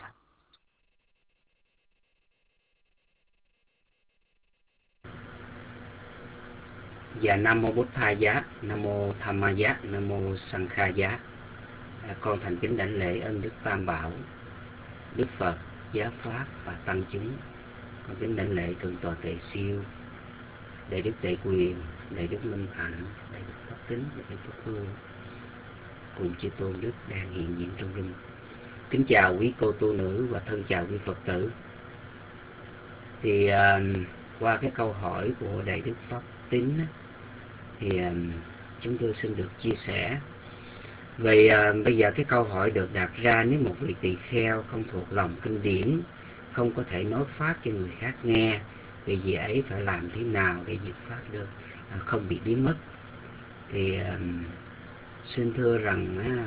F: Dạ, Nam mô Bổn Thầy giá, Nam mô Tham Ma giá, Nam mô Sang Kha giá. À, con thành kính đảnh lễ ơn Đức Tam Bảo, Đức Phật, Giáo Pháp và Tăng chúng. Con kính đảnh lễ Thượng tọa Tề Siêu, Đại Đức Tề Quyền, Đại Đức Minh Hạnh, Đại Đức Pháp Tính, Đại Đức Pháp Hương, cùng chư tôn đức đang hiện diện trong rừng. Kính chào quý cô tu nữ và thân chào quý Phật tử. Thì uh, qua cái câu hỏi của Đại Đức Pháp Tính thì uh, chúng tôi xin được chia sẻ. Vậy à, bây giờ cái câu hỏi được đặt ra: nếu một vị tỳ kheo không thuộc lòng kinh điển, không có thể nói pháp cho người khác nghe, vì vị ấy phải làm thế nào để diệu pháp được à, không bị biến mất? Thì à, xin thưa rằng à,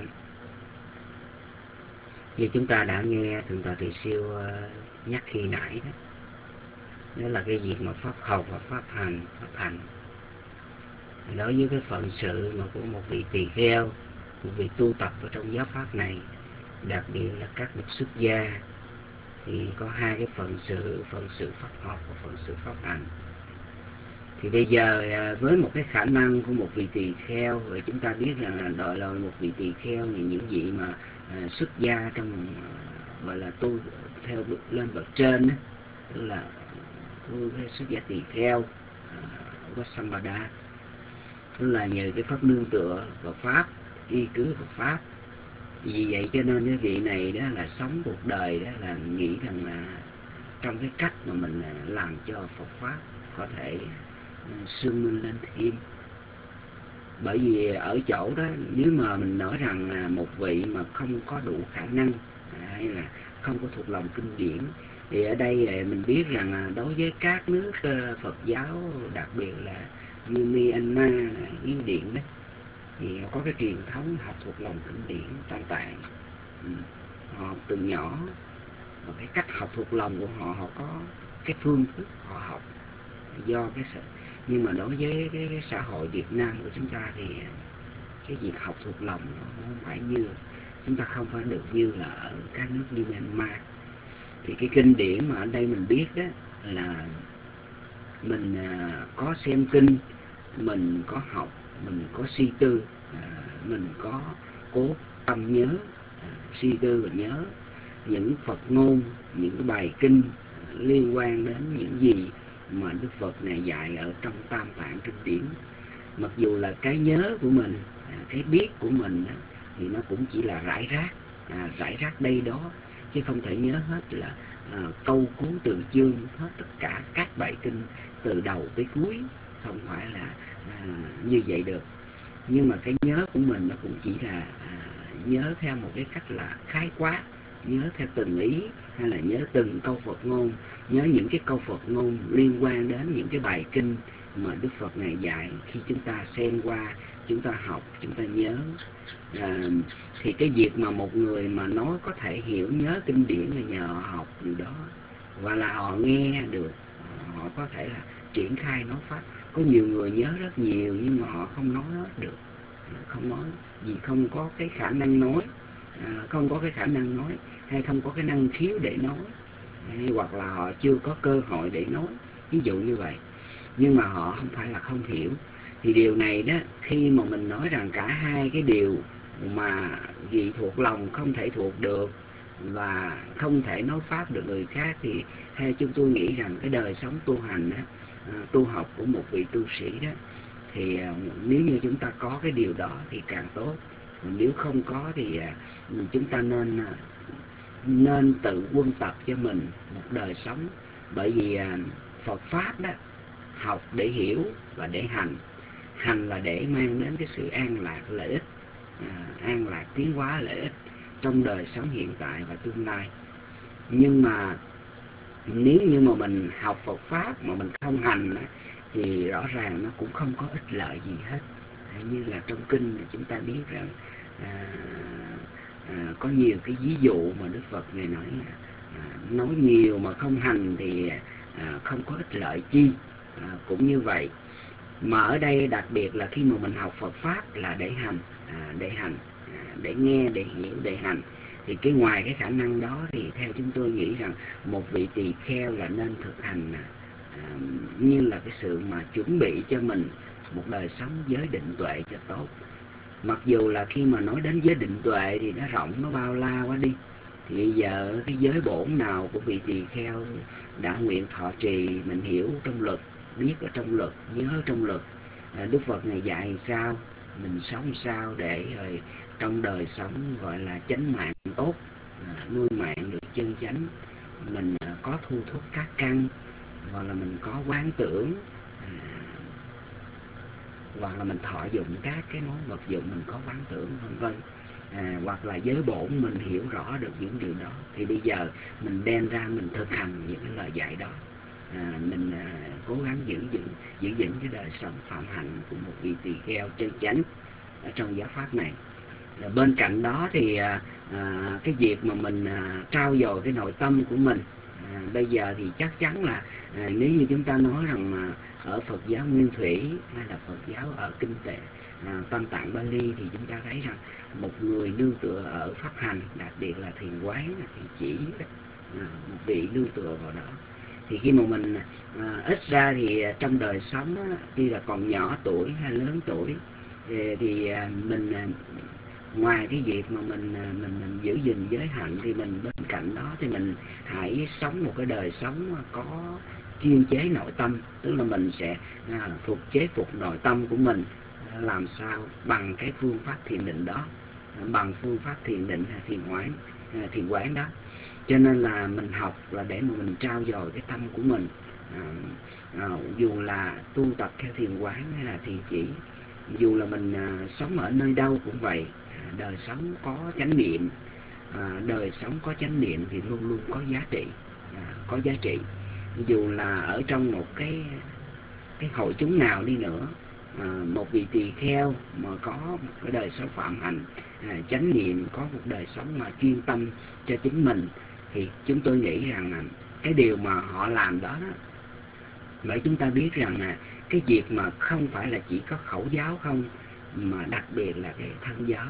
F: như chúng ta đã nghe Thượng tọa Tỳ Siêu à, nhắc khi nãy đó, đó là cái việc mà pháp học và pháp hành, pháp hành đối với cái phận sự mà của một vị tỳ kheo, một vị tu tập ở trong giáo pháp này, đặc biệt là các bậc xuất gia, thì có hai cái phận sự, phận sự pháp học và phận sự pháp hành. Thì bây giờ với một cái khả năng của một vị tỳ kheo, rồi chúng ta biết rằng là đòi lời một vị tỳ kheo thì những vị mà à, xuất gia trong gọi là tu theo lên bậc trên đó, tức là tu cái xuất gia tỳ kheo Vassambada, tức là nhờ cái pháp nương tựa vào pháp, y cứ Phật pháp. Vì vậy cho nên cái vị này đó là sống cuộc đời đó là nghĩ rằng là trong cái cách mà mình làm cho Phật pháp có thể sương minh lên thêm. Bởi vì ở chỗ đó, nếu mà mình nói rằng là một vị mà không có đủ khả năng hay là không có thuộc lòng kinh điển, thì ở đây mình biết rằng là đối với các nước Phật giáo, đặc biệt là như Myanmar, Miến Điện đó, thì có cái truyền thống học thuộc lòng kinh điển Tam Tạng. Ừ. Họ từ nhỏ, và cái cách học thuộc lòng của họ, họ có cái phương thức họ học do cái sự. Nhưng mà đối với cái, cái xã hội Việt Nam của chúng ta thì cái việc học thuộc lòng nó không phải như, chúng ta không phải được như là ở các nước như Myanmar. Thì cái kinh điển mà ở đây mình biết đó là mình có xem kinh, mình có học, mình có suy tư, mình có cố tâm nhớ, suy tư và nhớ những Phật ngôn, những cái bài kinh liên quan đến những gì
G: mà Đức Phật này dạy ở trong Tam Tạng Kinh Điển. Mặc dù là cái nhớ của mình, cái biết của mình thì nó cũng chỉ là rải rác, à, rải rác đây đó, chứ không thể nhớ hết là à, câu cú từ chương, hết tất cả các bài kinh từ đầu tới cuối, không phải là à, như vậy được. Nhưng mà cái nhớ của mình nó cũng chỉ là à, nhớ theo một cái cách là khái quát, nhớ theo từng ý, hay là nhớ từng câu Phật ngôn, nhớ những cái câu Phật ngôn liên quan đến những cái bài kinh mà Đức Phật này dạy. Khi chúng ta xem qua, chúng ta học, chúng ta nhớ, à, thì cái việc mà một người mà nói có thể hiểu nhớ kinh điển là nhờ họ học điều đó, và là họ nghe được, họ có thể là triển khai nói pháp. Có nhiều người nhớ rất nhiều nhưng mà họ không nói hết được, không nói vì không có cái khả năng nói, à, không có cái khả năng nói, hay không có cái năng khiếu để nói, hay hoặc là họ chưa có cơ hội để nói, ví dụ như vậy. Nhưng mà họ không phải là không hiểu. Thì điều này đó, khi mà mình nói rằng cả hai cái điều mà gì thuộc lòng không thể thuộc được và không thể nói pháp được người khác, thì theo chúng tôi nghĩ rằng cái đời sống tu hành đó, tu học của một vị tu sĩ đó, thì nếu như chúng ta có cái điều đó thì càng tốt. Nếu không có thì chúng ta nên nên tự quân tập cho mình một đời sống. Bởi vì Phật Pháp đó, học để hiểu và để hành. Hành là để mang đến cái sự an lạc lợi ích, à, an lạc tiến hóa lợi ích trong đời sống hiện tại và tương lai. Nhưng mà nếu như mà mình học Phật Pháp mà mình không hành thì rõ ràng nó cũng không có ích lợi gì hết. Như là trong kinh chúng ta biết rằng à, à, có nhiều cái ví dụ mà Đức Phật này nói là à, nói nhiều mà không hành thì à, không có ích lợi chi. À, cũng như vậy. Mà ở đây đặc biệt là khi mà mình học Phật Pháp là để hành, à, để hành, à, để nghe, để hiểu, để hành. Thì cái ngoài cái khả năng đó thì theo chúng tôi nghĩ rằng một vị tỳ kheo là nên thực hành à, như là cái sự mà chuẩn bị cho mình một đời sống giới định tuệ cho tốt. Mặc dù là khi mà nói đến giới định tuệ thì nó rộng, nó bao la quá đi. Thì bây giờ cái giới bổn nào của vị tỳ kheo đã nguyện thọ trì, mình hiểu trong luật, biết ở trong luật, nhớ ở trong luật, à, Đức Phật này dạy sao, mình sống sao để rồi trong đời sống gọi là chánh mạng tốt, à, nuôi mạng được chân chánh, mình à, có thu thúc các căn, hoặc là mình có quán tưởng, à, hoặc là mình thọ dụng các cái món vật dụng, mình có quán tưởng vân vân. À, hoặc là giới bổn mình hiểu rõ được những điều đó, thì bây giờ mình đem ra mình thực hành những cái lời dạy đó. À, mình à, cố gắng giữ vững giữ vững cái đời sống phạm hạnh của một vị tỳ kheo chân chánh ở trong giáo pháp này. À, bên cạnh đó thì à, à, cái việc mà mình à, trau dồi cái nội tâm của mình, à, bây giờ thì chắc chắn là à, nếu như chúng ta nói rằng mà ở Phật giáo Nguyên Thủy hay là Phật giáo ở kinh tệ à, Tam Tạng Bali, thì chúng ta thấy rằng một người nương tựa ở pháp hành, đặc biệt là thiền quán, thiền chỉ, à, một vị nương tựa vào đó. Thì khi mà mình à, ít ra thì trong đời sống á, tuy là còn nhỏ tuổi hay lớn tuổi thì, thì à, mình à, ngoài cái việc mà mình, à, mình mình giữ gìn giới hạnh, thì mình bên cạnh đó thì mình hãy sống một cái đời sống có kiên chế nội tâm. Tức là mình sẽ à, phục chế phục nội tâm của mình, à, làm sao bằng cái phương pháp thiền định đó, à, bằng phương pháp thiền định hay thiền quán, à, thiền quán đó. Cho nên là mình học là để mà mình trau dồi cái tâm của mình, à, à, dù là tu tập theo thiền quán hay là thiền chỉ, dù là mình à, sống ở nơi đâu cũng vậy. À, đời sống có chánh niệm, à, đời sống có chánh niệm thì luôn luôn có giá trị, à, có giá trị. Dù là ở trong một cái cái hội chúng nào đi nữa, à, một vị tỳ kheo mà có một cái đời sống phạm hạnh, à, chánh niệm, có một đời sống mà chuyên tâm cho chính mình, thì chúng tôi nghĩ rằng là cái điều mà họ làm đó, đó bởi chúng ta biết rằng là cái việc mà không phải là chỉ có khẩu giáo không, mà đặc biệt là cái thân giáo,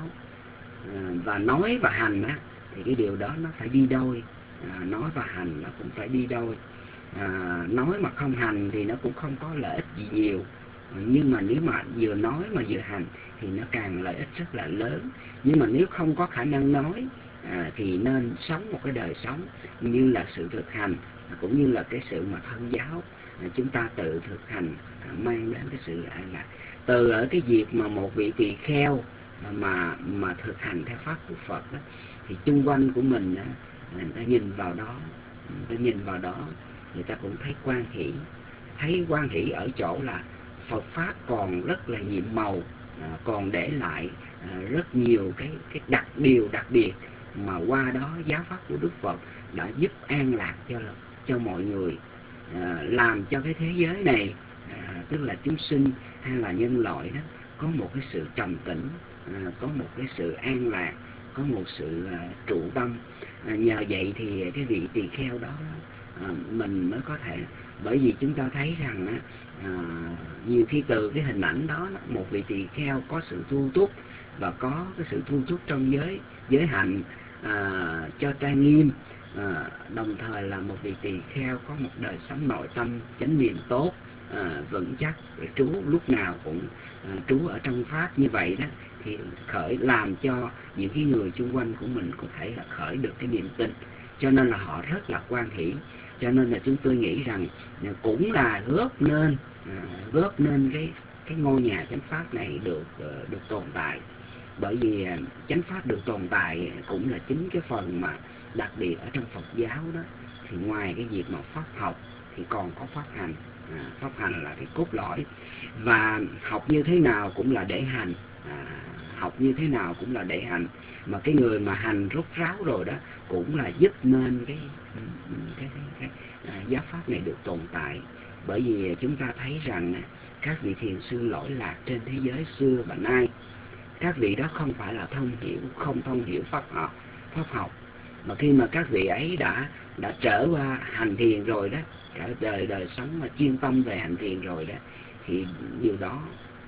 G: à, và nói và hành á, thì cái điều đó nó phải đi đôi. À, nói và hành nó cũng phải đi đôi. À, nói mà không hành thì nó cũng không có lợi ích gì nhiều, nhưng mà nếu mà vừa nói mà vừa hành thì nó càng lợi ích rất là lớn. Nhưng mà nếu không có khả năng nói, à, thì nên sống một cái đời sống như là sự thực hành, cũng như là cái sự mà thân giáo, chúng ta tự thực hành mang đến cái sự an lạc. Từ ở cái việc mà một vị tỳ kheo mà mà thực hành theo pháp của Phật đó, thì chung quanh của mình đó, người ta nhìn vào đó, người ta nhìn vào đó, người ta cũng thấy quan hỷ. Thấy quan hỷ ở chỗ là Phật pháp còn rất là nhiệm màu, còn để lại rất nhiều cái cái đặc điều đặc biệt mà qua đó giáo pháp của Đức Phật đã giúp an lạc cho cho mọi người, à, làm cho cái thế giới này, à, tức là chúng sinh hay là nhân loại đó, có một cái sự trầm tĩnh, à, có một cái sự an lạc, có một sự à, trụ tâm. À, nhờ vậy thì cái vị tỳ kheo đó à, mình mới có thể, bởi vì chúng ta thấy rằng á, à, nhiều khi từ cái hình ảnh đó, một vị tỳ kheo có sự thu túc và có cái sự thu túc trong giới giới hạnh à, cho trang nghiêm, à, đồng thời là một vị tỳ kheo có một đời sống nội tâm chánh niệm tốt, à, vững chắc, trú lúc nào cũng à, trú ở trong pháp như vậy đó, thì khởi làm cho những cái người xung quanh của mình có thể là khởi được cái niềm tin, cho nên là họ rất là quan hỷ. Cho nên là chúng tôi nghĩ rằng cũng là góp nên à, góp nên cái cái ngôi nhà chánh pháp này được uh, được tồn tại. Bởi vì uh, chánh pháp được tồn tại cũng là chính cái phần mà đặc biệt ở trong Phật giáo đó, thì ngoài cái việc mà pháp học thì còn có pháp hành. À, pháp hành là cái cốt lõi, và học như thế nào cũng là để hành, à, học như thế nào cũng là để hành. Mà cái người mà hành rốt ráo rồi đó cũng là giúp nên cái cái, cái, cái à, giáo pháp này được tồn tại. Bởi vì chúng ta thấy rằng các vị thiền sư lỗi lạc trên thế giới xưa và nay, các vị đó không phải là thông hiểu, không thông hiểu pháp học, pháp học mà khi mà các vị ấy đã đã trở qua hành thiền rồi đó, cả đời đời sống mà chuyên tâm về hành thiền rồi đó, thì điều đó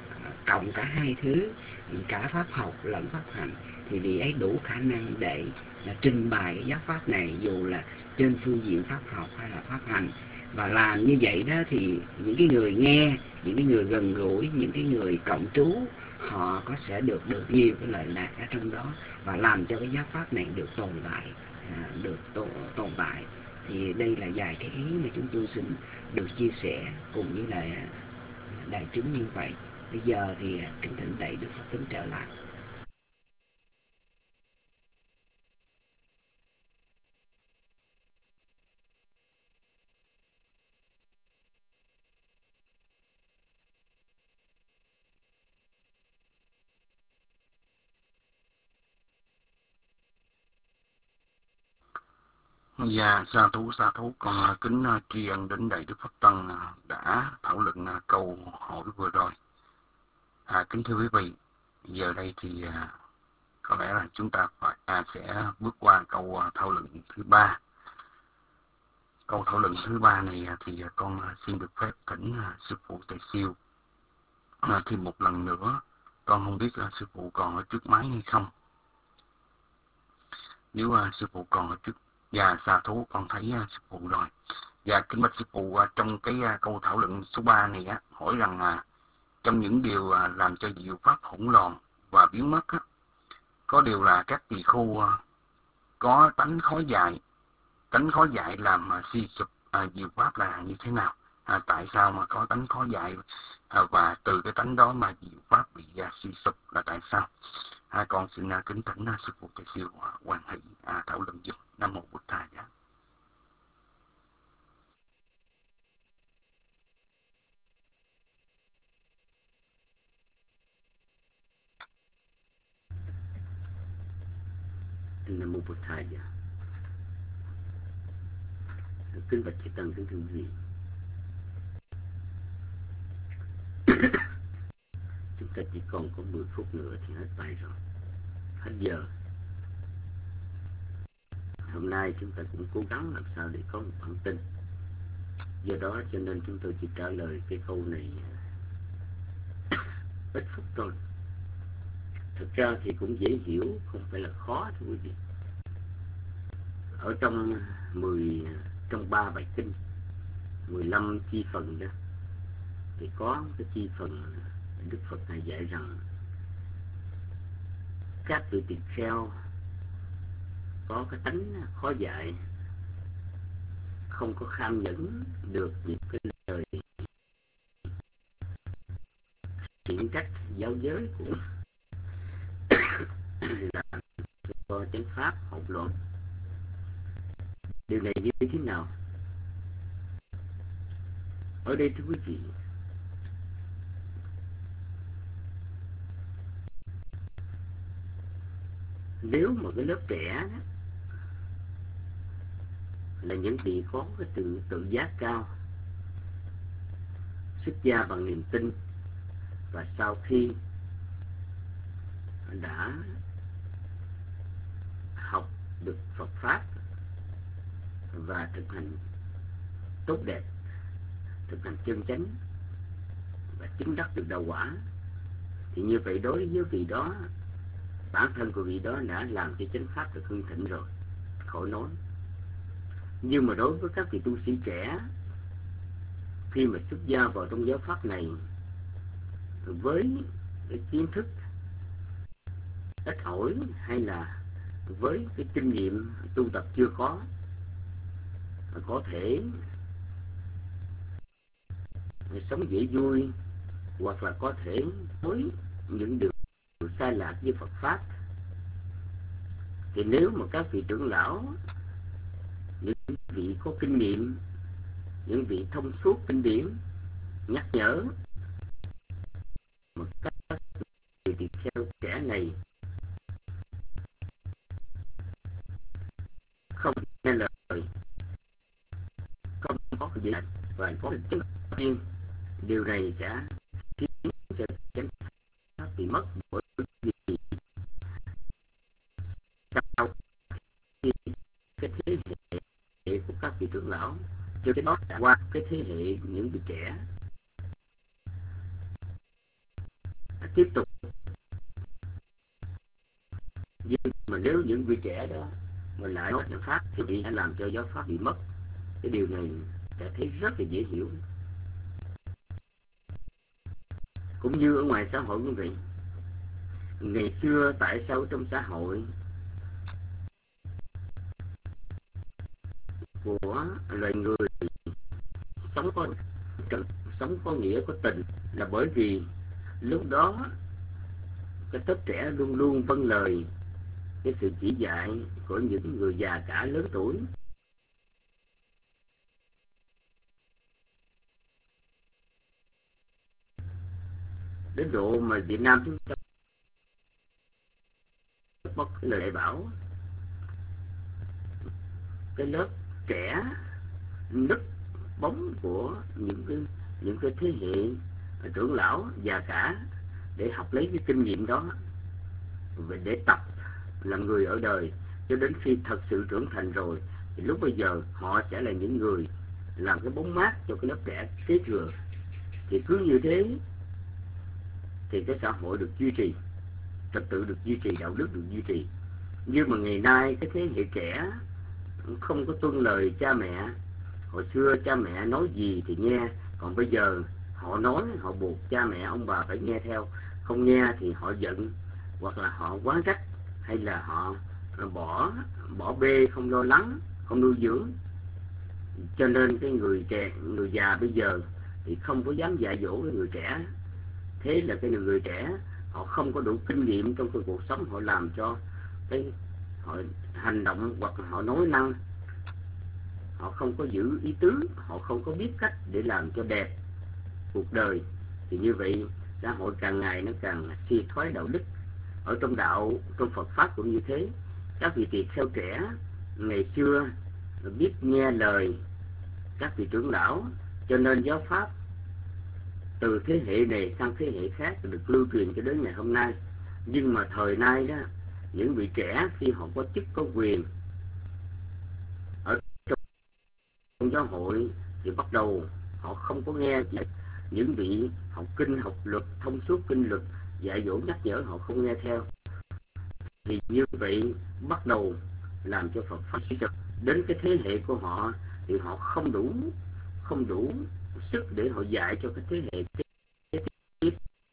G: cộng cả hai thứ, cả pháp học lẫn pháp hành, thì vị ấy đủ khả năng để là trình bày cái giáo pháp này, dù là trên phương diện pháp học hay là pháp hành. Và làm như vậy đó thì những cái người nghe, những cái người gần gũi, những cái người cộng trú, họ có sẽ được được nhiều cái lợi lạc ở trong đó, và làm cho cái giáo pháp này được tồn tại, à, được tồn, tồn tại. Thì đây là vài cái ý mà chúng tôi xin được chia sẻ cùng với lại đại chúng như vậy. Bây giờ thì kính thỉnh đẩy Đức Phật tính trở lại.
D: Dạ, sa thú sa thú con kính tri ân đến đại Đức Pháp Tăng đã thảo luận câu hỏi vừa rồi. À, kính thưa quý vị, giờ đây thì à, có lẽ là chúng ta phải à, sẽ bước qua câu thảo luận thứ ba. Câu thảo luận thứ ba này thì con xin được phép thỉnh sư phụ Tề Siêu à, thêm một lần nữa. Con không biết là sư phụ còn ở trước máy hay không. Nếu uh, sư phụ còn ở trước, dạ sa thú con thấy uh, sư phụ rồi. Dạ kính bạch sư phụ, uh, trong cái uh, câu thảo luận số ba này á, hỏi rằng uh, trong những điều uh, làm cho diệu pháp hỗn loạn và biến mất á, có điều là các tỳ khưu uh, có tánh khó dại, tánh khó dại làm uh, suy sụp uh, diệu pháp là như thế nào? À, tại sao mà có tánh khó dại, à, và từ cái tánh đó mà diệu pháp bị uh, suy sụp là tại sao? À, con xin uh, kính thỉnh uh, sư phụ Tề Siêu uh, Hoàng Hỷ uh, thảo luận giúp. Nam mô Bụt Thầy.
G: Nam mô Bụt Thầy. Kính bạch chư tăng, kính thưa quý vị. Chúng ta chỉ còn có mười phút nữa thì hết bài rồi, hết giờ. Hôm nay chúng ta cũng cố gắng làm sao để có một bản tin. Do đó cho nên chúng tôi chỉ trả lời cái câu này ít phút thôi. Thực ra thì cũng dễ hiểu, không phải là khó thưa quý vị. Ở trong mười trong ba bài kinh, mười lăm chi phần đó, thì có cái chi phần Đức Phật này dạy rằng các vị tỳ kheo có cái tánh khó dạy, không có kham nhẫn được những cái lời khiển trách giáo giới của làm cho chánh pháp hỗn loạn. Điều này như thế nào? Ở đây thưa quý vị, nếu mà cái lớp trẻ là những vị có cái tự tự giác cao, xuất gia bằng niềm tin, và sau khi đã học được Phật pháp và thực hành tốt đẹp, thực hành chân chánh và chứng đắc được đạo quả, thì như vậy đối với vị đó, bản thân của vị đó đã làm cho chánh pháp được hưng thịnh rồi, khỏi nói. Nhưng mà đối với các vị tu sĩ trẻ, khi mà xuất gia vào trong giáo pháp này với cái kiến thức ít ỏi, hay là với cái kinh nghiệm tu tập chưa có, có thể sống dễ vui, hoặc là có thể với những điều sai lạc với Phật pháp, thì nếu mà các vị trưởng lão, những vị có kinh nghiệm, những vị thông suốt kinh điển nhắc nhở mà các vị tỳ kheo trẻ này không nghe lời, không có cái gì và có cái chứng riêng, điều này sẽ khiến cho chánh pháp bị mất. Bởi vì sau khi cái thế hệ của các vị trưởng lão cho cái đó đã qua cái thế hệ những vị trẻ tiếp tục, nhưng mà nếu những vị trẻ đó mà lại nói giáo pháp thì sẽ làm cho giáo pháp bị mất. Cái điều này sẽ thấy rất là dễ hiểu. Cũng như ở ngoài xã hội quý vị, ngày xưa tại sao trong xã hội của loài người sống có sống có nghĩa, có tình, là bởi vì lúc đó cái lớp trẻ luôn luôn vâng lời cái sự chỉ dạy của những người già cả lớn tuổi. Đến độ mà Việt Nam chúng ta mất cái lời dạy bảo, cái lớp trẻ nứt bóng của những cái những cái thế hệ trưởng lão già cả để học lấy cái kinh nghiệm đó và để tập là người ở đời, cho đến khi thật sự trưởng thành rồi thì lúc bây giờ họ sẽ là những người làm cái bóng mát cho cái lớp trẻ kế thừa. Thì cứ như thế thì cái xã hội được duy trì, trật tự được duy trì, đạo đức được duy trì. Nhưng mà ngày nay cái thế hệ trẻ không có tuân lời cha mẹ. Hồi xưa cha mẹ nói gì thì nghe, còn bây giờ họ nói họ buộc cha mẹ ông bà phải nghe theo, không nghe thì họ giận, hoặc là họ oán trách, hay là họ bỏ bỏ bê, không lo lắng, không nuôi dưỡng. Cho nên cái người trẻ, người già bây giờ thì không có dám dạy dỗ cái người trẻ. Thế là cái người trẻ họ không có đủ kinh nghiệm trong cái cuộc sống, họ làm cho cái họ hành động hoặc họ nói năng, họ không có giữ ý tứ, họ không có biết cách để làm cho đẹp cuộc đời. Thì như vậy xã hội càng ngày nó càng suy thoái đạo đức. Ở trong đạo, trong Phật pháp cũng như thế. Các vị tỳ kheo trẻ ngày xưa biết nghe lời các vị trưởng lão, cho nên giáo pháp từ thế hệ này sang thế hệ khác được lưu truyền cho đến ngày hôm nay. Nhưng mà thời nay đó, những vị trẻ khi họ có chức có quyền ở trong giáo hội thì bắt đầu họ không có nghe những vị học kinh, học luật, thông suốt kinh luật dạy dỗ nhắc nhở, họ không nghe theo. Thì như vậy bắt đầu làm cho Phật pháp suy sụp. Đến cái thế hệ của họ thì họ không đủ không đủ sức để họ dạy cho cái thế hệ kế tiếp.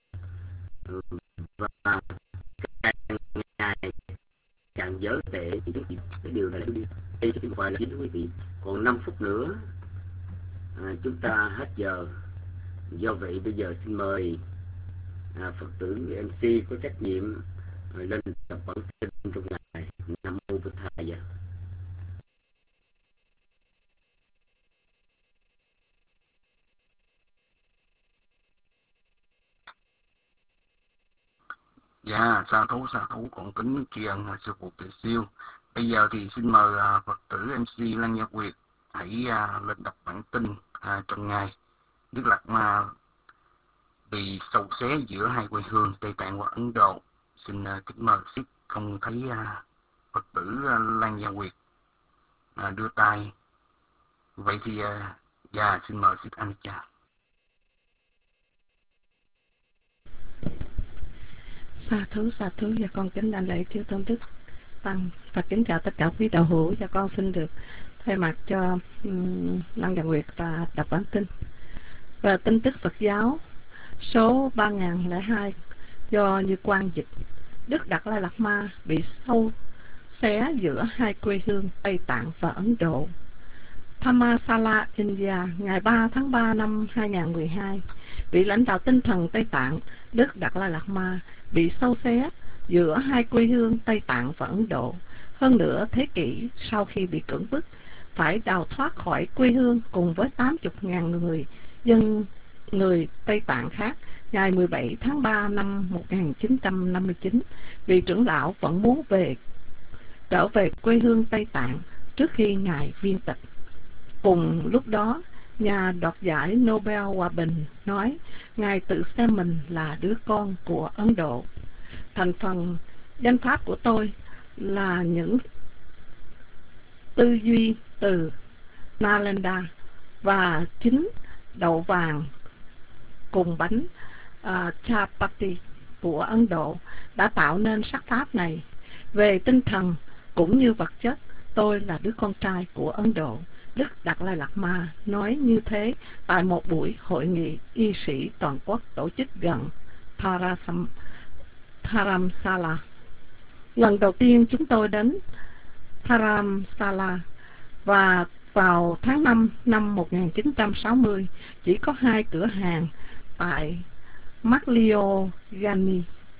G: Và càng ngày càng dở tệ thì cái điều này đây chứ không phải là chính quý vị. còn năm phút nữa à, chúng ta hết giờ. Do vậy bây giờ xin mời à, Phật tử em xê có trách nhiệm à, lên đọc bản kinh trong ngày. Nam mô Bụt Thầy.
D: Dạ, sa thú sa thú còn kính tri ân sư phụ Tuệ Siêu. Bây giờ thì xin mời à, Phật tử em xê Lan Gia Quyệt hãy à, lên đọc bản tin à, trong ngày. Đức Lạt Ma bị sâu xé giữa hai quê hương Tây Tạng và Ấn Độ. Xin uh, kính mời Sikh. Không thấy uh, Phật tử uh, Lan Gia Quyệt uh, đưa tay. Vậy thì uh, dạ xin mời Sikh Anika.
H: Sa thú sa thú và con kính đảnh lễ chư tôn đức tăng và kính chào tất cả quý đạo hữu. Và con xin được thay mặt cho um, Lan Gia Quyệt và đọc bản tin về tin tức Phật giáo số ba nghìn không trăm lẻ hai do Như Quang dịch. Đức Đạt Lai Lạt Ma bị sâu xé giữa hai quê hương Tây Tạng và Ấn Độ. Dharamsala, India, ngày ba tháng ba năm hai nghìn không trăm mười hai, vị lãnh đạo tinh thần Tây Tạng Đức Đạt Lai Lạt Ma bị sâu xé giữa hai quê hương Tây Tạng và Ấn Độ. Hơn nửa thế kỷ sau khi bị cưỡng bức phải đào thoát khỏi quê hương cùng với tám mươi nghìn người dân người Tây Tạng khác, ngày mười bảy tháng ba năm một nghìn chín trăm năm mươi chín, vị trưởng lão vẫn muốn về trở về quê hương Tây Tạng trước khi ngài viên tịch. Cùng lúc đó, nhà đoạt giải Nobel Hòa Bình nói ngài tự xem mình là đứa con của Ấn Độ. Thành phần danh pháp của tôi là những tư duy từ Nalanda và chính đậu vàng cùng bánh uh, chapati của Ấn Độ đã tạo nên sắc pháp này. Về tinh thần cũng như vật chất, tôi là đứa con trai của Ấn Độ. Đức Đạt Lai Lạt Ma nói như thế tại một buổi hội nghị y sĩ toàn quốc tổ chức gần Tharasam, Dharamsala. Lần đầu tiên chúng tôi đến Dharamsala và vào tháng năm năm một nghìn chín trăm sáu mươi, chỉ có hai cửa hàng tại Maklio Gani.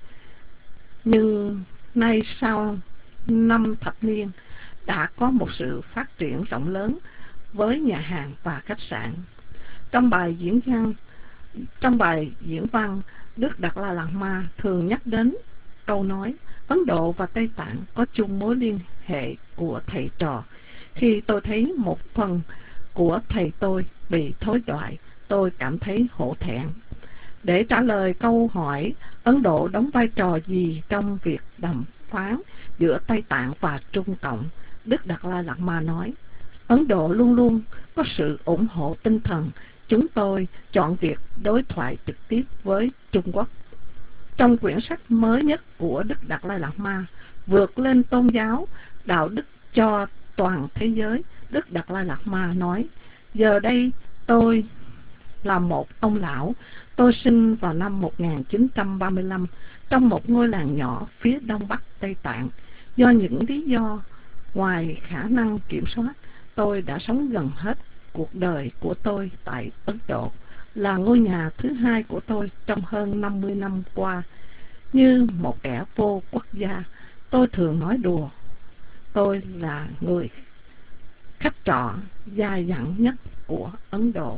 H: Nhưng nay sau năm thập niên đã có một sự phát triển rộng lớn với nhà hàng và khách sạn. Trong bài diễn văn, trong bài diễn văn, Đức Đạt Lai Lạt Ma thường nhắc đến câu nói Ấn Độ và Tây Tạng có chung mối liên hệ của thầy trò. Khi tôi thấy một phần của thầy tôi bị thối đoại, tôi cảm thấy hổ thẹn. Để trả lời câu hỏi Ấn Độ đóng vai trò gì trong việc đàm phán giữa Tây Tạng và Trung Cộng, Đức Đạt Lai Lạt Ma nói, Ấn Độ luôn luôn có sự ủng hộ tinh thần. Chúng tôi chọn việc đối thoại trực tiếp với Trung Quốc. Trong quyển sách mới nhất của Đức Đạt Lai Lạt Ma, Vượt lên tôn giáo, đạo đức cho toàn thế giới, Đức Đạt Lai Lạt Ma nói, giờ đây tôi là một ông lão. Tôi sinh vào năm một nghìn chín trăm ba mươi lăm trong một ngôi làng nhỏ phía đông bắc Tây Tạng. Do những lý do ngoài khả năng kiểm soát, tôi đã sống gần hết cuộc đời của tôi tại Ấn Độ, là ngôi nhà thứ hai của tôi trong hơn năm mươi năm qua. Như một kẻ vô quốc gia, tôi thường nói đùa, tôi là người khách trọ dai dẳng nhất của Ấn Độ.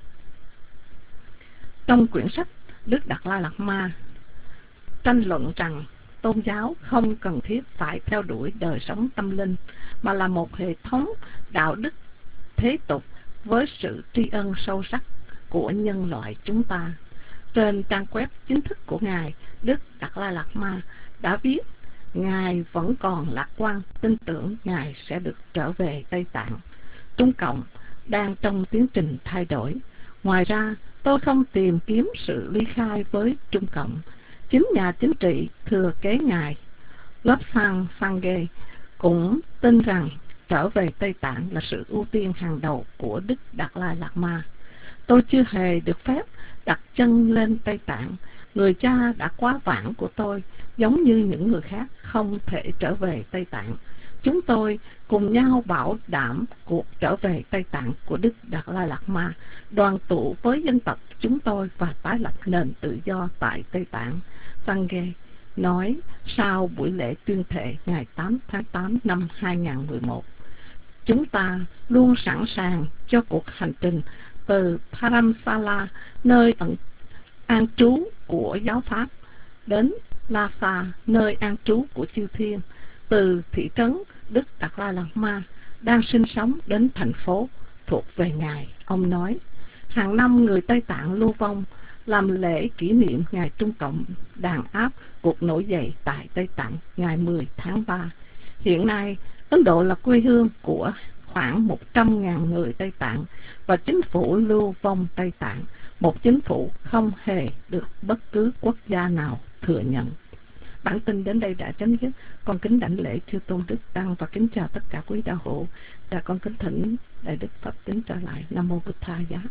H: Trong quyển sách, Đức Đạt Lai Lạt Ma tranh luận rằng tôn giáo không cần thiết phải theo đuổi đời sống tâm linh, mà là một hệ thống đạo đức thế tục với sự tri ân sâu sắc của nhân loại chúng ta. Trên trang web chính thức của Ngài, Đức Đạt Lai Lạt Ma đã viết Ngài vẫn còn lạc quan, tin tưởng Ngài sẽ được trở về Tây Tạng. Trung Cộng đang trong tiến trình thay đổi. Ngoài ra, tôi không tìm kiếm sự ly khai với Trung Cộng. Chính nhà chính trị thừa kế Ngài, Lobsang Sangye, cũng tin rằng trở về Tây Tạng là sự ưu tiên hàng đầu của Đức Đạt Lai Lạt Ma. Tôi chưa hề được phép đặt chân lên Tây Tạng. Người cha đã quá vãng của tôi, giống như những người khác, không thể trở về Tây Tạng. chúng tôi cùng nhau bảo đảm cuộc trở về Tây Tạng của Đức Đạt Lai Lạt Ma, đoàn tụ với dân tộc chúng tôi và tái lập nền tự do tại Tây Tạng. Sangye nói sau buổi lễ tuyên thệ ngày tám tháng tám năm hai nghìn không trăm mười một. Chúng ta luôn sẵn sàng cho cuộc hành trình từ Dharamsala, nơi ẩn an trú của giáo pháp, đến Lhasa, nơi an trú của chư thiên, từ thị trấn Đức Đạt Lai Lạt Ma đang sinh sống đến thành phố thuộc về Ngài. Ông nói, hàng năm người Tây Tạng lưu vong làm lễ kỷ niệm ngày Trung Cộng đàn áp cuộc nổi dậy tại Tây Tạng ngày mười tháng ba. Hiện nay, Ấn Độ là quê hương của khoảng một trăm nghìn người Tây Tạng và chính phủ lưu vong Tây Tạng, một chính phủ không hề được bất cứ quốc gia nào thừa nhận. Bản tin đến đây đã chấm dứt. Con kính đảnh lễ Chư Tôn Đức Tăng và kính chào tất cả quý đạo hữu. Và con kính thỉnh Đại Đức Pháp Tính trở lại. Nam Mô Bụt Tha Giá.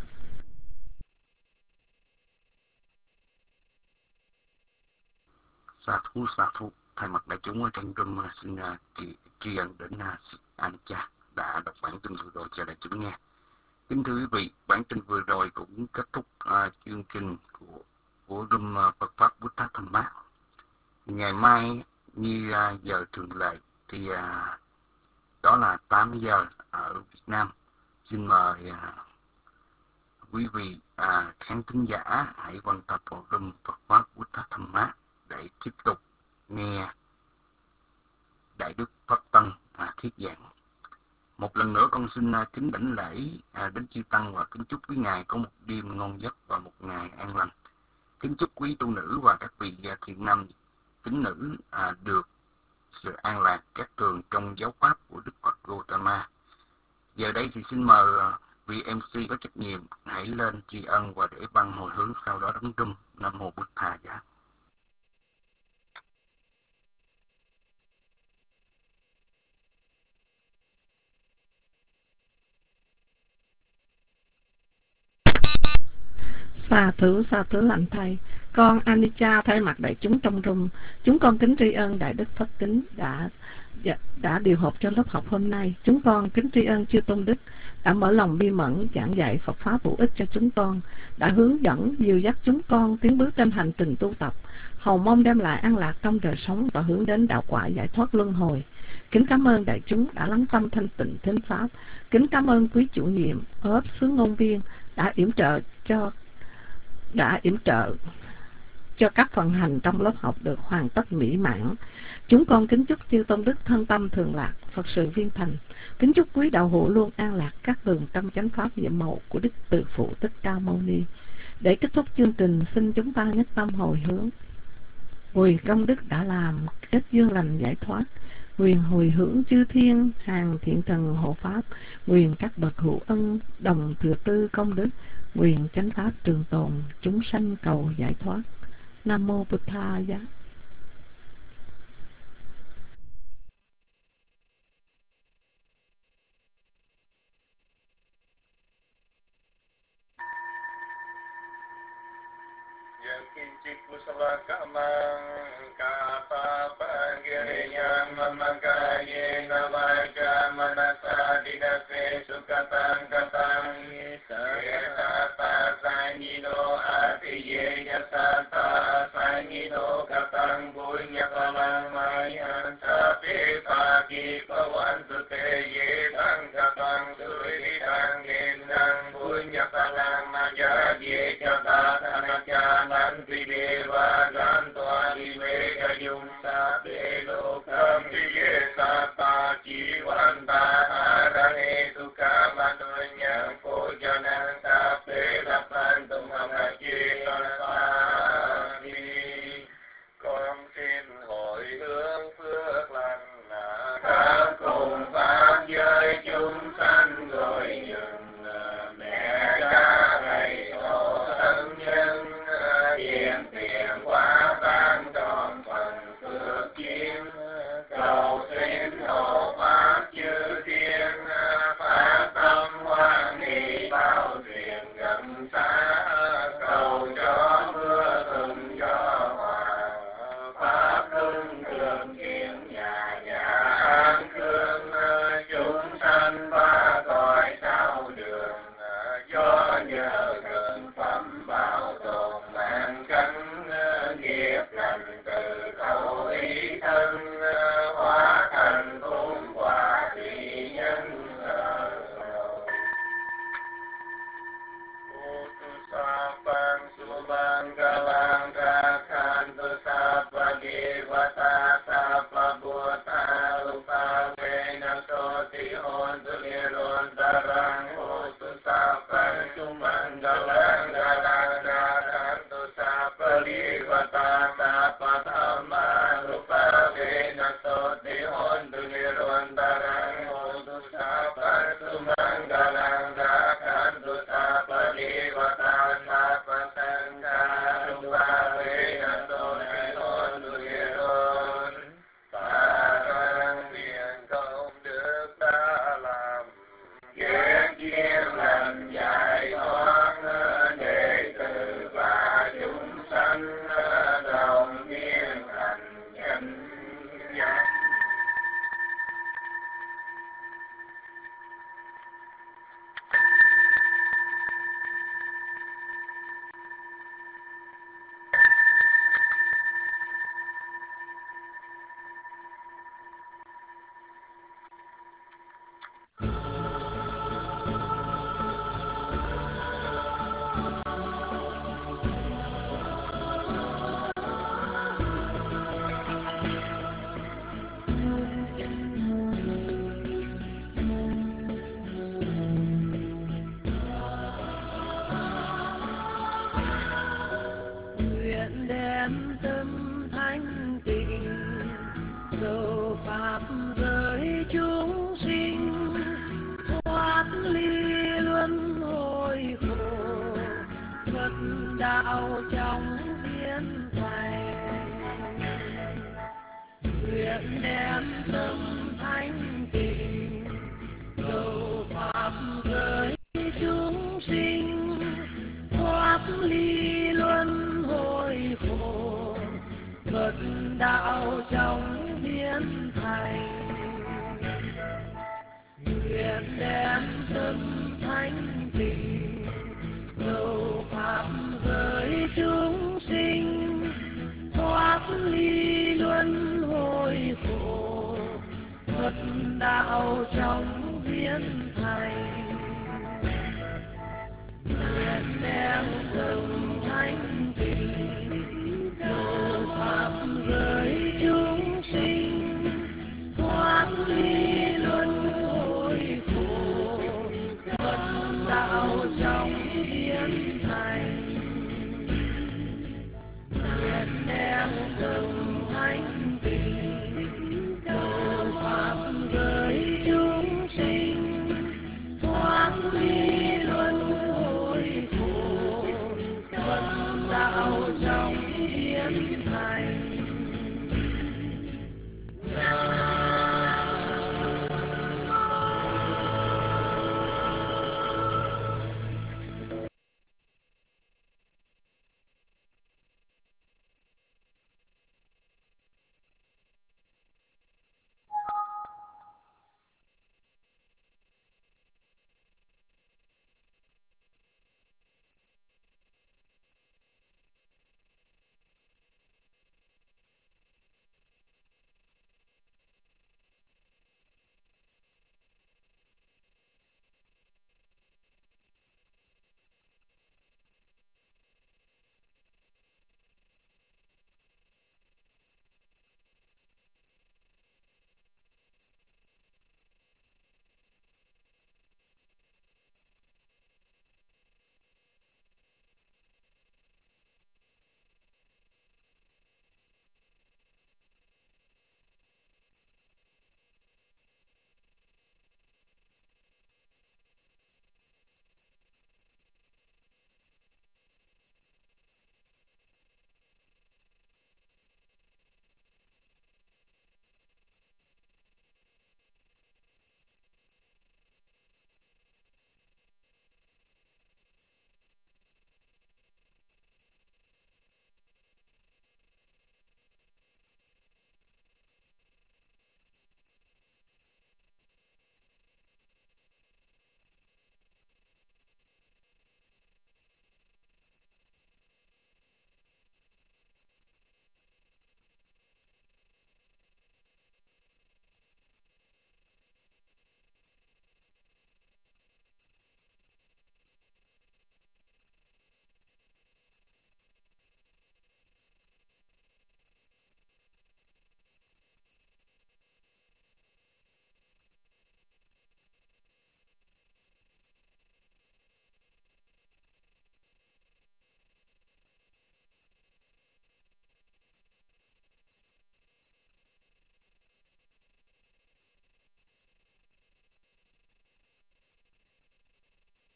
D: Sa thú, sa thú. Thay mặt đại chúng ở trên room xin uh, tri ân đến uh, anh cha đã đọc bản tin vừa rồi cho đại chúng nghe. Kính thưa quý vị, bản tin vừa rồi cũng kết thúc uh, chương trình của của room uh, Phật pháp Buddha Tham Mát. Ngày mai như uh, giờ thường lệ thì uh, đó là tám giờ ở Việt Nam. Xin mời uh, quý vị uh, khán thính giả hãy quan tâm vào room Phật pháp Buddha Tham Mát để tiếp tục nghe Đại Đức Pháp Tăng à, thuyết giảng. Một lần nữa con xin uh, kính đảnh lễ à, đến chư Tăng và kính chúc quý ngài có một đêm ngon giấc và một ngày an lành. Kính chúc quý tu nữ và các vị uh, thiện nam tín nữ à, được sự an lạc các tường trong giáo pháp của Đức Phật Gautama. Giờ đây thì xin mời uh, vị em xê có trách nhiệm hãy lên tri ân và để băng hồi hướng, sau đó đóng trung. Nam Mô Bụt Tha Giá.
H: Sa thú, sa thú lành thầy. Con Anica thay mặt đại chúng trong room, chúng con kính tri ân Đại Đức Pháp Tính đã đã điều hộp cho lớp học hôm nay. Chúng con kính tri ân Chư Tôn Đức đã mở lòng bi mẫn giảng dạy Phật pháp hữu ích cho chúng con, đã hướng dẫn dìu dắt chúng con tiến bước trên hành trình tu tập, hầu mong đem lại an lạc trong đời sống và hướng đến đạo quả giải thoát luân hồi. Kính cảm ơn đại chúng đã lắng tâm thanh tịnh thính pháp. Kính cảm ơn quý chủ nhiệm, ốp sứ ngôn viên đã yểm trợ cho đã yểm trợ cho các phần hành trong lớp học được hoàn tất mỹ mãn. Chúng con kính chúc Chư Tôn Đức thân tâm thường lạc, Phật sự viên thành. Kính chúc quý đạo hữu luôn an lạc các đường trong chánh pháp nhiệm màu của Đức Từ Phụ Thích Ca Mâu Ni. Để kết thúc chương trình, xin chúng ta nhất tâm hồi hướng. Quyền công đức đã làm kết duyên lành giải thoát, quyền hồi hướng chư thiên hàng thiện thần hộ pháp, quyền các bậc hữu ân đồng thừa tư công đức, quyền chánh pháp trường tồn, chúng sanh cầu giải thoát. Nam Mô Bụt Tha Giá.
A: Cầu ti hồn tu ni luân ta rang ô tu sa pa chu man ga la ga la ga la tu sa pa li va ta ta pa tha ma ru pa ve na so ti hồn tu ni luân ta rang ô tu sa pa chu man ga la ga la tu sa pa li va ta ta pa tha ga ru pa ve na so ti hồn tu ni luân ta rang nguyện công đức ta làm ghét chiêm lành giải thoát đệ tử và chúng sanh đồng viên thành chánh giác.
I: Nguyện đem tâm thanh tịnh cầu pháp giới chúng sinh thoát ly luân hồi khổ, Phật đạo trong biến thành. Nguyện đem tâm thanh tịnh cầu pháp giới chúng sinh thoát ly luân hồi khổ, Phật đạo trong biến thành. Nguyện đem tâm thanh tịnh cầu pháp giới chúng sinh thoát ly luân hồi khổ, Phật đạo trong biến thành.